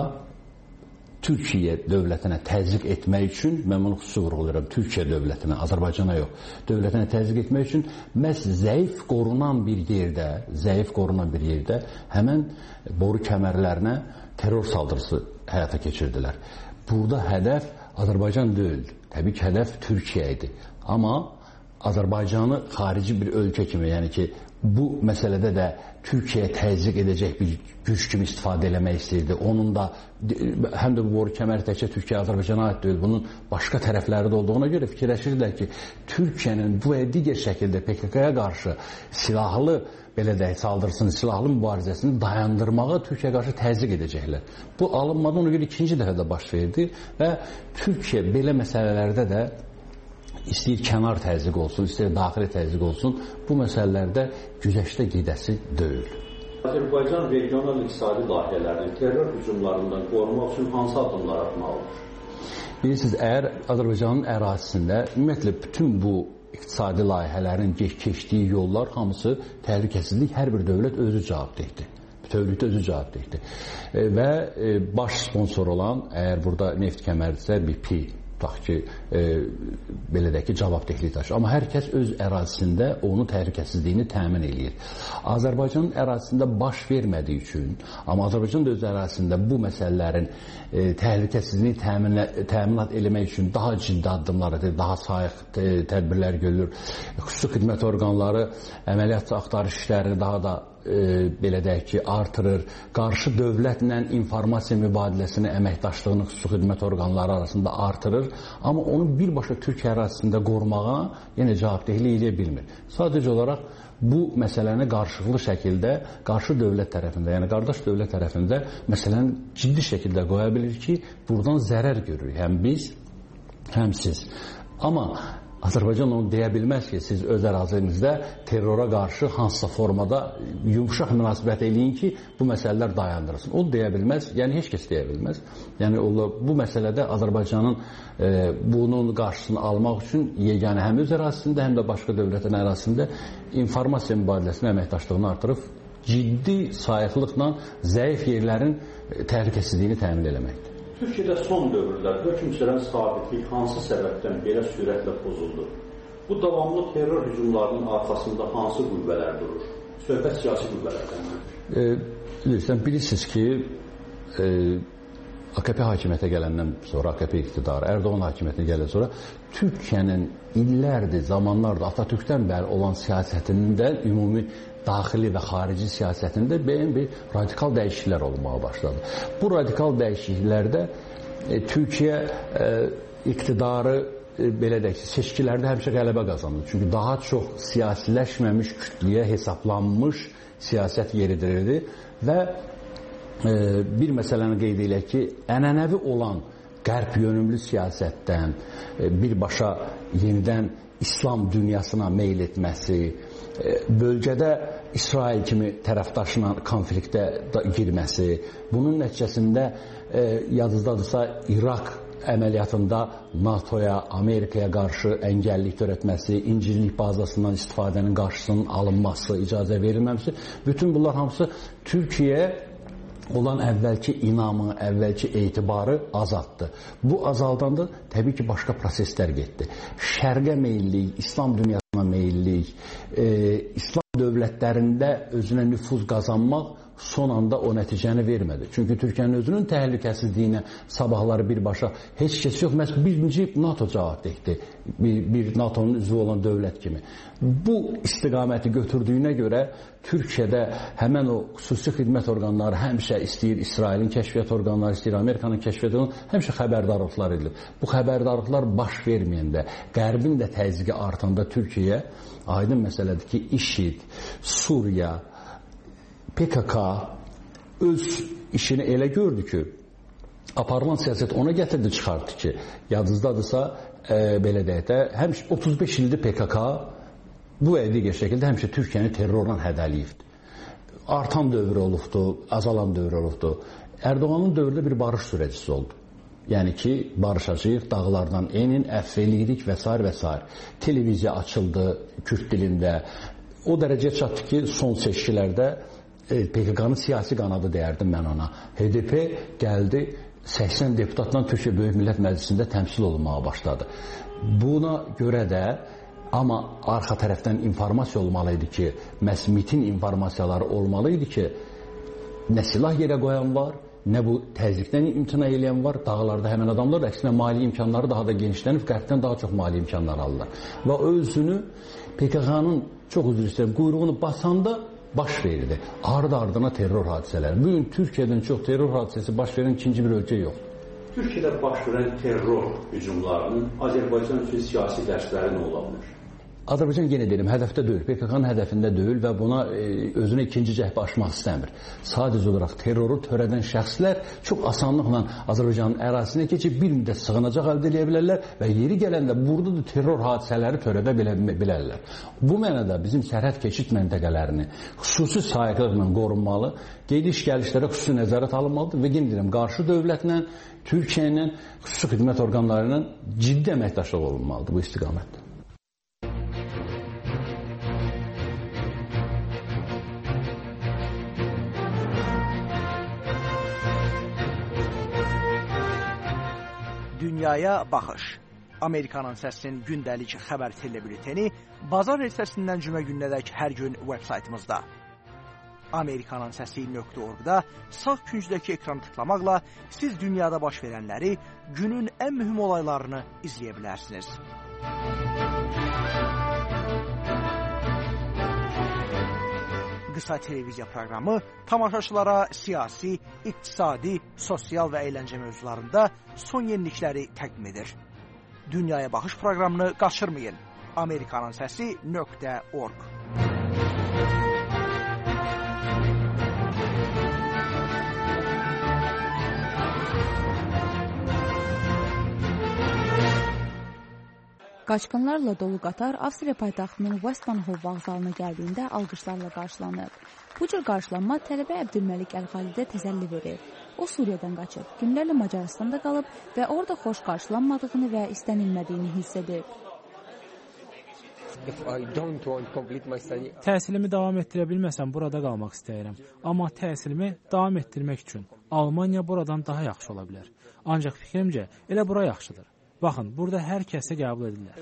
Türkiyə dövlətinə təzyiq etmək üçün, mən bunu xüsusi vurğuluyorum, Türkiyə dövlətinə, Azərbaycana yox, dövlətinə təzyiq etmək üçün məhz zəif qorunan bir yerdə, zəif qorunan bir yerdə həmən boru kəmərlərinə terror saldırısı həyata keçirdilər. Burada hədəf Azərbaycan deyildi. Təbii ki, hədəf Türkiyə idi. Amma Azərbaycanı xarici bir ölkə kimi, yəni ki, bu məsələdə də Türkiyəyə təzyiq edəcək bir güc kimi istifadə eləmək istəyirdi. Onun da, həm də bu boru kəməri təkcə Türkiyə, Azərbaycana aid deyil, bunun başqa tərəfləri də olduğuna görə fikirləşirlər ki, Türkiyənin bu və digər şəkildə P K K-ya qarşı silahlı, belə deyək, saldırısını, silahlı mübarizəsini dayandırmağa Türkiyə qarşı təzyiq edəcəklər. Bu alınmadan ona görə ikinci dəfə də baş verdi və Türkiyə belə məsələlərdə də istəyir kənar təzyiq olsun, istəyir daxili təzyiq olsun, bu məsələlərdə güzəştə gedəsi deyil. Azərbaycan regional iqtisadi layihələrinin terror hücumlarından qorumaq üçün hansı addımlar atmalıdır? Bilirsiniz, əgər Azərbaycanın ərazisində ümumiyyətlə bütün bu iqtisadi layihələrin keçdiyi yollar hamısı təhlükəsizlik, hər bir dövlət özü cavabdehdir. Bütövlükdə özü cavabdehdir. E, və e, baş sponsor olan, əgər burada neft kəməridirsə, B P tutaq ki, e, belə deyək ki, cavabdehlik daşır. Amma hər kəs öz ərazisində onun təhlükəsizliyini təmin eləyir. Azərbaycanın ərazisində baş vermədiyi üçün, amma Azərbaycan da öz ərazisində bu məsələlərin e, təhlükəsizliyini təmin, təminat eləmək üçün daha ciddi addımlar edir, daha sayıq e, tədbirlər görülür. Xüsusi xidmət orqanları əməliyyat axtarış işlərini daha da E, belə deyək ki, artırır, qarşı dövlətlə informasiya mübadiləsini, əməkdaşlığını xüsusi xidmət orqanları arasında artırır, amma onu birbaşa Türkiyə ərazisində qorumağa yenə cavabdehlik eləyə bilmir. Sadəcə olaraq bu məsələni qarşılıqlı şəkildə qarşı dövlət tərəfində, yəni qardaş dövlət tərəfində məsələni ciddi şəkildə qoya bilir ki, buradan zərər görürük, həm biz, həm siz. Amma Azərbaycan onu deyə bilməz ki, siz öz ərazinizdə terrora qarşı hansısa formada yumşaq münasibət eləyin ki, bu məsələlər dayandırılsın. O deyə bilməz, yəni heç kəs deyə bilməz. Yəni bu məsələdə Azərbaycanın e, bunun qarşısını almaq üçün yeganə həm öz ərazisində, həm də başqa dövlətin ərazisində informasiya mübadiləsinin əməkdaşlığını artırıb ciddi sayıqlıqla zəif yerlərin təhlükəsizliyini təmin eləməkdir. Türkiyədə son dövrdə hökm sürən sabitlik hansı səbəbdən belə sürətlə pozuldu? Bu davamlı terror hücumlarının arxasında hansı qüvvələr durur? Söhbət siyasi qüvvələrdən. Bilirsən, bilirsiniz ki, e, A K P hakimiyyətə gələndən sonra, A K P iktidarı, Erdoğan hakimiyyətinə gələndən sonra Türkiyənin illərdir, zamanlardır Atatürkdən bəri olan siyasətində ümumi daxili və xarici siyasətində bəyin bir radikal dəyişikliklər olmağa başladı. Bu radikal dəyişikliklərdə e, Türkiyə e, iktidarı e, belə deyək ki, seçkilərdə həmişə qələbə qazandı. Çünki daha çox siyasiləşməmiş kütləyə hesablanmış siyasət yeridirirdi və e, bir məsələni qeyd edək ki, ənənəvi olan qərb yönümlü siyasətdən e, birbaşa yenidən İslam dünyasına meyl etməsi, bölgədə İsrail kimi tərəfdaşla konfliktə girməsi, bunun nəticəsində e, yadınızdadırsa İraq əməliyyatında NATOya, Amerikaya qarşı əngəllik törətməsi, İncirlik bazasından istifadənin qarşısının alınması, icazə verilməməsi, bütün bunlar hamısı Türkiyəyə olan əvvəlki inamı, əvvəlki etibarı azaltdı. Bu azaldanda təbii ki, başqa proseslər getdi. Şərqə meyillik, İslam dünyasına meyillik, e, İslam dövlətlərində özünə nüfuz qazanmaq son anda o nəticəni vermədi. Çünki Türkiyənin özünün təhlükəsizliyinə sabahları birbaşa heç kəs yox, məhz birinci NATO cavabdehdi, bir, bir NATO'nun üzvü olan dövlət kimi. Bu istiqaməti götürdüyünə görə Türkiyədə həmən o xüsusi xidmət orqanları həmişə istəyir, İsrailin kəşfiyyat orqanları istəyir, Amerikanın kəşfiyyat orqanları həmişə xəbərdarlıqlar edilir. Bu xəbərdarlıqlar baş verməyəndə, Qərbin də təzyiqi artanda Türkiyəyə aydın məsələdir ki, İŞİD, Suriya, P K K öz işini elə gördü ki, aparılan siyasət ona gətirdi, çıxartdı ki, yadınızdadırsa, e, belə deyək də, həmişə otuz beş ildir P K K bu ədiqə şəkildə həmişə Türkiyəni terrorla hədəliyibdir. Artan dövr olubdu, azalan dövr olubdu. Erdoğanın dövrdə bir barış sürəcisi oldu. Yəni ki, barışacağıq, dağlardan enin, əfv eləyirik və s. və s. Televiziya açıldı Kürd dilində. O dərəcəyə çatdı ki, son seçkilərdə P K K'nın siyasi qanadı deyərdim mən ona. H D P gəldi, səksən deputatla Türkiyə Böyük Millət Məclisində təmsil olunmağa başladı. Buna görə də, amma arxa tərəfdən informasiya olmalı idi ki, məhz MİT-in informasiyaları olmalı idi ki, nə silah yerə qoyan var, nə bu təzyiqdən imtina edən var, dağlarda həmən adamlar, əksinə mali imkanları daha da genişlənib, qərbdən daha çox mali imkanlar alırlar. Və özünü P K K'nın, çox üzr istəyirəm, quyruğunu basanda baş verirdi. Ardı-ardına terror hadisələri. Bugün Türkiyədən çox terror hadisəsi baş verən ikinci bir ölkə yoxdur. Türkiyədə baş verən terror hücumlarının Azərbaycan üçün siyasi dərsləri nə ola bilər? Azərbaycan yenə deyirəm, hədəfdə deyil, P K K'nın hədəfində deyil və buna e, özünə ikinci cəhbə açmaq istəmir. Sadəcə olaraq terroru törədən şəxslər çox asanlıqla Azərbaycanın ərazisinə keçib bir müddət sığınacaq əldə edə bilərlər və yeri gələndə burada da terror hadisələri törədə bilərlər. Bu mənada bizim sərhəd keçid məntəqələrini xüsusi sayıqlıqla qorunmalı, gediş-gəlişlərə xüsusi nəzarət alınmalıdır və yenə deyirəm, qarşı dövlətlə, Türkiyə ilə, xüsusi xidmət orqanları ilə ciddi əməkdaşlıq olunmalıdır bu istiqamətdə. Dünyaya baxış. Amerikanın səsinin gündəlik xəbər telebülteni bazar ertəsindən cümə gününədək hər gün veb saytımızda. Amerikanın səsi nöqtə org-da sağ küncdəki ekranı tıklamaqla siz dünyada baş verənləri, günün ən mühüm olaylarını izləyə bilərsiniz. Qısa televiziya proqramı tamaşaçılara siyasi, iqtisadi, sosial və əyləncə mövzularında son yenilikləri təqdim edir. Dünyaya baxış proqramını qaçırmayın. Amerikanın səsi nöqtə org. Qaçqınlarla dolu qatar Avstriya paytaxtının Westbahnhof vağzalına gəldiyində alqışlarla qarşılanıb. Bu cür qarşılanma tələbə Əbdülməlik Əlxalidə təsəlli verir. O Suriyadan qaçıb, günlərlə Macaristanda qalıb və orada xoş qarşılanmadığını və istənilmədiyini hiss edib. Təhsilimi davam etdirə bilməsəm burada qalmaq istəyirəm. Amma təhsilimi davam etdirmək üçün Almaniya buradan daha yaxşı ola bilər. Ancaq fikrimcə elə bura yaxşıdır. Baxın, burada hər kəsə qəbul edirlər.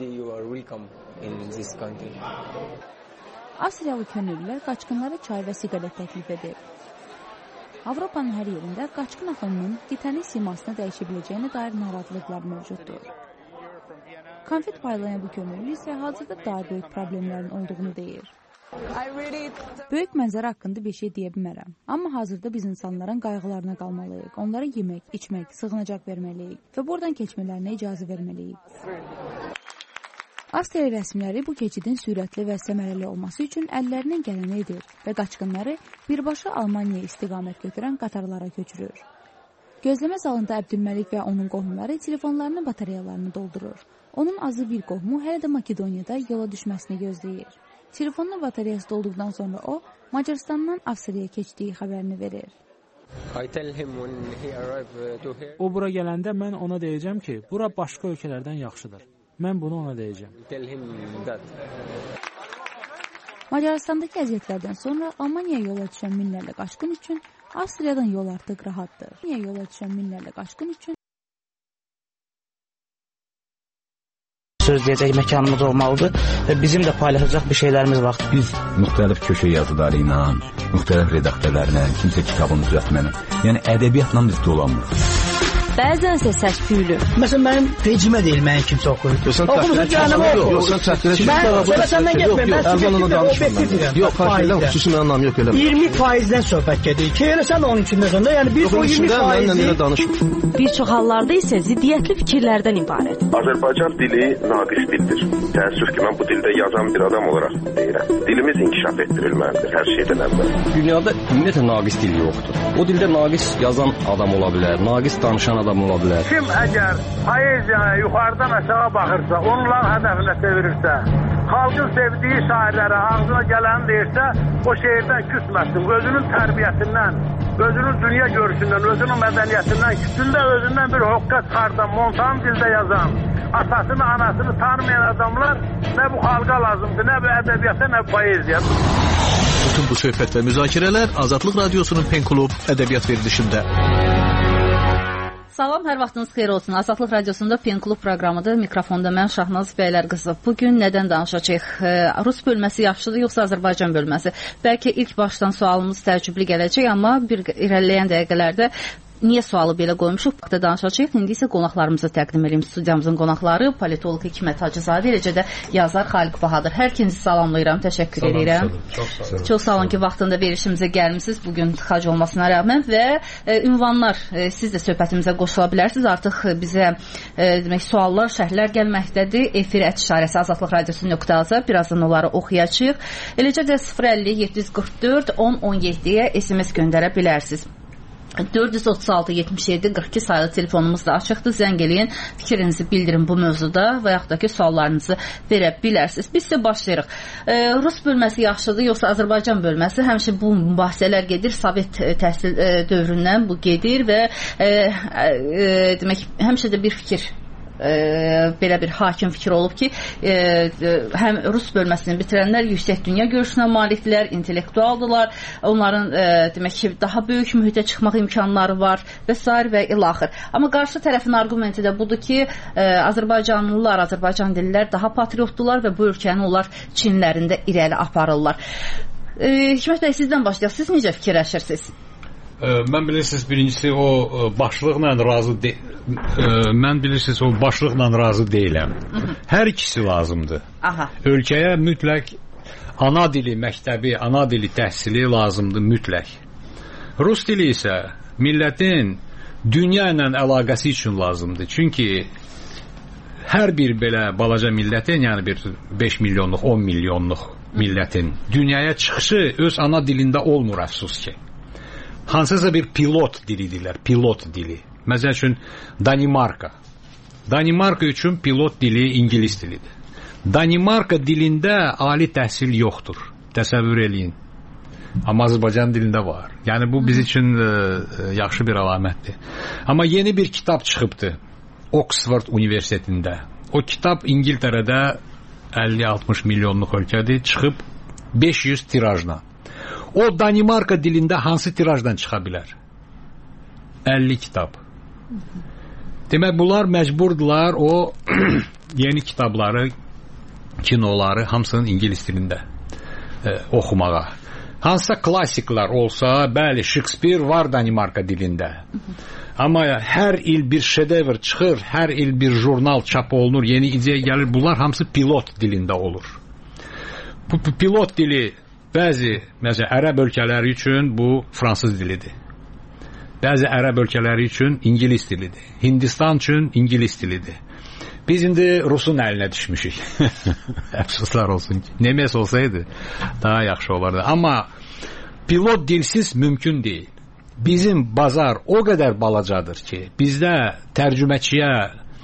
Avstriyalı könüllülər qaçqınlara çay və siqaret təklif edir. Avropanın hər yerində qaçqın axınının qitənin simasını dəyişə biləcəyinə dair narazılıqlar mövcuddur. Konfet paylayan bu könüllü isə hazırda daha böyük problemlərin olduğunu deyir. Böyük mənzərə haqqında bir şey deyə bilmərəm. Amma hazırda biz insanların qayğılarına qalmalıyıq. Onlara yemək, içmək, sığınacaq verməliyik və buradan keçmələrinə icazə verməliyik. Avstriya rəsmiləri bu keçidin sürətli və səmərəli olması üçün əllərindən gələni edir və qaçqınları birbaşa Almaniyaya istiqamət götürən qatarlara köçürür. Gözləmə zalında Əbdülməlik və onun qohumları telefonlarının batareyalarını doldurur. Onun azı bir qohumu hələ də Makedoniyada yola düşməsini gözləyir. Telefonun batareyası dolduqdan sonra o, Macaristandan Avstriyaya keçdiyi xəbərini verir. O bura gələndə mən ona deyəcəm ki, bura başqa ölkələrdən yaxşıdır. Mən bunu ona deyəcəm. Macaristandakı əziyyətlərdən sonra Almaniyaya yola düşən minlərlə qaçqın üçün Avstriyadan yol artıq rahatdır. Almaniyaya yola düşən minlərlə qaçqın üçün söz deyəcək məkanımız olmalıdır və bizim də paylaşacaq bir şeylərimiz var. Biz müxtəlif köşə yazıları ilə, müxtəlif redaktörlərlə, kimsə kitabını düzəltməklə, yəni ədəbiyyatla biz dolanmırıq. Bəzənsə səs-küylü. Məsələn, mənim vecimə deyil, mənim kimsə oxuyur. Oxumusun canım oxu. Yox, sən çəkdirə mən sonra səndən getməyim. Mən sizin obyektiv deyirəm. Yox, fayda, xüsusi mənim anlam yox elə. iyirmi faizdən söhbət gedir ki, elə sən onun üçün nəzəndə, yəni biz o iyirmi faizi... Bir çox hallarda isə ziddiyyətli fikirlərdən ibarət. Azərbaycan dili naqis dildir. Təəssüf ki, mən bu dildə yazan bir adam olaraq deyirəm. Dilimiz inkişaf etdirilməlidir hər şeydən əvvəl. Dünyada ümumiyyətlə naqis dil yoxdur. O dildə naqis yazan adam ola bilər, naqis danışan adam ola bilər. Kim əgər poeziyaya yuxarıdan aşağı baxırsa, onların hədəfinə çevirirsə, xalqın sevdiyi şairlərə ağzına gələni deyirsə, o şeirdən küsməsin. Özünün tərbiyəsindən, özünün dünya görüşündən, özünün mədəniyyətindən, kütündə özündən bir hoqqa çıxardan, montan dildə yazan, atasını, anasını tanımayan adamlar nə bu xalqa lazımdır, nə bu ədəbiyyata, nə bu poeziya. Bütün bu söhbət və müzakirələr Azadlıq Radiosunun Pen Klub ədəbiyyat verilişində. Salam, hər vaxtınız xeyir olsun. Azadlıq Radiosunda Pen Klub proqramıdır. Mikrofonda mən Şahnaz Bəylər qızı. Bugün nədən danışacağıq? Rus bölməsi yaxşıdır, yoxsa Azərbaycan bölməsi? Bəlkə ilk başdan sualımız təəccüblü gələcək, amma bir irəliləyən dəqiqələrdə niyə sualı belə qoymuşuq? Baxda danışacağıq. İndi isə qonaqlarımızı təqdim edeyim. Studiyamızın qonaqları politoloq Hikmət Hacızadə, eləcə də yazar Xaliq Bahadır. Hər ikinizi salamlayıram, təşəkkür salam, edirəm. Çox sağ olun. Çox sağ olun ki, vaxtında verişimizə gəlmisiniz. Bugün tıxac olmasına rəğmən və e, ünvanlar e, siz də söhbətimizə qoşula bilərsiniz. Artıq bizə e, demək suallar, şərhlər gəlməkdədir. Efir ət işarəsi azadlıq radiosu nöqtə az. Birazdan onları oxuyacağıq. Eləcə də sıfır əlli yeddi yüz qırx dörd on on yeddiyə S M S göndərə bilərsiniz. dörd yüz otuz altı yetmiş yeddi qırx iki sayılı telefonumuz da açıqdır. Zəng eləyin, fikrinizi bildirin bu mövzuda və yaxud da ki, suallarınızı verə bilərsiniz. Biz isə başlayırıq. E, Rus bölməsi yaxşıdır, yoxsa Azərbaycan bölməsi? Həmişə bu mübahisələr gedir. Sovet təhsil e, dövründən bu gedir və e, e, demək, həmişə də bir fikir E, belə bir hakim fikir olub ki, e, həm Rus bölməsini bitirənlər yüksək dünya görüşünə malikdirlər, intellektualdılar, onların e, demək ki, daha böyük mühitə çıxmaq imkanları var və s. və ilaxır. Amma qarşı tərəfin argumenti də budur ki, e, Azərbaycanlılar, Azərbaycan dillər daha patriotdular və bu ölkəni onlar Çinlərində irəli aparırlar. E, Hikmət bəy, sizdən başlayaq. Siz necə fikirləşirsiniz? Mən bilirsiniz, birincisi o başlıqla razı de mən bilirsiniz o başlıqla razı deyiləm. Hər ikisi lazımdır. Aha. Ölkəyə mütləq ana dili məktəbi, ana dili təhsili lazımdır mütləq. Rus dili isə millətin dünya ilə əlaqəsi üçün lazımdır. Çünki hər bir belə balaca millətin, yəni bir beş milyonluq, on milyonluq millətin dünyaya çıxışı öz ana dilində olmur, əfsus ki. Hansısa bir pilot dilidirlər, pilot dili. Məsəl üçün Danimarka. Danimarka üçün pilot dili ingilis dilidir. Danimarka dilində ali təhsil yoxdur. Təsəvvür eləyin. Amma Azərbaycan dilində var. Yəni bu biz üçün e, yaxşı bir əlamətdir. Amma yeni bir kitab çıxıbdı Oxford Universitetində. O kitab İngiltərədə əlli altmış milyonluq ölkədir, çıxıb beş yüz tirajla. O Danimarka dilində hansı tirajdan çıxa bilər? əlli kitab. Demək, bunlar məcburdular o yeni kitabları, kinoları hamısının ingilis dilində e, oxumağa. Hansısa klassiklər olsa, bəli, Shakespeare var Danimarka dilində. Amma hər il bir şedevr çıxır, hər il bir jurnal çap olunur, yeni ideya gəlir. Bunlar hamısı pilot dilində olur. Bu pilot dili bəzi, məsələn, ərəb ölkələri üçün bu fransız dilidir. Bəzi ərəb ölkələri üçün ingilis dilidir. Hindistan üçün ingilis dilidir. Biz indi Rusun əlinə düşmüşük. Əfsuslar olsun ki. Nemes olsaydı daha yaxşı olardı. Amma pilot dilsiz mümkün deyil. Bizim bazar o qədər balacadır ki, bizdə tərcüməçiyə,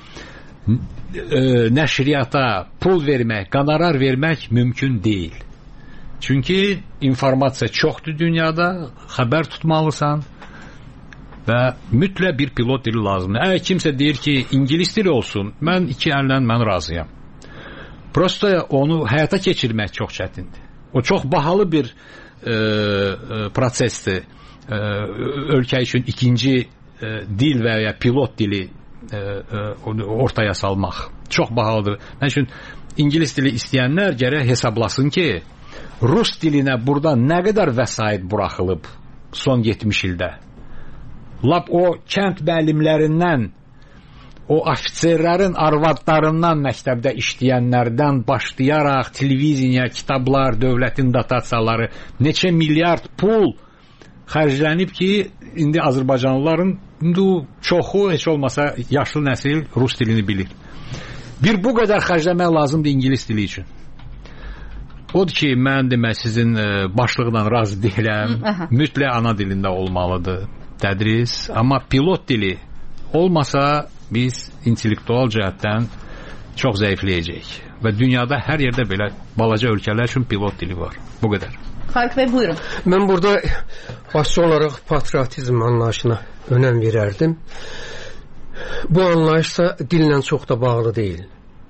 e, nəşriyyata pul vermək, qonorar vermək mümkün deyil. Çünki informasiya çoxdur dünyada, xəbər tutmalısan və mütləq bir pilot dili lazımdır. Əgər kimsə deyir ki, ingilis dili olsun, mən iki əllə mən razıyam. Prosta onu həyata keçirmək çox çətindir. O çox bahalı bir e, e, prosesdir. E, ölkə üçün ikinci e, dil və ya pilot dili e, e, ortaya salmaq çox bahalıdır. Mən üçün ingilis dili istəyənlər gərək hesablasın ki, Rus dilinə burada nə qədər vəsait buraxılıb son yetmiş ildə. Lap o kənd müəllimlərindən, o ofitserlərin arvadlarından məktəbdə işləyənlərdən başlayaraq televiziya, kitablar, dövlətin dotasiyaları, neçə milyard pul xərclənib ki, indi Azərbaycanlıların indi çoxu, heç olmasa yaşlı nəsil Rus dilini bilir. Bir bu qədər xərcləmək lazımdır ingilis dili üçün. Odur ki, mən demək sizin başlıqdan razı deyiləm. Mütləq ana dilində olmalıdır tədris. Amma pilot dili olmasa biz intellektual cəhətdən çox zəifləyəcəyik. Və dünyada hər yerdə belə balaca ölkələr üçün pilot dili var. Bu qədər. Xalq bəy, buyurun. Mən burada başçı olaraq patriotizm anlayışına önəm verərdim. Bu anlayışsa dillə çox da bağlı deyil.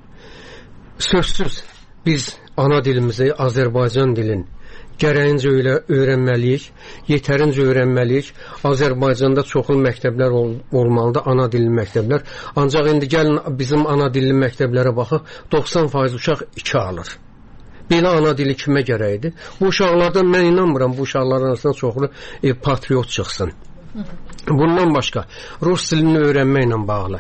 Sözsüz biz ana dilimizi, Azərbaycan dilin gərəyincə öyrənməliyik, yetərincə öyrənməliyik. Azərbaycanda çoxlu məktəblər ol olmalıdır, ana dilli məktəblər. Ancaq indi gəlin bizim ana dilli məktəblərə baxaq, doxsan faiz uşaq iki alır. Belə ana dili kimə gərəkdir? Bu uşaqlardan mən inanmıram, bu uşaqların arasında çoxlu e, patriot çıxsın. Bundan başqa, Rus dilini öyrənməklə bağlı.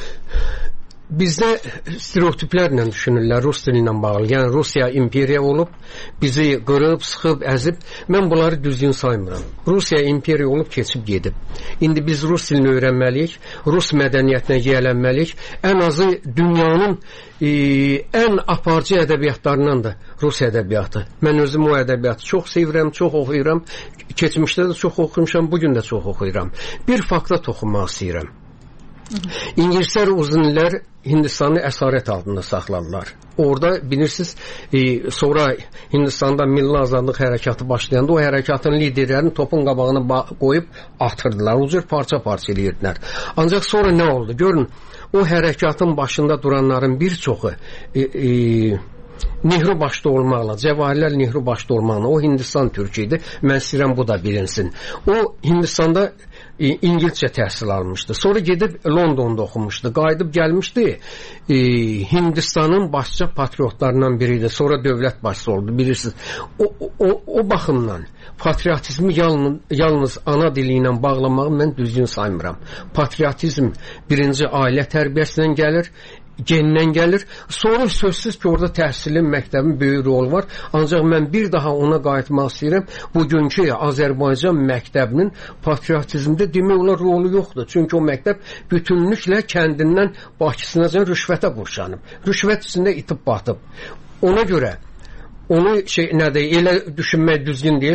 Bizdə stereotiplərlə düşünürlər Rus dili ilə bağlı. Yəni Rusiya imperiya olub, bizi qırıb, sıxıb, əzib. Mən bunları düzgün saymıram. Rusiya imperiya olub, keçib gedib. İndi biz Rus dilini öyrənməliyik, Rus mədəniyyətinə yiyələnməliyik. Ən azı dünyanın e, ən aparıcı ədəbiyyatlarından da Rus ədəbiyyatı. Mən özüm o ədəbiyyatı çox sevirəm, çox oxuyuram. Keçmişdə də çox oxumuşam, bugün də çox oxuyuram. Bir fakta toxunmaq istəyirəm. İngilislər uzun illər Hindistanı əsarət altında saxladılar. Orada bilirsiniz, e, sonra Hindistanda milli azadlıq hərəkatı başlayanda o hərəkatın liderlərini topun qabağına qoyub atırdılar. O cür parça-parça edirdilər. Ancaq sonra nə oldu? Görün, o hərəkatın başında duranların bir çoxu e, e, Nehru başda olmaqla, Cəvahirlər Nehru başda olmaqla, o Hindistan türkü idi. Mən istəyirəm bu da bilinsin. O Hindistanda e, İngilizcə təhsil almışdı. Sonra gedib Londonda oxumuşdu. Qayıdıb gəlmişdi. E, Hindistanın başlıca patriotlarından biriydi. Sonra dövlət başçısı oldu, bilirsiniz. O, o, o baxımdan patriotizmi yalnız, yalnız ana dili ilə bağlamağı mən düzgün saymıram. Patriotizm birinci ailə tərbiyəsindən gəlir, gendən gəlir. Sonra sözsüz ki, orada təhsilin, məktəbin böyük rolu var. Ancaq mən bir daha ona qayıtmaq istəyirəm. Bugünkü Azərbaycan məktəbinin patriotizmdə demək olar rolu yoxdur. Çünki o məktəb bütünlüklə kəndindən Bakısınacan rüşvətə boşanıb. Rüşvət içində itib batıb. Ona görə onu şey nədir, elə düşünmək düzgün deyil.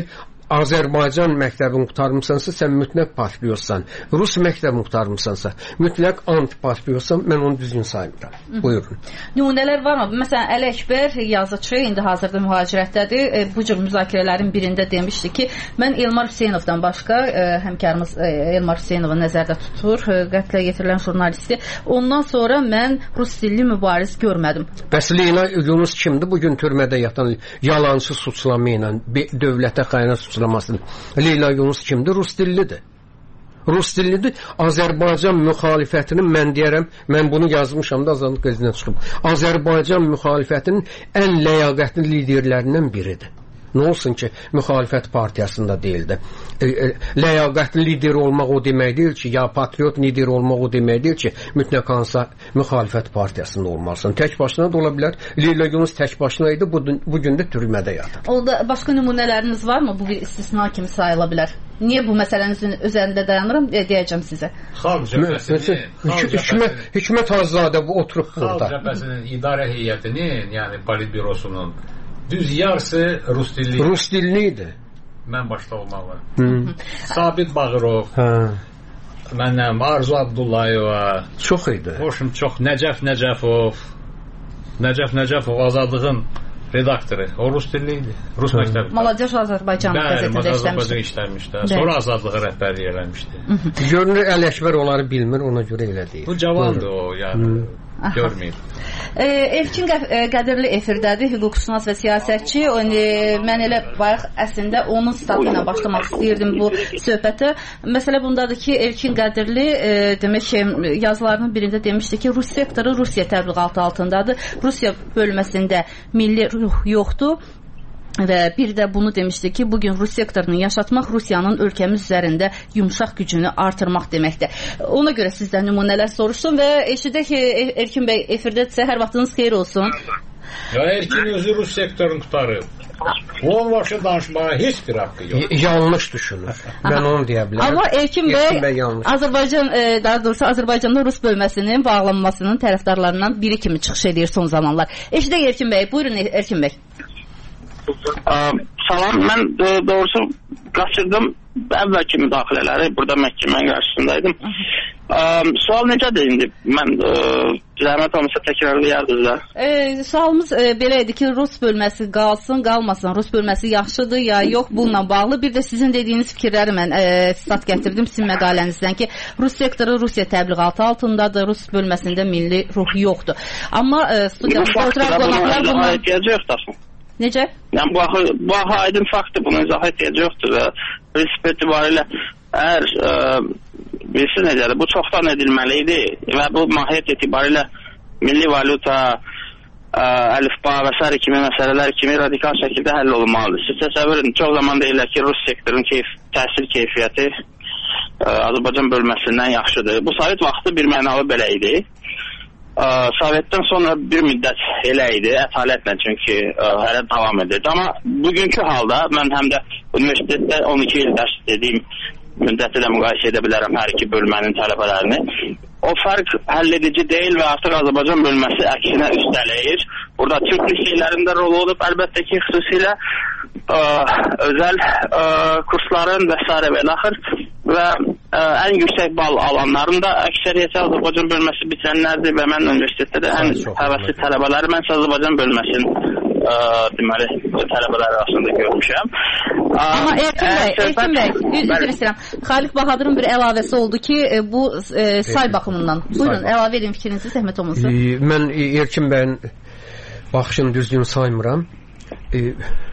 Azərbaycan məktəbini qurtarmısansa, sən mütləq patriotsan. Rus məktəbini qurtarmısansa, mütləq antipatriotsan, mən onu düzgün saymıram. Buyurun. Nümunələr varmı? Məsələn, Əli Əkbər yazıçı, indi hazırda mühacirətdədir. E, bu cür müzakirələrin birində demişdi ki, mən Elmar Hüseynovdan başqa, e, həmkarımız e, Elmar Hüseynovu nəzərdə tutur, e, qətlə yetirilən jurnalisti. Ondan sonra mən rus dilli mübariz görmədim. Bəs Leyla Yunus kimdir? Bugün türmədə yatan yalancı suçlama ilə dövlətə xəyanət suçlamasıdır. Leyla Yunus kimdir? Rus dillidir. Rus dillidir. Azərbaycan müxalifətinin, mən deyərəm, mən bunu yazmışam da Azadlıq qəzetində çıxıb. Azərbaycan müxalifətinin ən ləyaqətli liderlərindən biridir. Nə olsun ki, müxalifət partiyasında deyildi. E, e, ləyaqətli lider olmaq o demək deyil ki, ya patriot lider olmaq o demək deyil ki, mütləq hansısa müxalifət partiyasında olmalısan. Tək başına da ola bilər. Leyla Yunus tək başına idi, bu, bugün də türmədə yatır. Orada başqa nümunələriniz varmı? Bu bir istisna kimi sayıla bilər. Niyə bu məsələnin üzərində dayanıram? E, deyəcəm sizə. Xalq cəbhəsinin, Hikmət, Hikmət Hazadə bu oturub burada. Xalq cəbhəsinin idarə heyətinin, yəni politbürosunun düz yarısı rus dilli. Rus dilliydi. Mən başda olmalı. Sabit Bağırov. Hə. Məndən Arzu Abdullayeva. Çox idi. Hoşum çox. Nəcəf Nəcəfov. Nəcəf Nəcəfov Azadlığın redaktoru. O rus dilliydi. Rus məktəbi. Maladeş Azərbaycan qəzetində işləmişdi. işləmişdi. Sonra Azadlığı rəhbərlik eləmişdi. Görünür Əli Əkbər onları bilmir, ona görə elə deyir. Bu cavandır o, yəni. Görməyib. E, Elçin Qədirli efirdədir, hüquqşünas və siyasətçi. O, e, mən elə bayaq əslində onun statı ilə başlamaq istəyirdim bu söhbətə. Məsələ bundadır ki, Elçin Qədirli e, demək ki, yazılarının birində demişdi ki, Rus sektoru Rusiya təbliğatı altındadır. Rusiya bölməsində milli ruh yoxdur. Və bir də bunu demişdi ki, bugün Rus sektorunu yaşatmaq Rusiyanın ölkəmiz üzərində yumşaq gücünü artırmaq deməkdir. Ona görə sizdən nümunələr soruşdum və eşidək ki, Erkin bəy efirdədirsə, hər vaxtınız xeyir olsun. Ya Erkin özü Rus sektorunu tutarıb. Onun başı danışmağa heç bir haqqı yox. Yanlış düşünür. Mən onu deyə bilərəm. Amma Erkin bəy, bəy Azərbaycan, e, daha doğrusu Azərbaycanda Rus bölməsinin bağlanmasının tərəfdarlarından biri kimi çıxış edir son zamanlar. Eşidək Erkin bəy, buyurun Erkin bəy. Salam, mən doğrusu qaçırdım əvvəlki müdaxilələri, burada məhkəmənin qarşısındaydım. Sual necədir indi? Mən zəhmət olmasa təkrarlayardınız da. E, sualımız e, belə idi ki, Rus bölməsi qalsın, qalmasın. Rus bölməsi yaxşıdır ya yox, bununla bağlı. Bir də sizin dediyiniz fikirləri mən e, stat gətirdim sizin məqalənizdən ki, Rus sektoru Rusiya təbliğatı altındadır, Rus bölməsində milli ruh yoxdur. Amma e, studiyamızda oturaq qonaqlar bunlar... ehtiyacı yoxdur. Necə? Yəni, bu axı, bu axı aydın faktdır, buna izah ehtiyacı yoxdur və prinsip etibarilə əgər e, bilirsiniz necədir, bu çoxdan edilməli idi və bu mahiyyət etibarilə milli valyuta, e, əlifba və s. kimi məsələlər kimi radikal şəkildə həll olunmalıdır. Siz təsəvvür edin, çox zaman deyirlər ki, Rus sektorun keyf, təhsil keyfiyyəti e, Azərbaycan bölməsindən yaxşıdır. Bu Sovet vaxtı bir mənalı belə idi. Sovetdən sonra bir müddət elə idi, ətalətlə çünki ə, hələ davam edirdi. Amma bugünkü halda mən həm də universitetdə on iki il dərs dediyim müddəti də müqayisə edə bilərəm hər iki bölmənin tələbələrini. O fərq həll edici deyil və artıq Azərbaycan bölməsi əksinə üstələyir. Burada Türk liseylərində rol olub, əlbəttə ki, xüsusilə ə, özəl ə, kursların və s. və axır və ə, ən yüksək bal alanların da əksəriyyəti Azərbaycan bölməsi bitirənlərdir və mən universitetdə də ən həvəsli tələbələri mən Azərbaycan bölməsinin ə, deməli tələbələr arasında görmüşəm. Amma Erkin bəy, Erkin bəy, üzr istəyirəm. Xaliq Bahadırın bir əlavəsi oldu ki, bu e, say baxımından. Buyurun, əlavə edin fikrinizi, zəhmət olmasın. E, mən Erkin bəyin baxışını düzgün saymıram. E,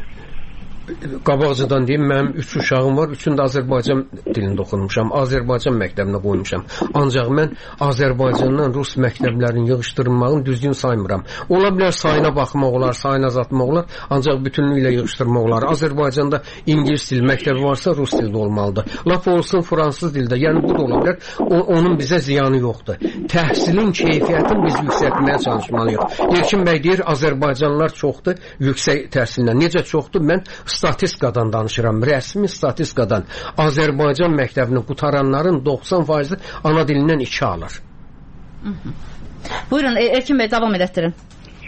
qabaqcadan deyim, mənim üç uşağım var, üçün də Azərbaycan dilində oxunmuşam, Azərbaycan məktəbinə qoymuşam. Ancaq mən Azərbaycandan Rus məktəblərinin yığışdırılmağını düzgün saymıram. Ola bilər sayına baxmaq olar, sayına azaltmaq olar, ancaq bütünlüklə yığışdırmaq olar. Azərbaycanda İngilis dil məktəbi varsa Rus dildə olmalıdır. Lap olsun fransız dildə, yəni bu da ola bilər. O, onun bizə ziyanı yoxdur. Təhsilin keyfiyyətini biz yüksəltməyə çalışmalıyıq. Erkin bəy deyir, Azərbaycanlılar çoxdur yüksək təhsillə. Necə çoxdur? Mən statistikadan danışıram, rəsmi statistikadan. Azərbaycan məktəbini qutaranların doxsan faizi ana dilindən iki alır. Buyurun, Erkin bəy, davam edətdirin.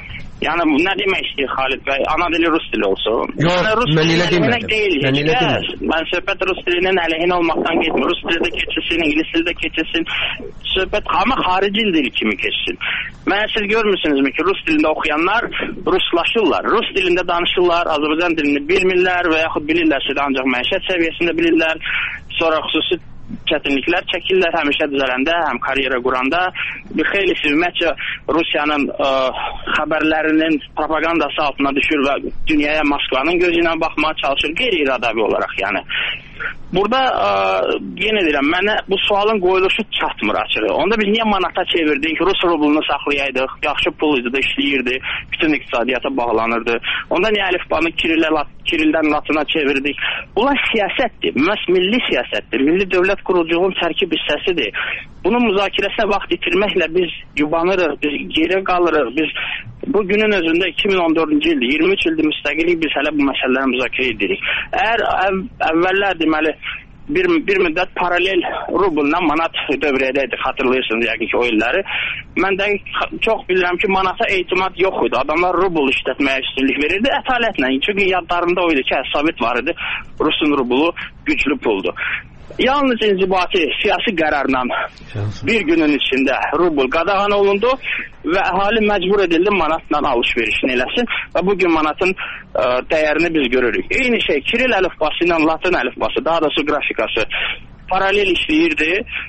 Yəni nə demək istəyir Xalid bəy? Ana dili rus dili olsun. Yox, yəni, rus mən elə demədim. Deyil, mən elə demədim. Mən söhbət rus dilinin əleyhinə olmaqdan getmir. Rus dili də keçilsin, ingilis dili də keçilsin. Söhbət amma xarici dil kimi keçsin. Mən siz görmürsünüzmü ki, rus dilində oxuyanlar ruslaşırlar. Rus dilində danışırlar, Azərbaycan dilini bilmirlər və yaxud bilirlərsə də ancaq məişət səviyyəsində bilirlər. Sonra xüsusi çətinliklər çəkirlər həmişə düzələndə, həm karyera quranda. Bir xeylisi ümumiyyətcə Rusiyanın ə, xəbərlərinin propagandası altına düşür və dünyaya Moskvanın gözü ilə baxmağa çalışır, qeyri-iradavi olaraq yəni. Burada ə, yenə deyirəm, mənə bu sualın qoyuluşu çatmır açığı. Onda biz niyə manata çevirdik, Rus rublunu saxlayaydıq, yaxşı pul idi də işləyirdi, bütün iqtisadiyyata bağlanırdı. Onda niyə əlifbanı Kirildən Latına çevirdik? Bunlar siyasətdir, məhz milli siyasətdir, milli dövlət quruculuğun tərkib hissəsidir. Bunun müzakirəsinə vaxt itirməklə biz yubanırıq, biz geri qalırıq, biz bu günün özündə iki min on dördüncü ildir, iyirmi üç ildir müstəqillik biz hələ bu məsələləri müzakirə edirik. Əgər əv əvvəllər deməli bir, bir müddət paralel rublla manat dövriyədəydik, xatırlayırsınız yəqin ki o illəri. Mən də çox bilirəm ki manata etimad yox idi. Adamlar rubl işlətməyə üstünlük verirdi ətalətlə. Çünki yadlarında o idi ki, Sovet var idi, Rusun rublu güclü puldu. Yalnız inzibati siyasi qərarla bir günün içində rubl qadağan olundu və əhali məcbur edildi manatla alış-verişini eləsin və bugün manatın ə, dəyərini biz görürük. Eyni şey Kiril əlifbası ilə Latın əlifbası, daha doğrusu qrafikası paralel işləyirdi.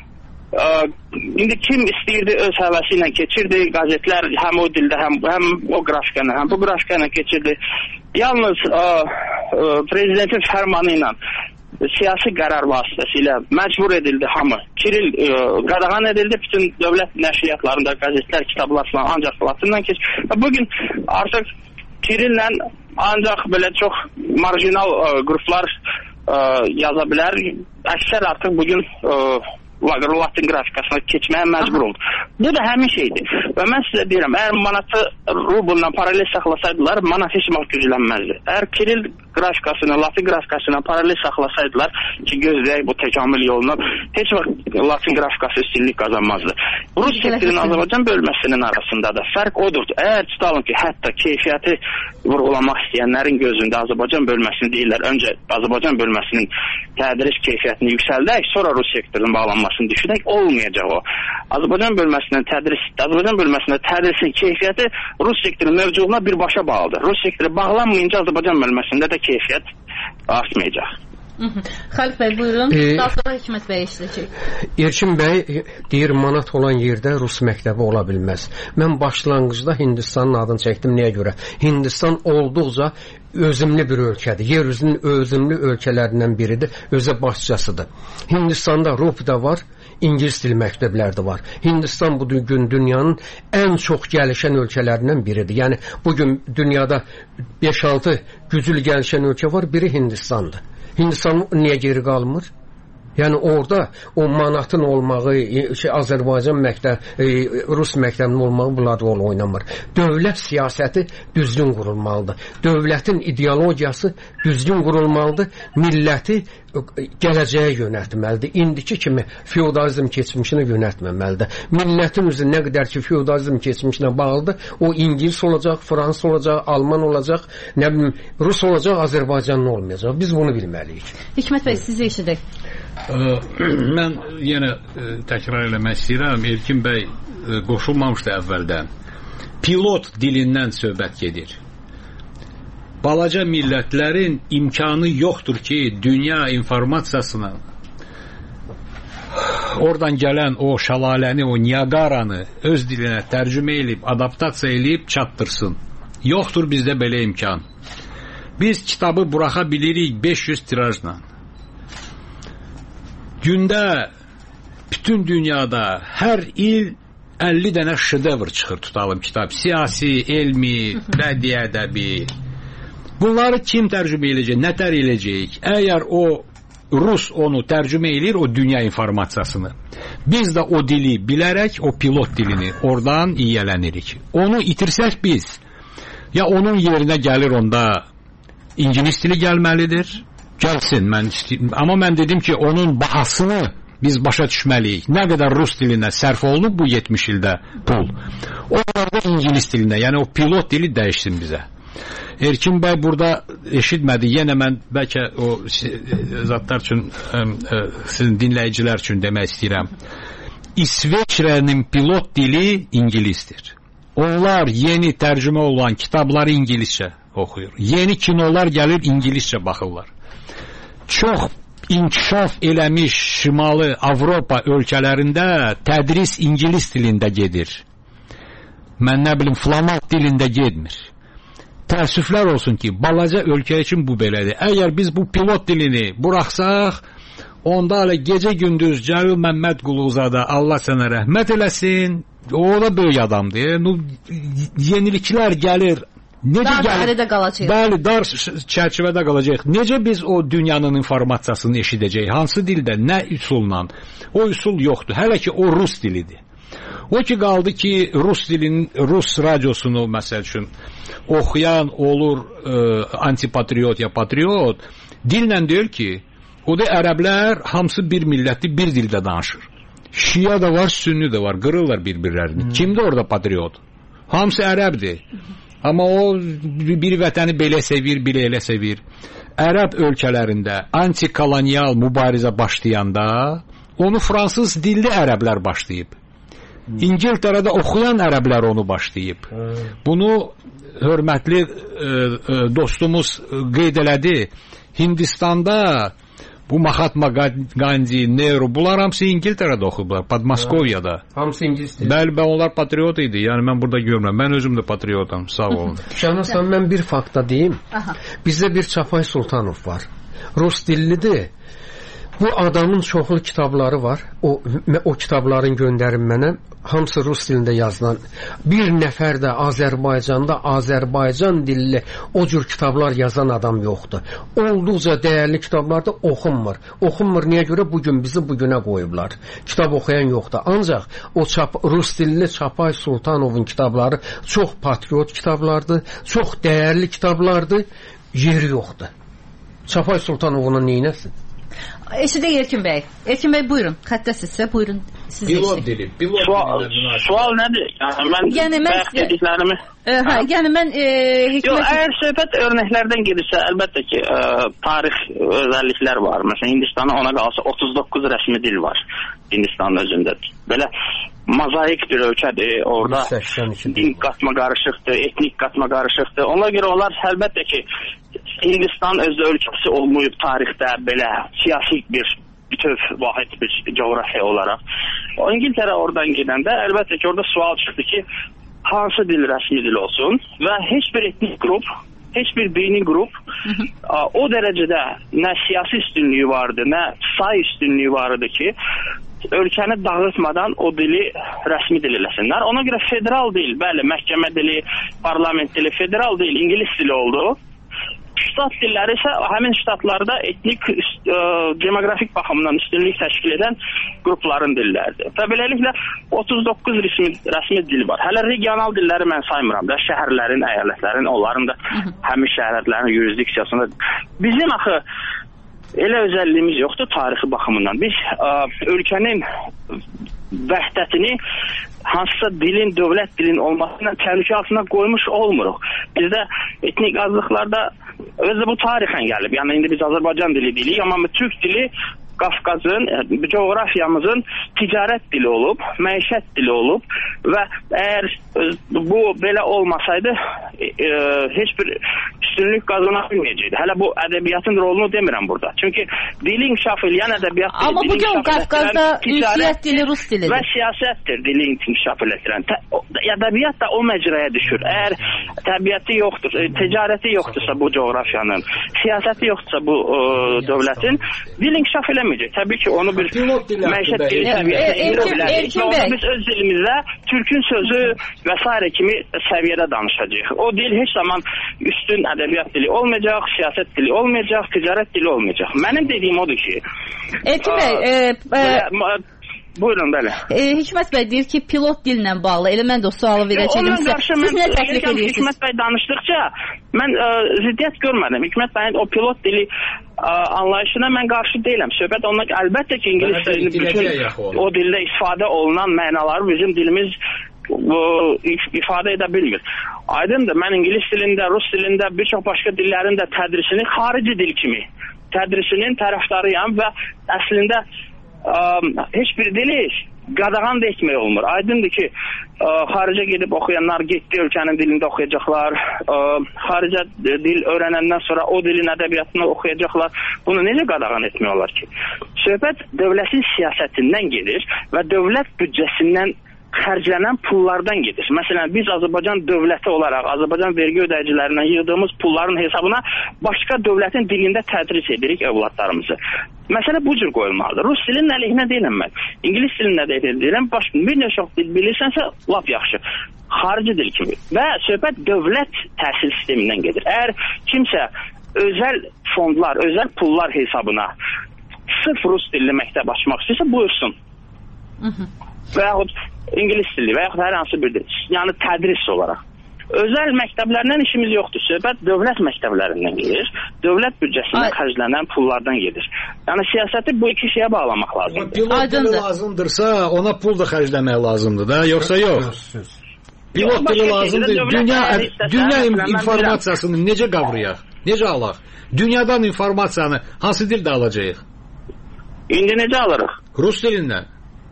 Ə, indi kim istəyirdi öz həvəsi ilə keçirdi, qəzetlər həm o dildə, həm, həm o qrafikana, həm bu qrafikana keçirdi. Yalnız ə, ə, prezidentin fərmanı ilə siyasi qərar vasitəsilə məcbur edildi hamı. Kiril ə, qadağan edildi, bütün dövlət nəşriyyatlarında qəzetlər, kitablar falan ancaq Latından keçir. Və bugün artıq Kirillə ancaq belə çox marjinal ə, qruplar ə, yaza bilər. Əksər artıq bugün ə, Latin qrafikasına keçməyə məcbur oldu. Bu da həmin şeydir. Və mən sizə deyirəm, əgər manatı rublla paralel saxlasaydılar, manat heç vaxt güclənməzdi. Əgər Kiril qrafikasını, Latin qrafikasına paralel saxlasaydılar ki, gözləyək bu təkamül yolunu, heç vaxt Latin qrafikası üstünlük qazanmazdı. Rus sektorinin Azərbaycan bölməsinin arasında da fərq odur. Əgər tutalım ki, hətta keyfiyyəti vurğulamaq istəyənlərin gözündə Azərbaycan bölməsini deyirlər, öncə Azərbaycan bölməsinin tədris keyfiyyətini yüksəldək, sonra Rus sektorunun bağlanmasını düşünək, olmayacaq o. Azərbaycan bölməsinin tədris, Azərbaycan bölməsində tədrisin keyfiyyəti Rus sektorunun mövcudluğuna birbaşa bağlıdır. Rus sektoru bağlanmayınca Azərbaycan bölməsində də keyfiyyət artmayacaq. Xalid bəy, buyurun. E, Daha sonra Hikmət bəy işləyəcək. Erkin bəy deyir, manat olan yerdə Rus məktəbi ola bilməz. Mən başlanğıcda Hindistanın adını çəkdim. Nəyə görə? Hindistan olduqca özümlü bir ölkədir. Yer üzünün özümlü ölkələrindən biridir. Özə başçasıdır. Hindistanda Rupidə var, İngilis dil məktəbləri də var. Hindistan bu gün dünyanın ən çox gəlişən ölkələrindən biridir. Yəni bugün dünyada beş altı güclü gəlişən ölkə var, biri Hindistandır. Hindistan niyə geri qalmır? Yəni orada o manatın olmağı, şey, Azərbaycan məktəb, e, Rus məktəbinin olmağı bunlar rol oynamır. Dövlət siyasəti düzgün qurulmalıdır. Dövlətin ideologiyası düzgün qurulmalıdır. Milləti gələcəyə yönəltməlidir. İndiki kimi feodalizm keçmişinə yönəltməməlidir. Millətin üzü nə qədər ki feodalizm keçmişinə bağlıdır, o İngilis olacaq, Fransız olacaq, Alman olacaq, nə bilim Rus olacaq, Azərbaycanlı olmayacaq. Biz bunu bilməliyik. Hikmət bəy, sizi eşidək. Mən yenə təkrar eləmək istəyirəm. Erkin bəy qoşulmamışdı əvvəldən. Pilot dilindən söhbət gedir. Balaca millətlərin imkanı yoxdur ki, dünya informasiyasını, oradan gələn o şəlaləni, o Niagaranı öz dilinə tərcümə edib, adaptasiya edib çatdırsın. Yoxdur bizdə belə imkan. Biz kitabı buraxa bilirik beş yüz tirajla. Gündə bütün dünyada hər il əlli dənə şedevr çıxır, tutalım kitab. Siyasi, elmi, bədii ədəbi. Bunları kim tərcümə edəcək, nə tər edəcək? Əgər o Rus onu tərcümə edir, o dünya informasiyasını. Biz də o dili bilərək, o pilot dilini oradan iyələnirik. Onu itirsək biz, ya onun yerinə gəlir onda İngilis dili gəlməlidir, gəlsin. Mən, amma mən dedim ki, onun bahasını biz başa düşməliyik. Nə qədər rus dilinə sərf olunub bu yetmiş ildə pul. O qədər də ingilis dilinə, yəni o pilot dili dəyişsin bizə. Erkin bəy burada eşitmədi. Yenə mən bəlkə o zatlar üçün, sizin dinləyicilər üçün demək istəyirəm. İsveçrənin pilot dili ingilisdir. Onlar yeni tərcümə olan kitabları ingiliscə oxuyur. Yeni kinolar gəlir, ingiliscə baxırlar. Çox inkişaf eləmiş Şimali Avropa ölkələrində tədris ingilis dilində gedir. Mən nə bilim, flamand dilində getmir. Təəssüflər olsun ki, balaca ölkə üçün bu belədir. Əgər biz bu pilot dilini buraxsaq, onda hələ gecə-gündüz Cəlil Məmmədquluzada Allah sənə rəhmət eləsin, o da böyük adamdır. Yeniliklər gəlir. Necə dar də qalacaq. Bəli, dar çərçivədə qalacaq. Necə biz o dünyanın informatsiyasını eşidəcəyik? Hansı dildə, nə üsulla? O üsul yoxdur. Hələ ki o rus dilidir. O ki qaldı ki rus dilinin, rus radiosunu məsəl üçün oxuyan olur e, antipatriot ya patriot, dillə deyir ki, o da ərəblər hamısı bir millətli, bir dildə danışır. Şia da var, sünni də var, qırırlar bir-birlərini. Hmm. Kimdir orada patriot? Hamısı ərəbdir. Amma o bir vətəni belə sevir, bir elə sevir. Ərəb ölkələrində antikolonial mübarizə başlayanda onu fransız dilli ərəblər başlayıb. İngiltərədə oxuyan ərəblər onu başlayıb. Bunu hörmətli e, e, dostumuz qeyd elədi. Hindistanda bu Mahatma Gandhi, Nehru, bunlar hamısı İngiltərədə oxuyublar, Podmoskoviyada. Hamısı ingilisdir. Bəli, mən onlar patriot idi. Yəni mən burada görmürəm. Mən özüm də patriotam. Sağ olun. Şahnasan, mən bir fakta deyim. Aha. Bizdə bir Çapay Sultanov var. Rus dillidir. Bu adamın çoxlu kitabları var. O, o kitabların göndərin mənə. Hamısı rus dilində yazılan. Bir nəfər də Azərbaycanda Azərbaycan dilli o cür kitablar yazan adam yoxdur. Olduqca dəyərli kitablar da oxunmur. Oxunmur niyə görə? Bugün bizi bugünə qoyublar. Kitab oxuyan yoxdur. Ancaq o çap, rus dilli Çapay Sultanovun kitabları çox patriot kitablardır. Çox dəyərli kitablardır. Yeri yoxdur. Çapay Sultanovunu neynəsin? Eşidə Erkin bəy. Erkin bəy buyurun. Xəttəsizsə buyurun. Siz pilot dili. Pilot sual, sual nədir? Yəni mən yəni mən dediklərimi. E, hə, yəni mən e, hikmət... Yox, əgər söhbət örnəklərdən gedirsə, əlbəttə ki, e, tarix özəlliklər var. Məsələn, Hindistanda ona qalsa otuz doqquz rəsmi dil var. Hindistanın özündə. Belə mozaik bir ölkədir. Orada din qatma qarışıqdır, etnik qatma qarışıqdır. Ona görə onlar əlbəttə ki, Hindistan özü ölkəsi olmayıb tarixdə belə siyasi bir bütöv vahid bir coğrafiya olaraq. O İngiltərə oradan gedəndə əlbəttə ki, orada sual çıxdı ki, hansı dil rəsmi dil olsun və heç bir etnik qrup, heç bir dini qrup o dərəcədə nə siyasi üstünlüyü vardı, nə say üstünlüyü vardı ki, ölkəni dağıtmadan o dili rəsmi dil eləsinlər. Ona görə federal dil, bəli, məhkəmə dili, parlament dili, federal dil, ingilis dili oldu. Ştat dilləri isə həmin ştatlarda etnik, ə, demoqrafik baxımdan üstünlük təşkil edən qrupların dilləridir. Və beləliklə otuz doqquz rəsmi, rəsmi dil var. Hələ regional dilləri mən saymıram da, şəhərlərin, əyalətlərin, onların da həmin şəhərlərin yurisdiksiyasında. Bizim axı elə özəlliyimiz yoxdur tarixi baxımından. Biz ə, ölkənin vəhdətini hansısa dilin, dövlət dilin olmasına təhlükə altına qoymuş olmuruq. Bizdə etnik azlıqlarda özü bu tarixən gəlib. Yəni indi biz Azərbaycan dili deyirik, amma Türk dili Qafqazın, coğrafiyamızın ticarət dili olub, məişət dili olub və əgər bu belə olmasaydı e, e, heç bir üstünlük qazana bilməyəcəkdi. Hələ bu ədəbiyyatın rolunu demirəm burada. Çünki dili inkişaf edən ədəbiyyat dili. Amma bugün Qafqazda ünsiyyət dili rus dilidir. Və siyasətdir dili inkişaf edən. Ədəbiyyat da o məcraya düşür. Əgər təbiəti yoxdur, ticarəti yoxdursa bu coğrafiyanın, siyasəti yoxdursa bu e, dövlətin, dil inkişaf eləməyəcək. Təbii ki, onu bir məişət dili səviyyədə bilərik. Onu biz öz dilimizdə Türkün sözü və s. kimi səviyyədə danışacağıq. O dil heç zaman üstün ədəbiyyat dili olmayacaq, siyasət dili olmayacaq, ticarət dili olmayacaq. Mənim dediyim odur ki, Erkin bəy, e, e, Buyurun, bəli. E, Hikmət bəy deyir ki, pilot dillə bağlı. Elə mən də o sualı verəcəyim sizə. Siz nə təklif edirsiniz? Hikmət bəy danışdıqca mən ə, ziddiyyət görmədim. Hikmət bəyin o pilot dili ə, anlayışına mən qarşı deyiləm. Söhbət ondan ki, əlbəttə ki, ingilis dilini bütün o dildə istifadə olunan mənaları bizim dilimiz bu, ifadə edə bilmir. Aydındır, mən ingilis dilində, rus dilində, bir çox başqa dillərin də tədrisini xarici dil kimi tədrisinin tərəfdarıyam və əslində ə, heç bir dili qadağan da etmək olmur. Aydındır ki, ə, xaricə gedib oxuyanlar getdi ölkənin dilində oxuyacaqlar, ə, xaricə dil öyrənəndən sonra o dilin ədəbiyyatını oxuyacaqlar. Bunu necə qadağan etmək olar ki? Söhbət dövlətin siyasətindən gedir və dövlət büdcəsindən xərclənən pullardan gedir. Məsələn, biz Azərbaycan dövləti olaraq, Azərbaycan vergi ödəyicilərindən yığdığımız pulların hesabına başqa dövlətin dilində tədris edirik övladlarımızı. Məsələ bu cür qoyulmalıdır. Rus dilinin əleyhinə deyiləm mən. İngilis dilində də deyiləm. Başqa bir neçə çox dil bilirsənsə, lap yaxşı. Xarici dil kimi. Və söhbət dövlət təhsil sistemindən gedir. Əgər kimsə özəl fondlar, özəl pullar hesabına sırf rus dilli məktəb açmaq istəyirsə, buyursun. Və yaxud ingilis dili və yaxud hər hansı bir dil. Yəni tədris olaraq. Özəl məktəblərdən işimiz yoxdur. Söhbət dövlət məktəblərindən gedir. Dövlət büdcəsindən xərclənən pullardan gedir. Yəni siyasəti bu iki şeyə bağlamaq lazımdır. Pilot dili lazımdırsa ona pul da xərcləmək lazımdır da, yoxsa yox? Pilot dili lazımdır. Dünya, dünya informasiyasını necə qavrayaq? Necə alaq? Dünyadan informasiyanı hansı dildə alacağıq? İndi necə alırıq? Rus dilindən.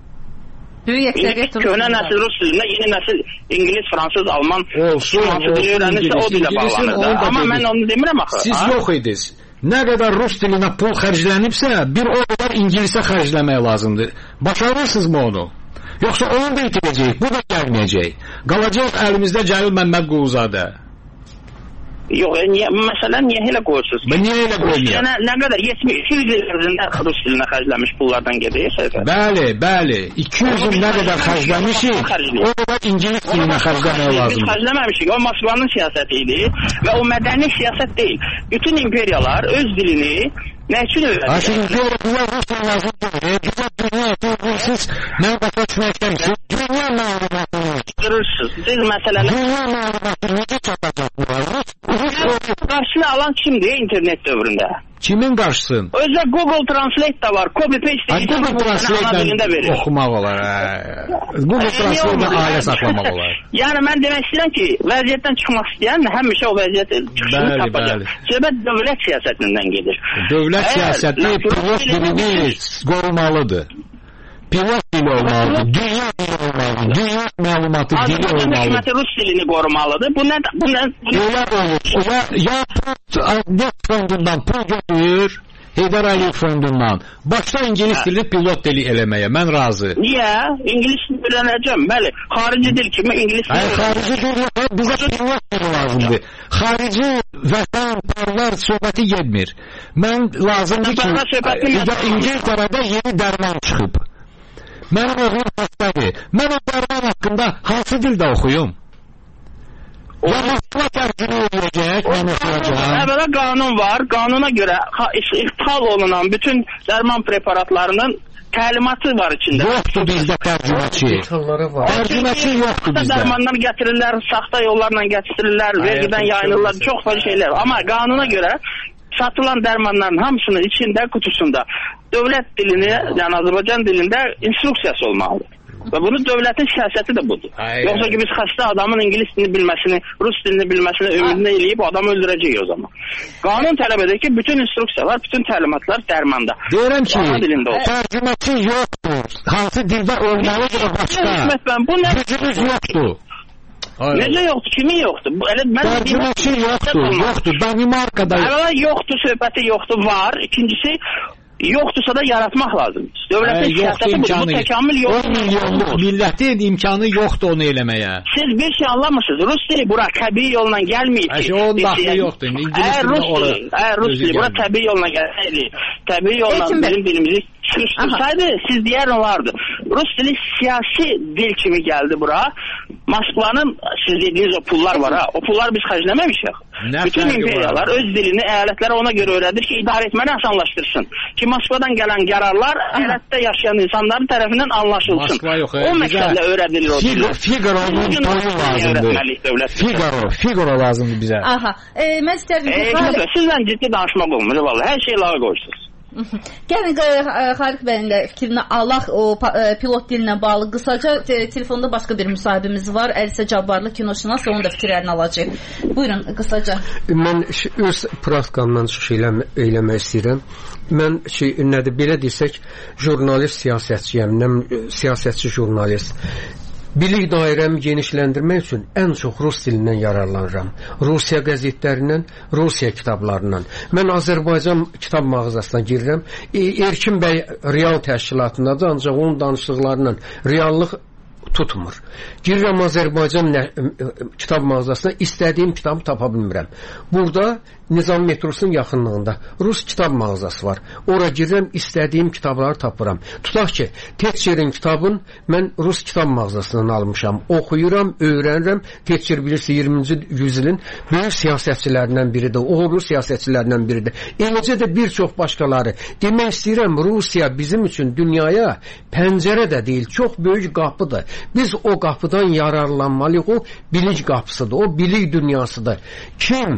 Köhnə nəsil rus dilində, yeni nəsil İngilis, Fransız, Alman, Fransız dili öyrənirsə o dilə bağlanır. Amma mən onu demirəm axı. Siz yox idiniz. Nə qədər rus dilinə pul xərclənibsə, bir o qədər İngilisə xərcləmək lazımdır. Başarırsınızmı onu? Yoxsa onu da itirəcək, bu da gəlməyəcək. Qalacaq əlimizdə Cəlil Məmmədquluzadə. Yox, e, niyə, məsələn, niyə elə qoyursunuz? Ben niyə elə qoymuyor? Yəni, nə qədər? yetmiş iki yüz illərində rus dilinə xərcləmiş pullardan gedir. Bəli, bəli. iki yüz il nə qədər xərcləmişik, o qədər İngilis dilinə xərcləmək lazımdır. Biz xərcləməmişik. O Moskvanın siyasəti idi və o mədəni siyasət deyil. Bütün imperiyalar öz dilini nə üçün öyrədir? Aşıq imperiya bizə rus dilini lazım deyil. Bizə dünya deyilsiz, mən başa düşməkdən ki, dünya məlumatını qırırsınız. Siz məsələni dünya məlumatını necə çatacaq bu var? Qarşısını alan kimdir internet dövründə? Kimin qarşısın? Özdə Google Translate da var. Copy paste deyil. Google Translate oxumaq olar. Google Translate ailə saxlamaq olar. Yəni mən demək istəyirəm ki, vəziyyətdən çıxmaq istəyən həmişə o vəziyyət çıxışını tapacaq. Söhbət dövlət siyasətindən gedir. Dövlət siyasəti pilot dilini qorumalıdır. Pilot dili olmalıdır, dünya dili olmalıdır, dünya məlumatı dili olmalıdır. Hökuməti rus dilini qorumalıdır. Bu nə? Bu nə? Onlar olur. Ya Net fondundan pul götürür, Heydər Əliyev fondundan. Başda İngilis dili pilot dili eləməyə. Mən razı. Niyə? İngilis dili öyrənəcəm. Bəli, xarici dil kimi İngilis dili. Hayır, xarici dil yox. Bizə pilot dili lazımdır. Xarici vətən, parlar söhbəti gedmir. Mən lazımdır ki, İngiltərədə yeni dərman çıxıb. Mənim oğlum xəstədir. Mən o dərman haqqında hansı dildə oxuyum? Ya Moskva tərcümə edəcək, mən oxuyacağım. Əvvəla qanun var. Qanuna görə ixtihal olunan bütün dərman preparatlarının təlimatı var içində. Yoxdur bizdə tərcüməçi. Tərcüməçi yoxdur bizdə. Dərmanlar gətirirlər, saxta yollarla gətirirlər, vergidən yayınırlar, çox fazla şeylər. Amma qanuna görə satılan dərmanların hamısının içində, qutusunda dövlət dilini, yəni Azərbaycan dilində instruksiyası olmalıdır. Və bunu dövlətin siyasəti də budur. Aynen. Yoxsa ki biz xəstə adamın İngilis dilini bilməsini, Rus dilini bilməsini ümidini eləyib adamı öldürəcək o zaman. Qanun tələb edir ki, bütün instruksiyalar, bütün təlimatlar dərmanda. Deyirəm ki, tərcüməçi yoxdur. Hansı dildə olmalıdır o başqa. Gücümüz yoxdur. Hayır. Necə yoxdur? Kimin yoxdur? Tərcüməçi yoxdur, yoxdur. Danimarkada yoxdur. Yoxdur, söhbəti yoxdur, var. İkincisi, yoxdursa da yaratmaq lazımdır. Dövlətin hə, siyasəti bu, bu təkamül yoxdur. on milyonluq millətin imkanı yoxdur onu eləməyə. Siz bir şey anlamırsınız. Rus dili bura təbii yolla gəlməyib ki. Həşə onun daxili yoxdur. İngilis dilində ora. Əgər Rus dili bura təbii yolla gəlsəydi, təbii yolla bizim dilimizi Susdursaydı siz deyər olardı. Rus dili siyasi dil kimi gəldi bura. Moskvanın siz dediyiniz o pullar var ha. O pullar biz xərcləməmişik. Bütün imperiyalar öz dilini əyalətlərə ona görə öyrədir ki, idarə etməni asanlaşdırsın. Ki Moskvadan gələn qərarlar əyalətdə yaşayan insanların tərəfindən anlaşılsın. O məqsədlə öyrədilir o dil. Figaro'nun boyu lazımdır. Figaro, Figaro lazımdır bizə. Aha. E, mən istərdim ki, Xalq... Sizlə ciddi danışmaq olmur, vallahi. Hər şey lağa qoyursunuz. Gəlin Xaliq bəyin də fikrini alaq o pilot dilinə bağlı. Qısaca te telefonda başqa bir müsahibimiz var. Əlisə Cabbarlı kinoşünas, onun da fikirlərini alacaq. Buyurun qısaca. Mən öz praktikamdan çıxış eləmək istəyirəm. Mən şey, nədir, belə desək, jurnalist siyasətçiyəm, siyasətçi jurnalist. Bilik dairəmi genişləndirmək üçün ən çox rus dilindən yararlanıram. Rusiya qəzetlərindən, Rusiya kitablarından. Mən Azərbaycan kitab mağazasına girirəm. E, Erkin bəy real təşkilatındadır, ancaq onun danışdıqlarından reallıq tutmur. Girirəm Azərbaycan kitab mağazasına, istədiyim kitabı tapa bilmirəm. Burada Nizam metrosunun yaxınlığında Rus kitab mağazası var. Ora girirəm, istədiyim kitabları tapıram. Tutaq ki, Tetcherin kitabın mən Rus kitab mağazasından almışam. Oxuyuram, öyrənirəm. Tetcher bilirsə iyirminci yüzilin böyük siyasətçilərindən biridir. Uğurlu siyasətçilərindən biridir. Eləcə də bir çox başqaları. Demək istəyirəm, Rusiya bizim üçün dünyaya pəncərə də deyil, çox böyük qapıdır. Biz o qapıdan yararlanmalıyıq. O bilik qapısıdır, o bilik dünyasıdır. Kim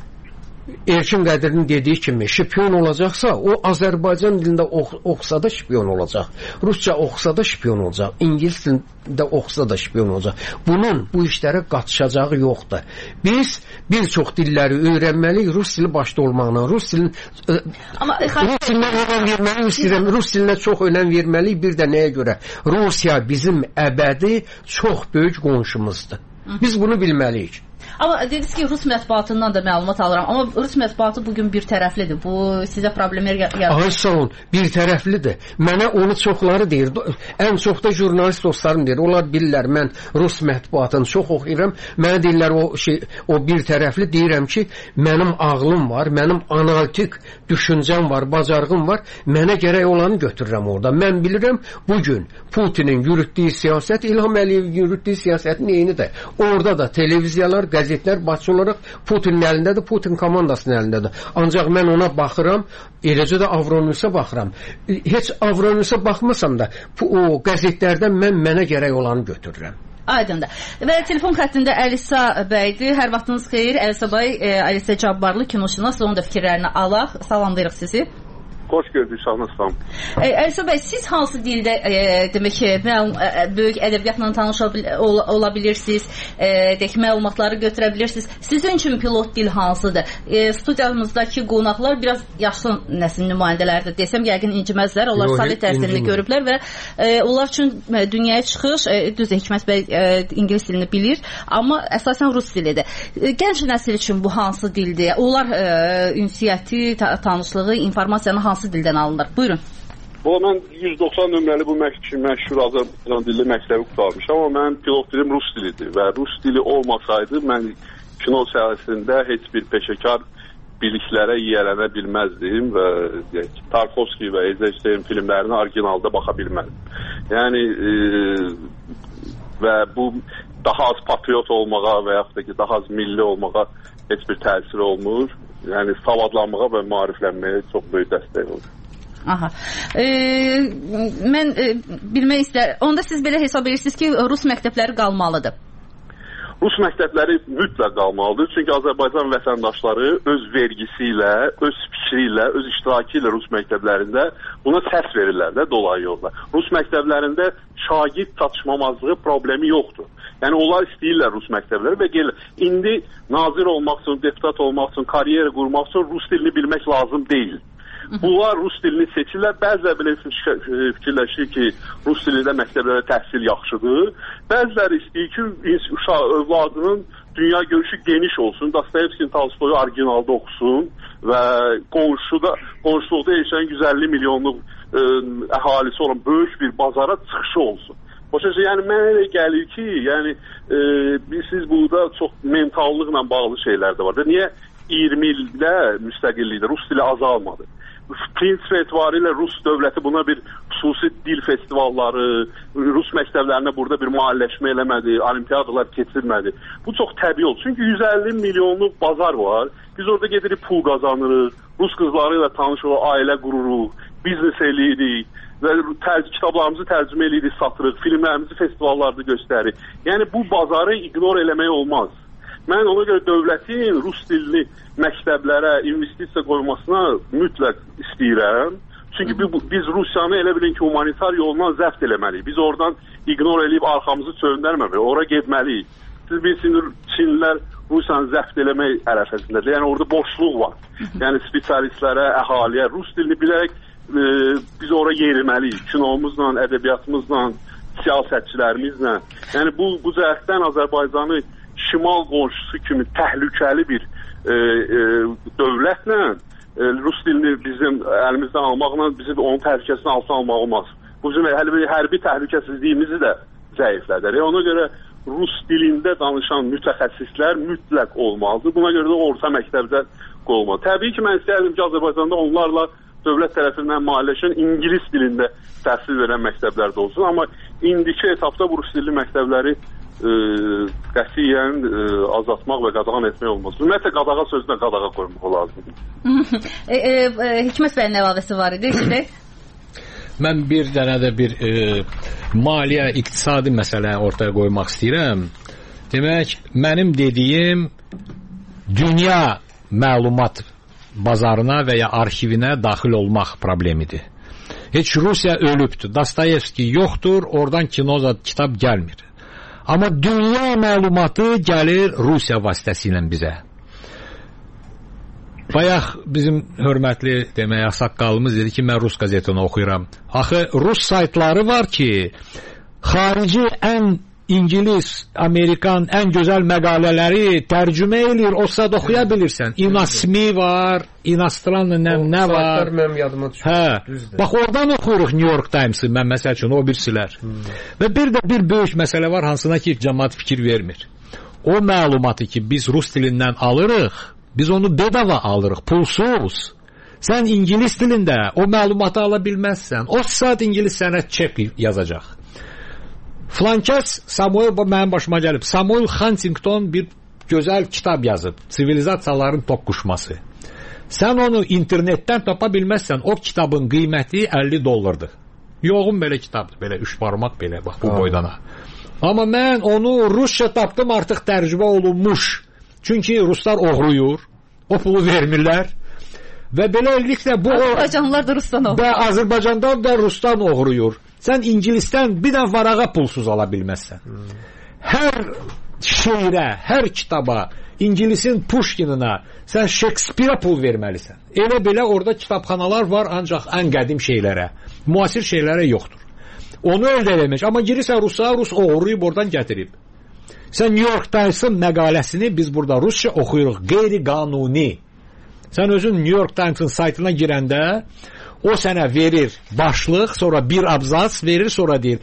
Erkin Qədir'in dediyi kimi şpion olacaqsa, o Azərbaycan dilində ox oxusa da şpion olacaq. Rusça oxusa da şpion olacaq. İngilis dilində oxusa da şpion olacaq. Bunun bu işlərə qatışacağı yoxdur. Biz bir çox dilləri öyrənməliyik, Rus dili başda olmaqla. Rus dilin Amma, Rus dilinə önəm verməliyik, istəyirəm. Rus dilinə çox önəm verməliyik. Bir də nəyə görə? Rusiya bizim əbədi, çox böyük qonşumuzdur. Biz bunu bilməliyik. Amma dediniz ki, Rus mətbuatından da məlumat alıram. Amma Rus mətbuatı bugün bir tərəflidir. Bu sizə problemlər yaradır. Ay sağ olun, bir tərəflidir. Mənə onu çoxları deyir. Ən çox da jurnalist dostlarım deyir. Onlar bilirlər, mən Rus mətbuatını çox oxuyuram. Mənə deyirlər, o, şey, o bir tərəfli. Deyirəm ki, mənim ağlım var, mənim analitik düşüncəm var, bacarığım var. Mənə gərək olanı götürürəm orada. Mən bilirəm, bugün Putinin yürütdüyü siyasət, İlham Əliyevin yürütdüyü siyasətin eynidir. Orada da televiziyalar, qəzetlər başçı olaraq Putinin əlindədir, Putin komandasının əlindədir. Ancaq mən ona baxıram, eləcə də Avronewsə baxıram. Heç Avronewsə baxmasam da, o qəzetlərdən mən mənə gərək olanı götürürəm. Aydındır. Və telefon xəttində Əlisa bəydir. Hər vaxtınız xeyir. Əlisa bəy, Əlisa Cabbarlı kinoşünas, onun da fikirlərini alaq. Salamlayırıq sizi. Xoş gördük, sağolun. Əlisa bəy, siz hansı dildə e, demək ki, e, böyük ədəbiyyatla tanış ol, ola bilirsiniz, e, deyək, məlumatları götürə bilirsiniz. Sizin üçün pilot dil hansıdır? E, studiyamızdakı qonaqlar biraz yaşlı nəsil nümayəndələridir. Desəm, yəqin inciməzlər. Onlar Sovet təhsilini görüblər və e, onlar üçün dünyaya çıxış, e, düz Hikmət bəy e, ingilis dilini bilir, amma əsasən rus dilidir. E, gənc nəsil üçün bu hansı dildir? Onlar e, ünsiyyəti, ta tanışlığı, informasiyanı hansı dildən alınır? Buyurun. Bu, mən yüz doxsan nömrəli bu məşhur Azərbaycan dilli məktəbi qutarmışam, amma mənim pilot dilim rus dilidir və rus dili olmasaydı mən kino sahəsində heç bir peşəkar biliklərə yiyələnə bilməzdim və deyək, Tarkovski və Eisenstein filmlərini orijinalda baxa bilməzdim. Yəni e, və bu daha az patriot olmağa və yaxud da ki, daha az milli olmağa heç bir təsir olmur. Yəni savadlanmağa və maariflənməyə çox böyük dəstək olur. Aha. E, mən e, bilmək istəyirəm. Onda siz belə hesab edirsiniz ki, rus məktəbləri qalmalıdır. Rus məktəbləri mütləq qalmalıdır. Çünki Azərbaycan vətəndaşları öz vergisi ilə, öz fikri ilə, öz iştirakı ilə Rus məktəblərində buna səs verirlər də dolayı yolla. Rus məktəblərində şagird çatışmamazlığı problemi yoxdur. Yəni onlar istəyirlər Rus məktəbləri və gəlir. İndi nazir olmaq üçün, deputat olmaq üçün, karyera qurmaq üçün Rus dilini bilmək lazım deyil. Bunlar Rus dilini seçirlər. Bəziləri belə fikirləşir ki, Rus dilində məktəblərdə təhsil yaxşıdır. Bəziləri istəyir ki, uşaq övladının dünya görüşü geniş olsun. Dostoyevskinin Tolstoyu orijinalda oxusun və qonşuda, qonşuluqda yaşayan yüz əlli milyonluq ə, əhalisi olan böyük bir bazara çıxışı olsun. Başa şey, yəni mənə elə gəlir ki, yəni e, siz burada çox mentallıqla bağlı şeylər də var. Niyə iyirmi ildə müstəqillikdə Rus dili azalmadı? prinsip etibarilə Rus dövləti buna bir xüsusi dil festivalları, Rus məktəblərinə burada bir mahalləşmə eləmədi, olimpiyadalar keçirmədi. Bu çox təbii oldu. Çünki yüz əlli milyonluq bazar var. Biz orada gedirik, pul qazanırıq, Rus qızları ilə tanış olub, ailə qururuq, biznes eləyirik və tər kitablarımızı tərcümə eləyirik, satırıq, filmlərimizi festivallarda göstəririk. Yəni bu bazarı ignor eləmək olmaz. Mən ona görə dövlətin Rus dilli məktəblərə investisiya qoymasına mütləq istəyirəm. Çünki biz Rusiyanı elə bilin ki, humanitar yolundan zəbt eləməliyik. Biz oradan ignor eləyib arxamızı çöndərməməliyik, ora getməliyik. Siz bilirsiniz, Çinlilər Rusiyanı zəbt eləmək ərəfəsindədir. Yəni orada boşluq var. Yəni spesialistlərə, əhaliyə Rus dilini bilərək e, biz ora yeriməliyik. Kinomuzla, ədəbiyyatımızla, siyasətçilərimizlə. Yəni bu, bu cəhətdən Azərbaycanı şimal qonşusu kimi təhlükəli bir e, e, dövlətlə e, Rus dilini bizim əlimizdən almaqla bizim onun təhlükəsini altına almaq olmaz. Bu bizim hərbi, hərbi təhlükəsizliyimizi də zəiflədir. E, ona görə Rus dilində danışan mütəxəssislər mütləq olmalıdır. Buna görə də orta məktəbdə qoyulmalı. Təbii ki, mən istəyərdim ki, Azərbaycanda onlarla dövlət tərəfindən maliyyələşən ingilis dilində təhsil verən məktəblər də olsun. Amma indiki etapda bu Rus dilli məktəbləri e, qətiyyən e, azaltmaq və qadağan etmək olmaz. Ümumiyyətlə qadağa sözünə qadağa qoymaq lazımdır. e, e, e, Hikmət bəyin əlavəsi var idi. Şimdi? Mən bir dənə də bir e, maliyyə, iqtisadi məsələ ortaya qoymaq istəyirəm. Demək, mənim dediyim dünya məlumat bazarına və ya arxivinə daxil olmaq problemidir. Heç Rusiya ölübdür, Dostoyevski yoxdur, oradan kino, kitab gəlmir. Amma dünya məlumatı gəlir Rusiya vasitəsilə bizə. Bayaq bizim hörmətli demək saqqalımız dedi ki, mən Rus qazetini oxuyuram. Axı Rus saytları var ki, xarici ən İngilis, Amerikan ən gözəl məqalələri tərcümə eləyir, o saat oxuya bilirsən. İnasmi var, İnastranlı nə, nə var. Hə, bax oradan oxuyuruq New York Times-ı, mən məsəl üçün, o birsilər. Hmm. Və bir də bir böyük məsələ var, hansına ki, cəmaat fikir vermir. O məlumatı ki, biz Rus dilindən alırıq, biz onu bedava alırıq, pulsuz. Sən İngilis dilində o məlumatı ala bilməzsən. O saat İngilis sənə çek yazacaq. Flankəs Samuel, mənim başıma gəlib, Samuel Huntington bir gözəl kitab yazıb, sivilizasiyaların toqquşması. Sən onu internetdən tapa bilməzsən, o kitabın qiyməti əlli dollardır. Yoxum belə kitabdır, belə üç barmaq belə, bax bu boydana. Amma mən onu Rusça tapdım, artıq tərcümə olunmuş. Çünki Ruslar oğruyur, o pulu vermirlər. Və beləliklə bu... Azərbaycanlılar da Rusdan oğruyur. Və Azərbaycandan da Rusdan oğruyur. Sən İngilisdən bir də varağa pulsuz ala bilməzsən. Hmm. Hər şeirə, hər kitaba, İngilisin Pushkinina sən Shakespeare pul verməlisən. Elə belə orada kitabxanalar var, ancaq ən qədim şeylərə, müasir şeylərə yoxdur. Onu əldə eləmək. Amma girirsən Rusa, Rus oğruyub oradan gətirib. Sən New York Times-ın məqaləsini biz burada Rusça oxuyuruq, qeyri-qanuni. Sən özün New York Times-ın saytına girəndə o sənə verir başlıq, sonra bir abzas verir, sonra deyir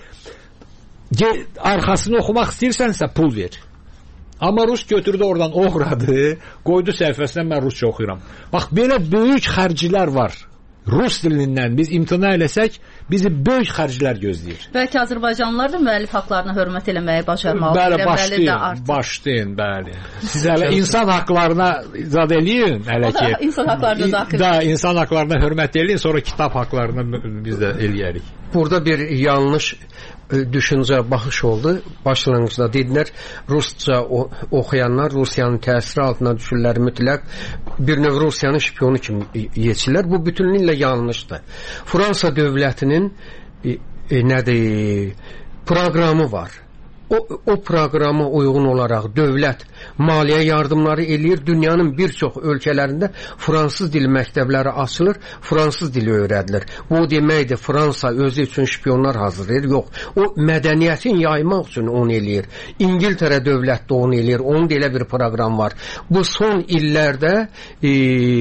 arxasını oxumaq istəyirsənsə pul ver. Amma Rus götürdü oradan oğradı, qoydu səhifəsinə, mən Rusça oxuyuram. Bax, belə böyük xərclər var. Rus dilindən biz imtina eləsək, bizi böyük xərclər gözləyir. Bəlkə Azərbaycanlılar da müəllif haqlarına hörmət eləməyi bacarmalıdır. Bəli, başlayın, başlayın, bəli. Siz hələ insan haqlarına zad eləyin, hələ ki. İnsan haqlarına daxil. Da, insan haqlarına hörmət eləyin, sonra kitab haqlarına biz də eləyərik. Burada bir yanlış düşüncə, baxış oldu. Başlanğıcda dedilər, Rusca oxuyanlar Rusiyanın təsiri altına düşürlər, mütləq bir növ Rusiyanın şpionu kimi yetişirlər. Bu bütünlüklə yanlışdır. Fransa dövlətinin e, e, nədir, proqramı var. O, o proqrama uyğun olaraq dövlət maliyyə yardımları eləyir. Dünyanın bir çox ölkələrində fransız dili məktəbləri açılır, fransız dili öyrədilir. Bu deməkdir, Fransa özü üçün şpionlar hazırlayır. Yox, o mədəniyyətin yaymaq üçün onu eləyir. İngiltərə dövlət də onu eləyir. Onun da elə bir proqram var. Bu son illərdə e,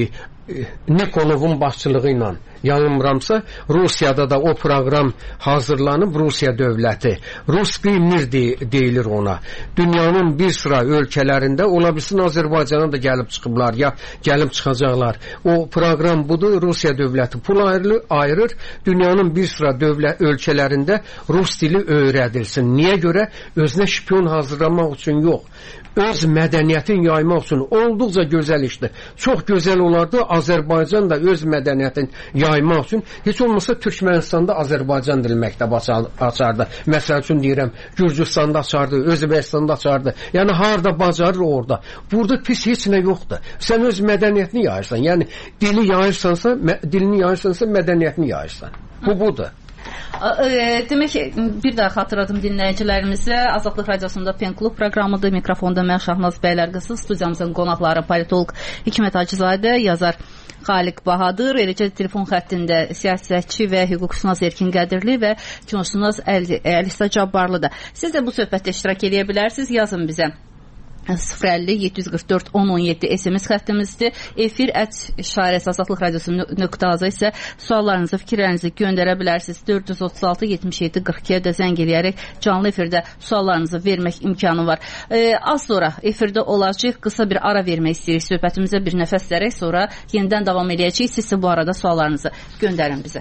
Nikolovun başçılığı ilə yanılmıramsa, Rusiyada da o proqram hazırlanıb. Rusiya dövləti, Ruski Mir deyilir ona. Dünyanın bir sıra ölkələrində, ola bilsin Azərbaycana da gəlib çıxıblar, ya gəlib çıxacaqlar. O proqram budur, Rusiya dövləti pul ayrılır, ayırır, dünyanın bir sıra dövlət ölkələrində Rus dili öyrədilsin. Niyə görə? Özünə şpion hazırlamaq üçün yox, öz mədəniyyətin yaymaq üçün. Olduqca gözəl işdir. Çox gözəl olardı, Azərbaycan da öz mədəniyyətin yaymaq üçün, heç olmasa Türkmenistanda Azərbaycan dili məktəbi açardı. Məsəl üçün deyirəm, Gürcüstanda açardı, Özbəkistanda açardı. Yəni harda bacarır orada. Burada pis heç nə yoxdur. Sən öz mədəniyyətini yayırsan. Yəni dili yayırsansa, dilini yayırsansa mədəniyyətini yayırsan. Bu budur. Demək ki, bir daha xatırladım dinləyicilərimizə. Azadlıq Radiosunda Pen Klub proqramıdır. Mikrofonda mən Şahnaz Bəylərqızı, studiyamızın qonaqları politolog Hikmət Hacızadə, yazar Xaliq Bahadır, eləcə telefon xəttində siyasətçi və hüquqşünas Erkin Qədirli və kinoşünas Əlisa Cabbarlıdır. Siz də bu söhbətdə iştirak edə bilərsiniz, yazın bizə. sıfır əlli yeddi yüz qırx dörd on on yeddi S M S xəttimizdir. Efir ət işarəsi azadlıq radiosu nöqtə az isə suallarınızı, fikirlərinizi göndərə bilərsiniz. dörd yüz otuz altı yetmiş yeddi qırx ikiyə də zəng eləyərək canlı efirdə suallarınızı vermək imkanı var. E, az sonra efirdə olacaq, qısa bir ara vermək istəyirik söhbətimizə, bir nəfəs verək, sonra yenidən davam edəcəyik. Siz bu arada suallarınızı göndərin bizə.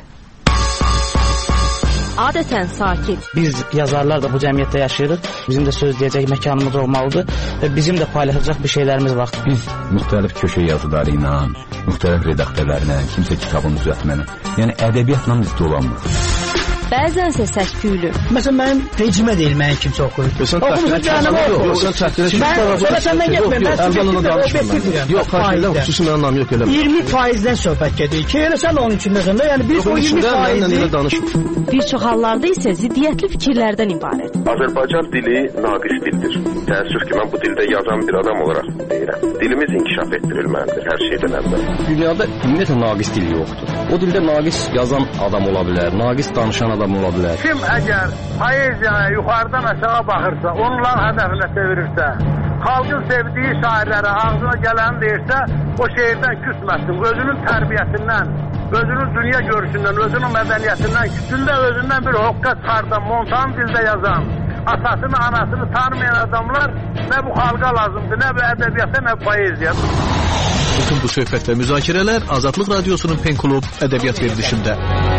Adətən sakit. Biz yazarlar da bu cəmiyyətdə yaşayırıq. Bizim də söz deyəcək məkanımız olmalıdır və bizim də paylaşacaq bir şeylərimiz var. Biz müxtəlif köşə yazıları ilə, müxtəlif redaktörlərlə, kimsə kitabını düzəltməni, yəni ədəbiyyatla biz dolanmırıq. Bəzənsə səs-küylü. Məsələn, mənim vecimə deyil, mənim kimsə oxuyur. Oxumusun canımı oxuyur. Yox, sən çəkdirə ki, sonra səndən getməyim. Mən əvvələn danışmıram. Yox, xahiş xüsusi mənim anlam yox, eləmə. iyirmi faizdən söhbət gedir ki, elə sən onun içindəsən də, yəni biz o iyirmi faizi... Bir çox hallarda isə ziddiyyətli fikirlərdən ibarət. Azərbaycan dili naqis dildir. Təəssüf ki, mən bu dildə yazan bir adam olaraq deyirəm. Dilimiz inkişaf etdirilməlidir hər şeydən əvvəl. Dünyada ümumiyyətlə naqis dil yoxdur. O dildə naqis yazan adam ola bilər, naqis danışan adam ola bilər. Kim əgər poeziyaya yuxarıdan aşağı baxırsa, onların hədəfinə çevirirsə, xalqın sevdiyi şairlərə ağzına gələni deyirsə, o şeirdən küsməsin. Özünün tərbiyəsindən, özünün dünya görüşündən, özünün mədəniyyətindən, küçündə özündən bir hoqqa çıxardan, montan dildə yazan, atasını, anasını tanımayan adamlar nə bu xalqa lazımdır, nə bu ədəbiyyata, nə bu poeziya. Bütün bu söhbət və müzakirələr Azadlıq Radiosunun Pen Klub ədəbiyyat verilişində.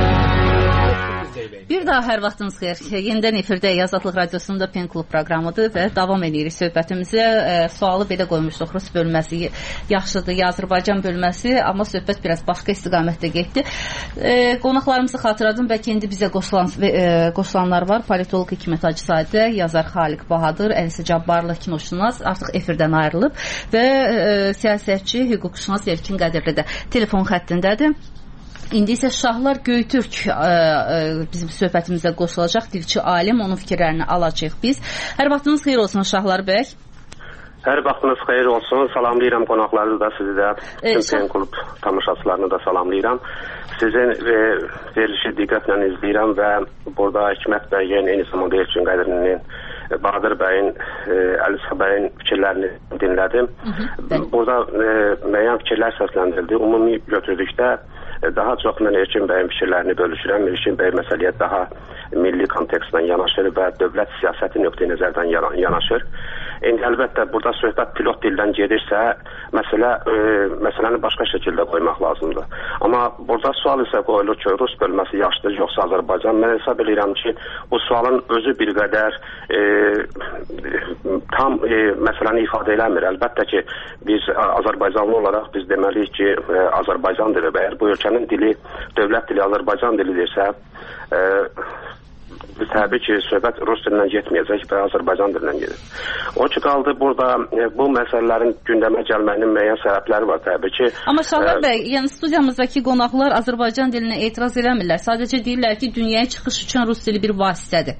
Bir daha hər vaxtınız xeyir. Yenidən efirdə Azadlıq Radiosunda Pen Klub proqramıdır və davam edirik söhbətimizə. E, sualı belə qoymuşduq. Rus bölməsi yaxşıdır, ya Azərbaycan bölməsi, amma söhbət biraz başqa istiqamətdə getdi. E, qonaqlarımızı xatırladım. Bəlkə indi bizə qoşulan, e, qoşulanlar var. Politolog Hikmət Hacızadə, yazar Xaliq Bahadır, Əlisa Cabbarlı, kinoşünas artıq efirdən ayrılıb və e, siyasətçi, hüquqşünas Erkin Qədirli də telefon xəttindədir. İndi isə Şahlar Göytürk ə, ə, bizim söhbətimizə qoşulacaq, dilçi alim, onun fikirlərini alacağıq biz. Hər vaxtınız xeyir olsun Şahlar bəy. Hər vaxtınız xeyir olsun. Salamlayıram qonaqları da, sizi də, bütün Pen Klub tamaşaçılarını da salamlayıram. Sizin e, verilişi diqqətlə izləyirəm və burada Hikmət bəyin, eyni zamanda Erkin Qədirlinin, Bahadır bəyin, e, Əlisa bəyin fikirlərini dinlədim. Hı -hı, burada e, müəyyən fikirlər səsləndirildi. Ümumi götürdükdə daha çox mən Erkin bəyin fikirlərini bölüşürəm. Erkin bəy məsələyə daha milli kontekstdən yanaşır və dövlət siyasəti nöqteyi nəzərdən yanaşır. İndi əlbəttə burada söhbət pilot dildən gedirsə, məsələ e, məsələni başqa şəkildə qoymaq lazımdır. Amma burada sual isə qoyulur ki, Rus bölməsi yaxşıdır, yoxsa Azərbaycan. Mən hesab edirəm ki, bu sualın özü bir qədər e, tam e, məsələni ifadə eləmir. Əlbəttə ki, biz Azərbaycanlı olaraq biz deməliyik ki, e, Azərbaycan dili və əgər bu ölkənin dili, dövlət dili Azərbaycan dilidirsə, e, təbii ki, söhbət Rus dilindən getməyəcək və Azərbaycan dilindən gedir. O ki, qaldı burada e, bu məsələlərin gündəmə gəlməyinin müəyyən səbəbləri var təbii ki. Amma Şahlar bəy, yəni studiyamızdakı qonaqlar Azərbaycan dilinə etiraz eləmirlər. Sadəcə deyirlər ki, dünyaya çıxış üçün Rus dili bir vasitədir.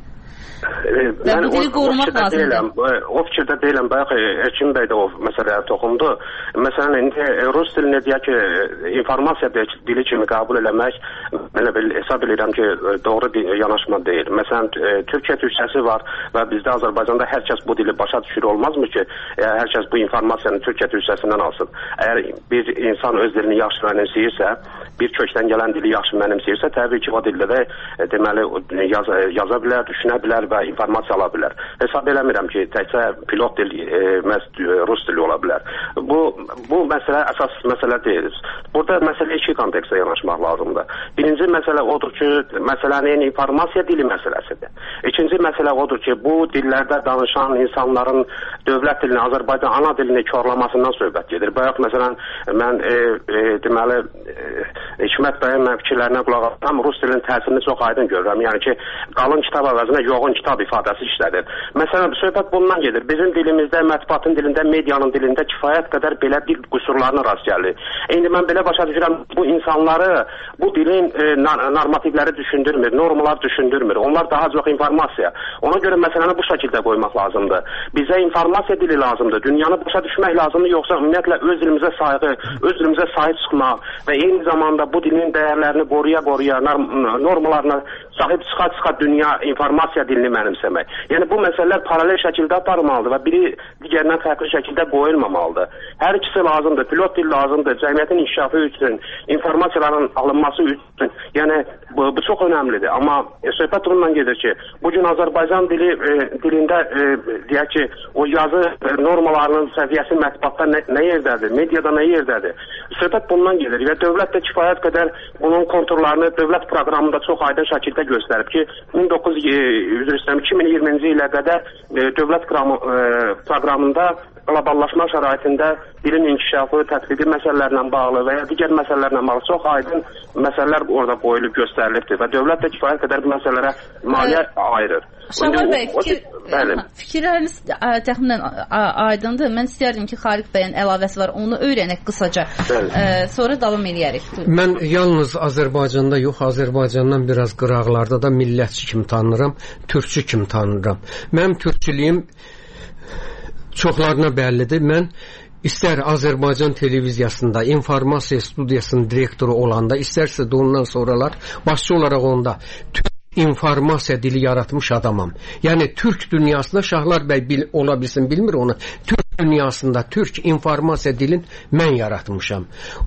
Və bu dili qorumaq lazımdır. O fikirdə deyiləm, bayaq Erkin bəy də o məsələyə toxundu. Məsələn, indi rus dilini deyək ki, informasiya dili kimi qəbul eləmək, mən hesab edirəm ki, doğru yanaşma deyil. Məsələn, Türkiyə türkçəsi var və bizdə Azərbaycanda hər kəs bu dili başa düşür, olmazmı ki, hər kəs bu informasiyanı Türkiyə türkçəsindən alsın. Əgər bir insan öz dilini yaxşı mənimsəyirsə, bir kökdən gələn dili yaxşı mənimsəyirsə, təbii ki, o dildə də deməli yaza, yaza bilər, düşünə bilər və informasiya ala bilər. Hesab eləmirəm ki, təkcə pilot dil e, məhz rus dili ola bilər. Bu, bu məsələ əsas məsələ deyil. Burada məsələ iki kontekstə yanaşmaq lazımdır. Birinci məsələ odur ki, məsələnin informasiya dili məsələsidir. İkinci məsələ odur ki, bu dillərdə danışan insanların dövlət dilini, Azərbaycan ana dilini korlamasından söhbət gedir. Bayaq məsələn, mən e, e, deməli e, Hikmət bəyin mən fikirlərinə qulaq asam, rus dilinin təsirini çox aydın görürəm. Yəni ki, qalın kitab əvəzinə yoğun kitab ifadəsi işlədir. Məsələn, söhbət bundan gedir. Bizim dilimizdə, mətbuatın dilində, medianın dilində kifayət qədər belə dil qüsurlarına rast gəlir. İndi mən belə başa düşürəm, bu insanları, bu dilin e, normativləri düşündürmür, normalar düşündürmür. Onlar daha çox informasiya. Ona görə məsələni bu şəkildə qoymaq lazımdır. Bizə informasiya dili lazımdır. Dünyanı başa düşmək lazımdır, yoxsa ümumiyyətlə öz dilimizə sayğı, öz dilimizə sahib çıxmaq və eyni zamanda bu dilin dəyərlərini qoruya-qoruya, normalarına sahib çıxa-çıxa dünya informasiya dilini mənimsəmək. Yəni bu məsələlər paralel şəkildə aparılmalıdır və biri digərindən fərqli şəkildə qoyulmamalıdır. Hər ikisi lazımdır. Pilot dil lazımdır. Cəmiyyətin inkişafı üçün, informasiyaların alınması üçün. Yəni bu, bu çox önəmlidir. Amma e, söhbət bundan gedir ki, bugün Azərbaycan dili e, dilində e, deyək ki, o yazı e, normalarının səviyyəsi mətbuatda nə, nə yerdədir, mediada nə yerdədir. Söhbət bundan gedir və dövlət də kifayət qədər bunun konturlarını dövlət proqramında çox aydın şəkildə göstərib ki, min doqquz yüz iki min iyirminci ilə qədər e, dövlət proqramı, e, proqramında qloballaşma şəraitində dilin inkişafı, tətbiqi məsələlərlə bağlı və ya digər məsələlərlə bağlı çox aydın məsələlər orada qoyulub göstərilibdir və dövlət də kifayət qədər bu məsələlərə maliyyə ayırır. Şavar bəy, fikir, fikirləriniz təxminən aydındır. Mən istərdim ki, Xaliq bəyin əlavəsi var, onu öyrənək qısaca. Ə, sonra davam eləyərik. Mən yalnız Azərbaycanda yox, Azərbaycandan biraz qıraqlarda da millətçi kimi tanınıram, türkçü kimi tanınıram. Mənim türkçülüyüm çoxlarına bəllidir. Mən İstər Azərbaycan televiziyasında, informasiya studiyasının direktoru olanda, istərsə də ondan sonralar başçı olaraq onda türk informasiya dili yaratmış adamam. Yəni Türk dünyasında Şahlar bəy bil, ola bilsin, bilmir onu. Türk dünyasında Türk informasiya dilin mən yaratmışam.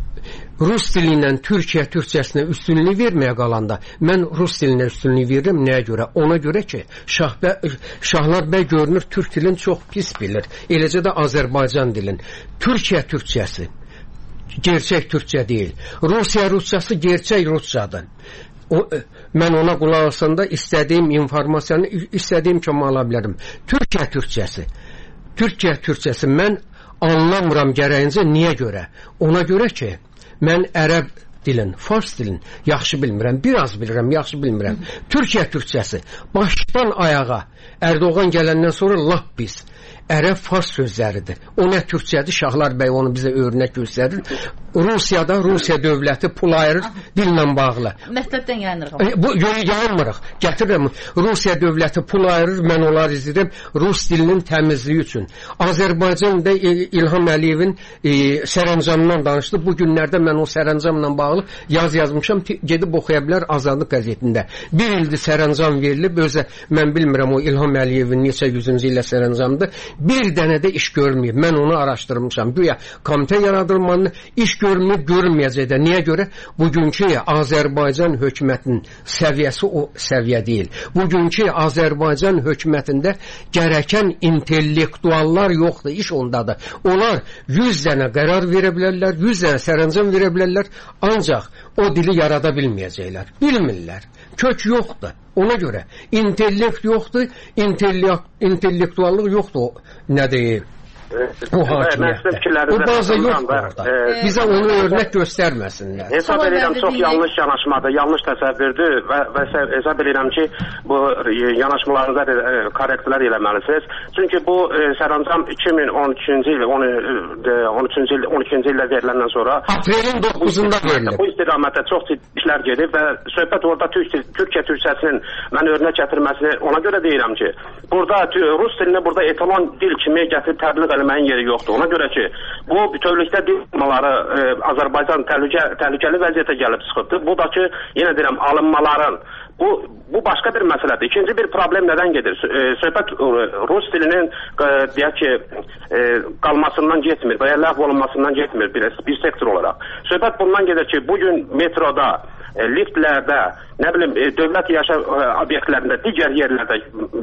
Rus dili ilə Türkiyə türkçəsinə üstünlük verməyə qalanda mən Rus dilinə üstünlük verirəm. Nəyə görə? Ona görə ki, Şah bəy, Şahlar bəy görünür Türk dilini çox pis bilir. Eləcə də Azərbaycan dilin. Türkiyə türkçəsi gerçək türkçə deyil. Rusiya rusçası gerçək rusçadır. O, mən ona qulaq asanda istədiyim informasiyanı istədiyim kimi ala bilərəm. Türkiyə türkçəsi. Türkiyə türkçəsi mən anlamıram gərəyincə. Niyə görə? Ona görə ki, mən ərəb dilin, fars dilin yaxşı bilmirəm, biraz bilirəm, yaxşı bilmirəm. Türkiyə türkçəsi başdan ayağa Erdoğan gələndən sonra lap pis. Ərəb fars sözləridir. O nə türkçədir? Şahlar bəy onu bizə örnək göstərir. Rusiyada Rusiya dövləti pul ayırır dillə bağlı. Mətləbdən yayınırıq. E, bu yolu yayınmırıq. Gətirirəm. Rusiya dövləti pul ayırır, mən onları izləyirəm Rus dilinin təmizliyi üçün. Azərbaycanda e, İlham Əliyevin e, sərəncamından danışdı. Bu günlərdə mən o sərəncamla bağlı yaz yazmışam. Gedib oxuya bilər Azadlıq qəzetində. Bir ildir sərəncam verilib. Özə mən bilmirəm o İlham Əliyevin neçə yüzüncü ilə sərəncamdır. Bir dənə də iş görməyib. Mən onu araşdırmışam. Güya komitə yaradılmalı, iş görünür, görməyəcək də. Niyə görə? Bugünkü Azərbaycan hökumətinin səviyyəsi o səviyyə deyil. Bugünkü Azərbaycan hökumətində gərəkən intellektuallar yoxdur, iş ondadır. Onlar yüz dənə qərar verə bilərlər, yüz dənə sərəncam verə bilərlər, ancaq o dili yarada bilməyəcəklər. Bilmirlər. Kök yoxdur. Ona görə intellekt yoxdur, intellekt, intellektuallıq yoxdur. Nə deyir? o hakimiyyətdə. O baza yoxdur orada. Bizə onu örnək göstərməsinlər. Hesab edirəm, çox yanlış yanaşmadır, yanlış təsəvvürdür və, və hesab edirəm ki, bu yanaşmalarınıza korrektlər eləməlisiniz. Çünki bu sərəncam iki min on üçüncü il, on üçüncü il, on ikinci ildə veriləndən sonra aprelin doqquzunda verilib. Bu istiqamətdə çox ciddi işlər gedib və söhbət orada Türkiyə türkçəsinin mən örnək gətirməsini ona görə deyirəm ki, burada rus dilini burada etalon dil kimi gətirib təbliğ eləməyin yeri yoxdur. Ona görə ki, bu bütövlükdə dil alınmaları e, Azərbaycan təhlükə, təhlükəli vəziyyətə gəlib çıxıbdır. Bu da ki, yenə deyirəm, alınmaların bu, bu başqa bir məsələdir. İkinci bir problem nədən gedir? E, söhbət e, rus dilinin e, deyək ki, e, qalmasından getmir və ya ləğv olunmasından getmir bir, bir sektor olaraq. Söhbət bundan gedir ki, bugün metroda, e, liftlərdə, nə bilim, e, dövlət yaşam e, obyektlərində, digər yerlərdə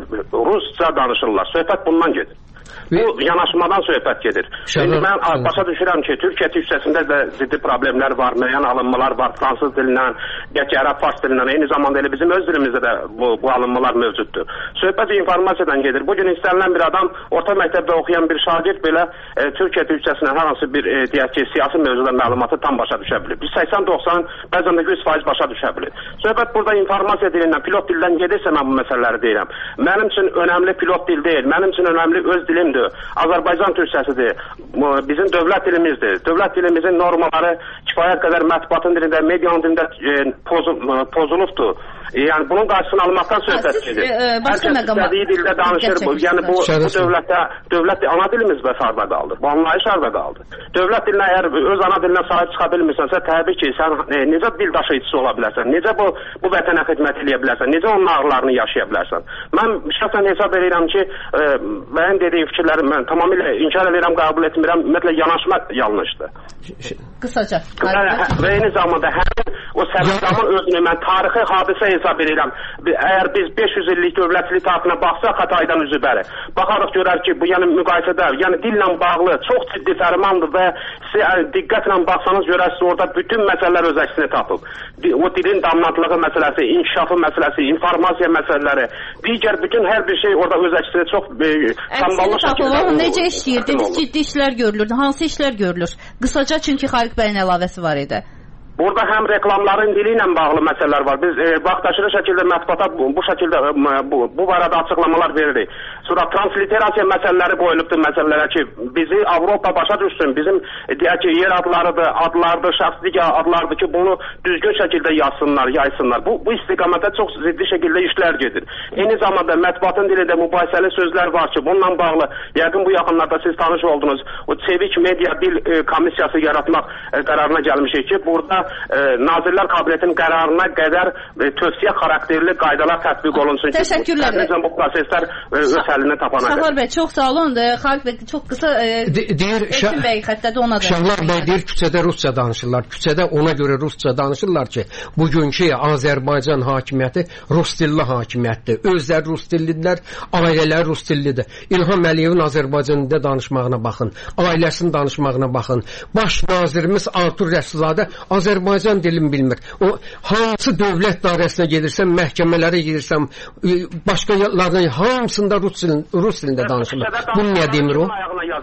rusca danışırlar. Söhbət bundan gedir. Bu yanaşmadan söhbət gedir. Şimdi mən başa düşürəm ki, Türkiyə türkçəsində də ciddi problemlər var, müəyyən alınmalar var, fransız dilindən, gəki ərəb fars dilindən, eyni zamanda elə bizim öz dilimizdə də bu, bu alınmalar mövcuddur. Söhbət informasiyadan gedir. Bugün istənilən bir adam, orta məktəbdə oxuyan bir şagird belə e, Türkiyə türkçəsindən hər hansı bir, e, deyək ki, siyasi mövzuda məlumatı tam başa düşə bilir. Bir səksən doxsan, bəzən də yüz faiz başa düşə bilir. Söhbət burada informasiya dilindən, pilot dildən gedirsə mən bu məsələləri deyirəm. Mənim üçün önəmli pilot dil deyil, mənim üçün önəmli öz dilimdir. Azərbaycan türkçəsidir. Bizim dövlət dilimizdir. Dövlət dilimizin normaları kifayət qədər mətbuatın dilində, medianın dilində e, pozul, pozulubdur. E, yəni bunun qarşısını almaqdan söhbət gedir. Hər kəs istədiyi dildə danışır. Bu, yəni bu, bu dövlətdə dövlət ana dilimiz və harda qaldı. Bu anlayış harda qaldı. Dövlət dilinə əgər öz ana dilinə sahib çıxa bilmirsənsə, təbii ki, sən e, necə dil daşıyıcısı ola bilərsən? Necə bu bu vətənə xidmət edə bilərsən? Necə onun ağrılarını yaşaya bilərsən? Mən şəxsən hesab edirəm ki, e, mənim dediyim fikirləri mən tamamilə inkar edirəm, qəbul etmirəm. Ümumiyyətlə yanaşma yanlışdır. Qısaca. Və eyni zamanda həmin o sərəncamın özünü mən tarixi hadisə hesab edirəm. Əgər biz beş yüz illik dövlətçilik tarixinə baxsaq Xataydan üzü bəri, baxarıq görər ki, bu yəni müqayisədə, yəni dillə bağlı çox ciddi fərmandır və siz yəni, diqqətlə baxsanız görərsiniz orada bütün məsələlər öz əksini tapıb. O dilin damlatlığı məsələsi, inkişafı məsələsi, informasiya məsələləri, digər bütün hər bir şey orada öz əksini çox e, samballı şəkildə olur. Necə işləyir? Dediniz ciddi işlər görülür. Hansı işlər görülür? Qısaca çünki Xaliq bəyin əlavəsi var idi. Burada həm reklamların dili ilə bağlı məsələlər var. Biz e, vaxtaşırı şəkildə mətbuata bu, bu şəkildə e, bu, bu barədə açıqlamalar veririk. Sonra transliterasiya məsələləri qoyulubdur məsələlərə ki, bizi Avropa başa düşsün. Bizim e, deyək ki, yer adlarıdır, adlardır, şəxslik adlardır ki, bunu düzgün şəkildə yazsınlar, yaysınlar. Bu, bu istiqamətdə çox ciddi şəkildə işlər gedir. Eyni zamanda mətbuatın dilində mübahisəli sözlər var ki, bununla bağlı yəqin bu yaxınlarda siz tanış oldunuz. O Çevik Media Dil e, Komissiyası yaratmaq e, qərarına gəlmişik ki, burada E, Nazirlər Kabinetinin qərarına qədər e, tövsiyə xarakterli qaydalar tətbiq olunsun ki, təşəkkürlər. Bu, bu proseslər e, öz həllini tapana qədər. Şahlar bəy, çox sağ olun. Xaliq bəy, çox qısa e, deyir, Elçin bəy xəttədə ona da. Şahlar bəy deyir, küçədə rusca danışırlar. Küçədə ona görə rusca danışırlar ki, bugünkü Azərbaycan hakimiyyəti rus dilli hakimiyyətdir. Özləri rus dillidirlər, ailələr rus dillidir. İlham Əliyevin Azərbaycanda danışmağına baxın, ailəsinin danışmağına baxın. Baş nazirimiz Artur Rəsulzadə Azərbaycan Azərbaycan dilini bilmir. O hansı dövlət dairəsinə gedirsən, məhkəmələrə gedirsən, başqalarının hamısında rus dilində, rus dilində danışırlar. Bunu niyə demir o?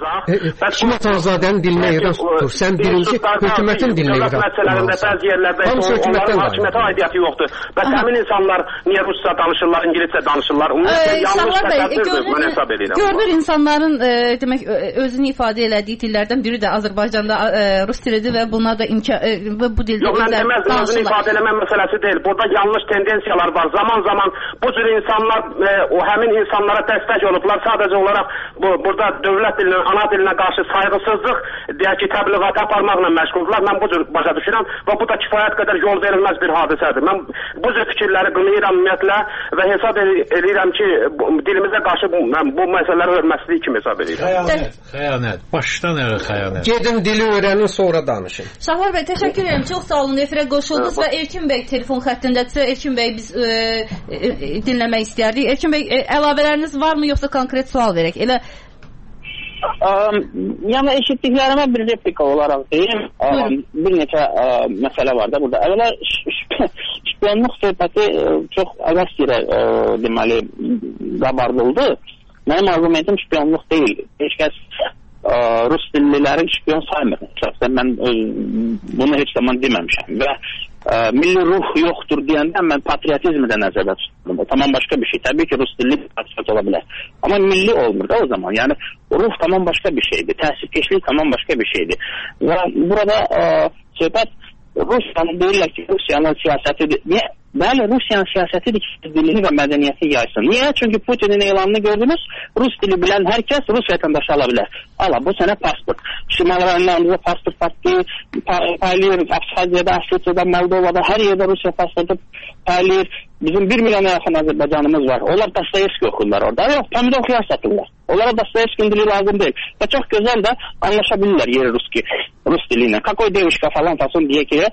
Hikmət Azadənin dilinə iran tutur. Sən birinci hökumətin dilinə iran tutursan. Bəzi yerlərdə onların hakimiyyətə aidiyyəti yoxdur. Və həmin insanlar niyə rusca danışırlar, ingiliscə danışırlar? Yanlış təsəvvürdür, mən hesab edirəm. Görünür insanların demək özünü ifadə elədiyi dillərdən biri də Azərbaycanda rus dilidir və buna da imkan bu dildə Yox, mən deməz, özünü ifadə eləmə məsələsi deyil. Burada yanlış tendensiyalar var. Zaman zaman bu cür insanlar e, o həmin insanlara dəstək olublar. Sadəcə olaraq bu, burada dövlət dilinə, ana dilinə qarşı sayğısızlıq, deyək ki, təbliğat aparmaqla məşğuldurlar. Mən bu cür başa düşürəm və bu da kifayət qədər yol verilməz bir hadisədir. Mən bu cür fikirləri qınayıram ümumiyyətlə və hesab edirəm ki, bu, dilimizə qarşı bu, mən bu məsələləri hörmətsizlik kimi hesab edirəm. Xəyanət, xəyanət. Başdan əvvəl xəyanət. Gedin dili öyrənin, sonra danışın. Şahlar bəy, təşəkkür edirəm. Çox sağ olun, efirə qoşuldunuz və Elçin bəy telefon xəttindədirsə, Elçin bəy biz e, e, dinləmək istəyərdik. Elçin bəy, e, əlavələriniz varmı, yoxsa konkret sual verək? Elə Um, yəni eşitdiklərimə bir replika olaraq deyim, um, bir neçə uh, məsələ var da burada. Əvvəla şpiyonluq söhbəti uh, çox əvəz yerə uh, deməli qabardıldı. Mənim argumentim şpiyonluq deyil. Heç kəs ə, rus dilliləri şpion saymır. Şəxsən mən öz, bunu heç zaman deməmişəm və ə, milli ruh yoxdur deyəndə mən patriotizmi də nəzərdə tuturam. Tamam başqa bir şey. Təbii ki, rus dilli patriot ola bilər. Amma milli olmur da o zaman. Yəni ruh tamam başqa bir şeydir. Təsirkeşlik tamam başqa bir şeydir. Və burada ə, söhbət Rusiyanın deyirlər ki, Rusiyanın siyasətidir. Niyə? Bəli, Rusiyanın siyasətidir ki, dilini və mədəniyyəti yaysın. Niyə? Çünki Putinin elanını gördünüz, Rus dili bilən hər kəs Rus vətəndaşı ala bilər. Ala, bu sənə pasport. Şimal rayonlarımızda pasport parti paylayır, Abxaziyada, Asetiyada, Moldovada, hər yerdə Rusiya pasportu paylayır. Bizim bir milyona yaxın Azərbaycanımız var. Onlar Dostoyevski oxurlar orada. Yox, pomidor xiyar satırlar. Onlara Dostoyevski'nin dili lazım deyil. Və çox gözəl də anlaşa bilirlər yeri Ruski, Rus dili ilə. Kakoy devişka falan fason deyə ki,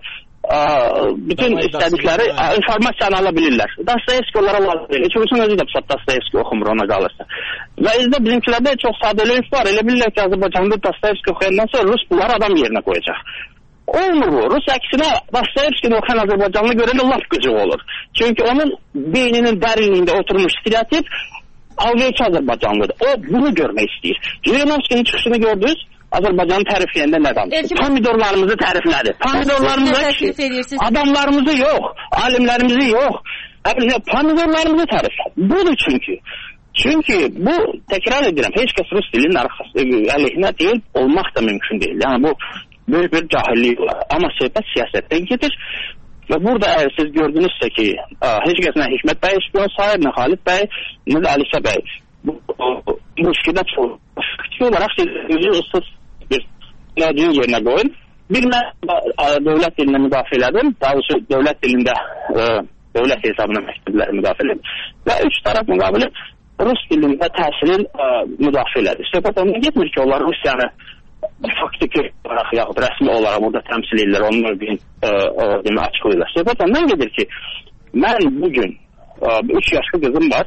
bütün istədikləri informasiyanı ala bilirlər. Dostoyevski onlara lazım deyil. Üçüncüsün özü də Dostoyevski oxumur ona qalırsa. Və izdə bizimkilərdə çox sadəliyik var. Elə bilirlər ki, Azərbaycanda Dostoyevski oxuyandan sonra Rus bunları adam yerinə qoyacaq. Olmur bu. Rus əksinə Dostoyevskini oxuyan Azərbaycanlı görəndə laf qıcıq olur. Çünki onun beyninin dərinliyində oturmuş stereotip algıçı Azərbaycanlıdır. O bunu görmək istəyir. Jirinovskinin çıxışını gördünüz, Azərbaycanı tərifləyəndə nə danışır? Pomidorlarımızı təriflədi. Pomidorlarımızı adamlarımızı yox, alimlərimizi yox. Pomidorlarımızı təriflədi. Budur çünki. Çünki bu, təkrar edirəm, heç kəs Rus dilinin əleyhinə deyil, olmaq da mümkün deyil. Yəni bu böyük bir cahillik var. Amma söhbət siyasətdən gedir. Və burada əgər siz gördünüzsə ki, heç kəs nə Hikmət bəy şpion sayır, nə Xalid bəy, nə də Alisə bəy. Bu müşkidə çox fikri olaraq siz özü ıssız bir nədiyin yerinə qoyun. Bir mən dövlət dilini müdafiə elədim, daha doğrusu dövlət dilində dövlət hesabına məktəbləri müdafiə elədim. Və üç tərəf müqabili Rus dilində təhsilin müdafiə elədi. Söhbət ondan getmir ki, onlar Rusiyanı faktiki olaraq yaxud rəsmi olaraq burada təmsil edirlər, onun mövqeyini açıqlayırlar. Söhbət ondan gedir ki, mən bugün üç yaşlı qızım var,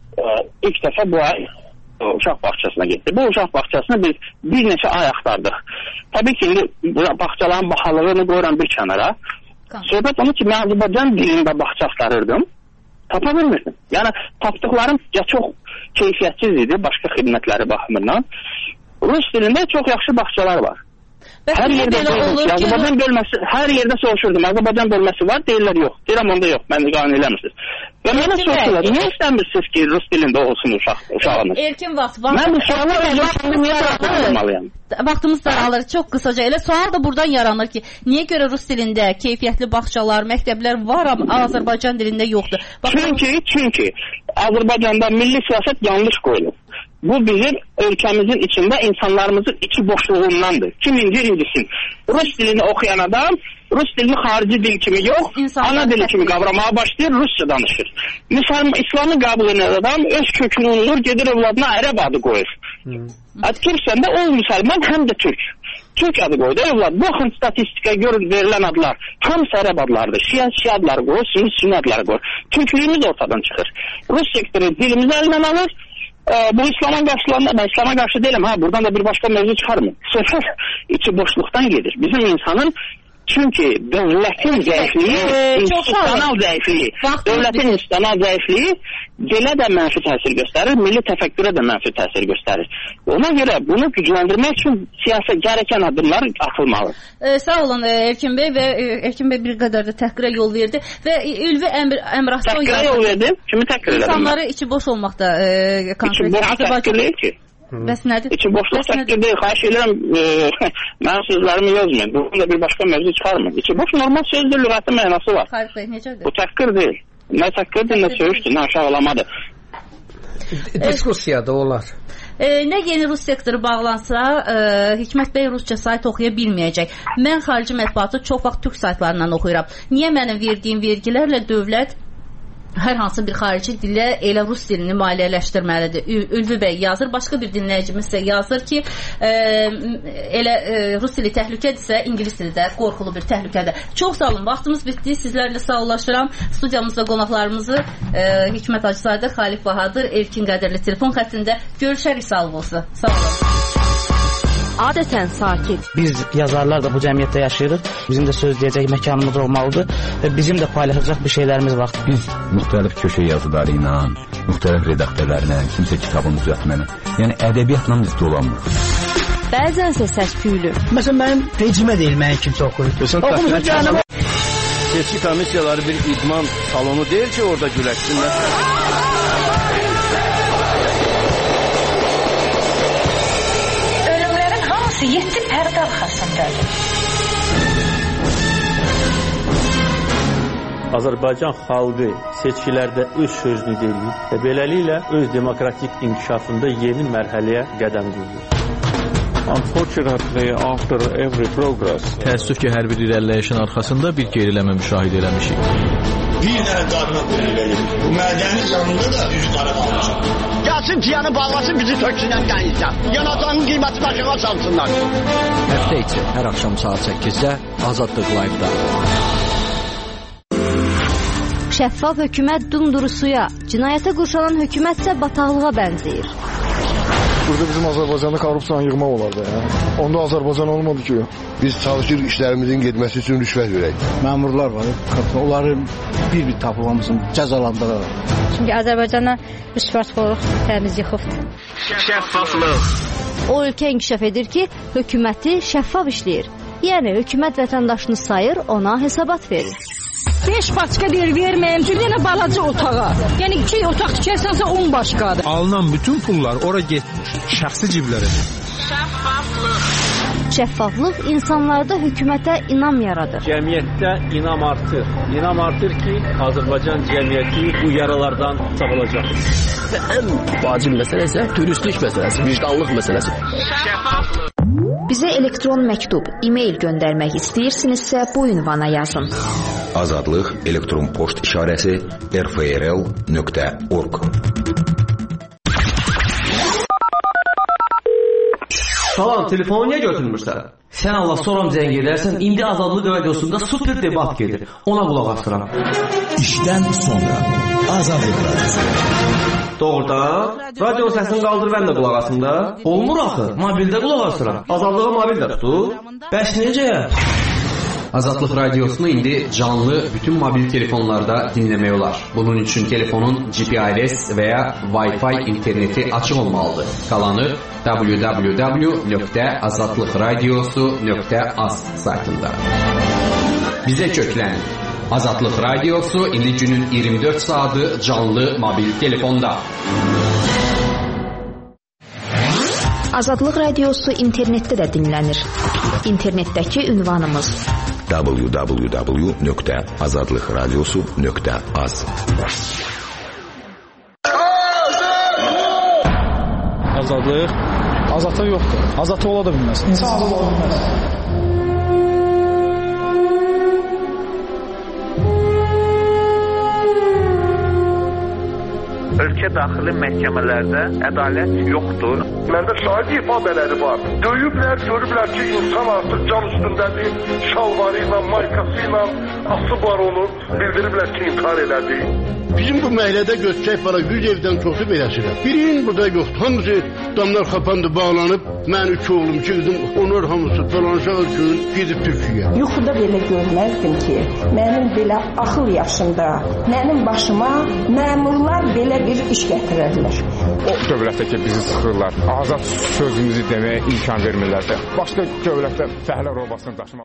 ilk dəfə bu ay uşaq bağçasına getdi. Bu uşaq bağçasına biz bir neçə ay axtardıq. Təbii ki, bağçaların bahalığını qoyuram bir kənara. Söhbət onu ki, mən Azərbaycan dilində bağça axtarırdım, tapa bilmirdim. Yəni, tapdıqlarım ya çox keyfiyyətsiz idi, başqa xidmətləri baxımından. Rus dilində çox yaxşı bağçalar var. Hər yerdə Azərbaycan bölməsi, hər yerdə soruşurdum. Azərbaycan bölməsi var, deyirlər yox. Deyirəm onda yox, mən qanun eləmirsiniz. Və mənə soruşurlar, niyə istəmirsiniz ki, Rus dilində olsun uşağınız? Erkin vaxt. Mən bu sualı özüm niyə araşdırmalıyam? Vaxtımız daralır, çox qısaca. Elə sual da buradan yaranır ki, niyə görə Rus dilində keyfiyyətli bağçalar, məktəblər var, amma Azərbaycan dilində yoxdur? Çünki, çünki Azərbaycanda milli siyasət yanlış qoyulur. Bu bizim ölkəmizin içində insanlarımızın içi boşluğundandır. Kiminci incisin. Rus dilini oxuyan adam Rus dilini xarici dil kimi yox, ana dili kimi qavramağa başlayır, Rusça danışır. Misal, İslamı qəbul edən adam öz kökünü unulur, gedir evladına ərəb adı qoyur. Türksən də o müsəlman həm də türk. Türk adı qoydu evlad. Baxın statistikaya görün verilən adlar. Hamısı ərəb adlardır. Şiə, şiə adları qoyur, sünni, sünni adları qoyur. Türklüyümüz ortadan çıxır. Rus sektoru dilimizi əlindən alır. Bu İslam'a qarşılanında, ben İslam'a qarşı değilim, ha buradan da bir başka mevzu çıkarmıyor. Söhbət içi boşluqdan gedir. Bizim insanın çünkü dövlətin zəifliyi, institusional zəifliyi, dövlətin institusional zəifliyi dilə də mənfi təsir göstərir, milli təfəkkürə də mənfi təsir göstərir. Ona görə bunu gücləndirmək üçün siyasi gərəkən addımlar atılmalı. E, sağ olun Erkin bəy və Erkin bəy bir qədər də təhqirə yol verdi və Ülvi Əmr Əmraslan təhqirə yol verdi. Kimi təhqir elədim? İnsanları içi boş olmaqda e, konkret Azərbaycan ki. Bəs nədir? İçi boşluq təhqir deyil. Xahiş edirəm, e, mənim sözlərimi yazmayın. Bunun da bir başqa mövzu çıxarmayın. İçi boş normal sözdür, lüğəti mənası var. Xahiş bəy, necədir? Bu təhqir deyil. Nə təhqirdir, nə söyüşdür, nə aşağılamadır. Diskusiyada olar. E, nə yeni Rus sektoru bağlansa, e, Hikmət bəy Rusça sayt oxuya bilməyəcək. Mən xarici mətbuatı çox vaxt türk saytlarından oxuyuram. Niyə mənim verdiyim vergilərlə dövlət hər hansı bir xarici dillə elə Rus dilini maliyyələşdirməlidir? Ülvi bəy yazır, başqa bir dinləyicimiz isə yazır ki, e, elə e, Rus dili təhlükədirsə, İngilis dili də qorxulu bir təhlükədir. Çox sağ olun, vaxtımız bitdi. Sizlərlə sağollaşıram. Studiyamızda qonaqlarımızı e, Hikmət Hacızadə, Xalif Bahadır, Erkin Qədirli telefon xəttində görüşərik, sağ olun. Sağ olun. Adətən sakit. Biz yazarlar da bu cəmiyyətdə yaşayırıq. Bizim də söz deyəcək məkanımız olmalıdır və bizim də paylaşacaq bir şeylərimiz var. Biz müxtəlif köşə yazıları ilə, müxtəlif redaktörlərlə, kimsə kitabını düzəltməni, yəni ədəbiyyatla biz dolanmırıq. bəzənsə səs-küylü. Məsələn, mənim vecimə deyil mənim kimsə oxuyur. Seçki komissiyaları bir idman salonu deyil ki, orada güləşsinlər. Ölümlərin hamısı yeddi pərdə arxasındadır. Azərbaycan xalqı seçkilərdə öz sözünü deyir və beləliklə öz demokratik inkişafında yeni mərhələyə qədəm qoyur. Unfortunately, after every progress, təəssüf ki, hər bir irəliləyişin arxasında bir geriləmə müşahidə eləmişik. Bir dənə qadına pul verir. Bu mədəni canında da üç qara qalmışıq. Gəlsin piyanı bağlasın, bizi töksünən qənizdən. Yanacağının qiymətini aşağı salsınlar. Həftə içi hər axşam saat səkkizdə Azadlıq Live-da. Şəffaf hökumət dumduru suya, cinayətə qurşanan hökumət isə bataqlığa bənzəyir. Burada bizim Azərbaycanda korrupsiyanı yığmaq olardı. Ya. Onda Azərbaycan olmadı ki. Biz çalışırıq işlərimizin getməsi üçün rüşvət verək. Məmurlar var, onları bir-bir tapılmamızın cəzalandırırlar. Çünki Azərbaycana rüşvətxorluq təmiz yıxıbdır. Şəffaflıq. O ölkə inkişaf edir ki, hökuməti şəffaf işləyir. Yəni, hökumət vətəndaşını sayır, ona hesabat verir. beş başqa deyir, verməyim ki, yenə balaca otağa. Yəni, iki otaq tikərsənsə on başqadır. Alınan bütün pullar ora getmiş, şəxsi ciblərə. Şəffaflıq. Şəffaflıq insanlarda hökumətə inam yaradır. Cəmiyyətdə inam artır. İnam artır ki, Azərbaycan cəmiyyəti bu yaralardan sağolacaq. Və ən vacib məsələ isə turistlik məsələsi, vicdanlıq məsələsi. Şəffaflıq. Bizə elektron məktub, e-mail göndərmək istəyirsinizsə bu ünvana yazın. Azadlıq elektron poçt işarəsi r f r l nöqtə org. Salam, telefonu niyə götürmürsən? Sən Allah soram zəng edərsən, indi Azadlıq radiosunda super debat gedir. Ona qulaq asıram. İşdən sonra Azadlıq radiosu. Doğrudan, radio səsini qaldır, mən də qulaq asım da. Olmur axı, mobildə qulaq asıram. Azadlığa mobil də tutur. Bəs necə? Azadlıq radiosunu indi canlı bütün mobil telefonlarda dinləmək olar. Bunun üçün telefonun G P R S və ya Wi-Fi interneti açıq olmalıdır. Qalanı w w w nöqtə azadlıqradiosu nöqtə az saytında. Bizə köklənin. Azadlıq radiosu indi günün iyirmi dörd saatı canlı mobil telefonda. Azadlıq radiosu internetdə də dinlənir. İnternetdəki ünvanımız w w w nöqtə azadlıqradiosu nöqtə az. Azadlıq azadlıq yoxdur. Azadlıq ola da bilməz. İnsanlıq ola bilməz. Ölkə daxili məhkəmələrdə ədalət yoxdur. Məndə şahid ifadeləri var. Döyüblər, görüblər ki, insan artıq can üstündədir. Şalvarı ilə, maykası ilə asıb var onu. Bildiriblər ki, intihar elədi. Bizim bu məhəllədə götürək var, yüz evdən çoxu beləsidir. Birinin burada yoxdur. Hamısı damlar xapandı, bağlanıb. Mən üç oğlum, iki qızım, onlar hamısı falanşaq üçün gidib Türkiyə. Yuxuda belə görməzdim ki, mənim belə axıl yaşında, mənim başıma məmurlar belə bir iş gətirərlər. O dövlətdə ki, bizi sıxırlar, azad sözümüzü deməyə imkan vermirlər. Başqa dövlətdə fəhlə robasını daşımaq.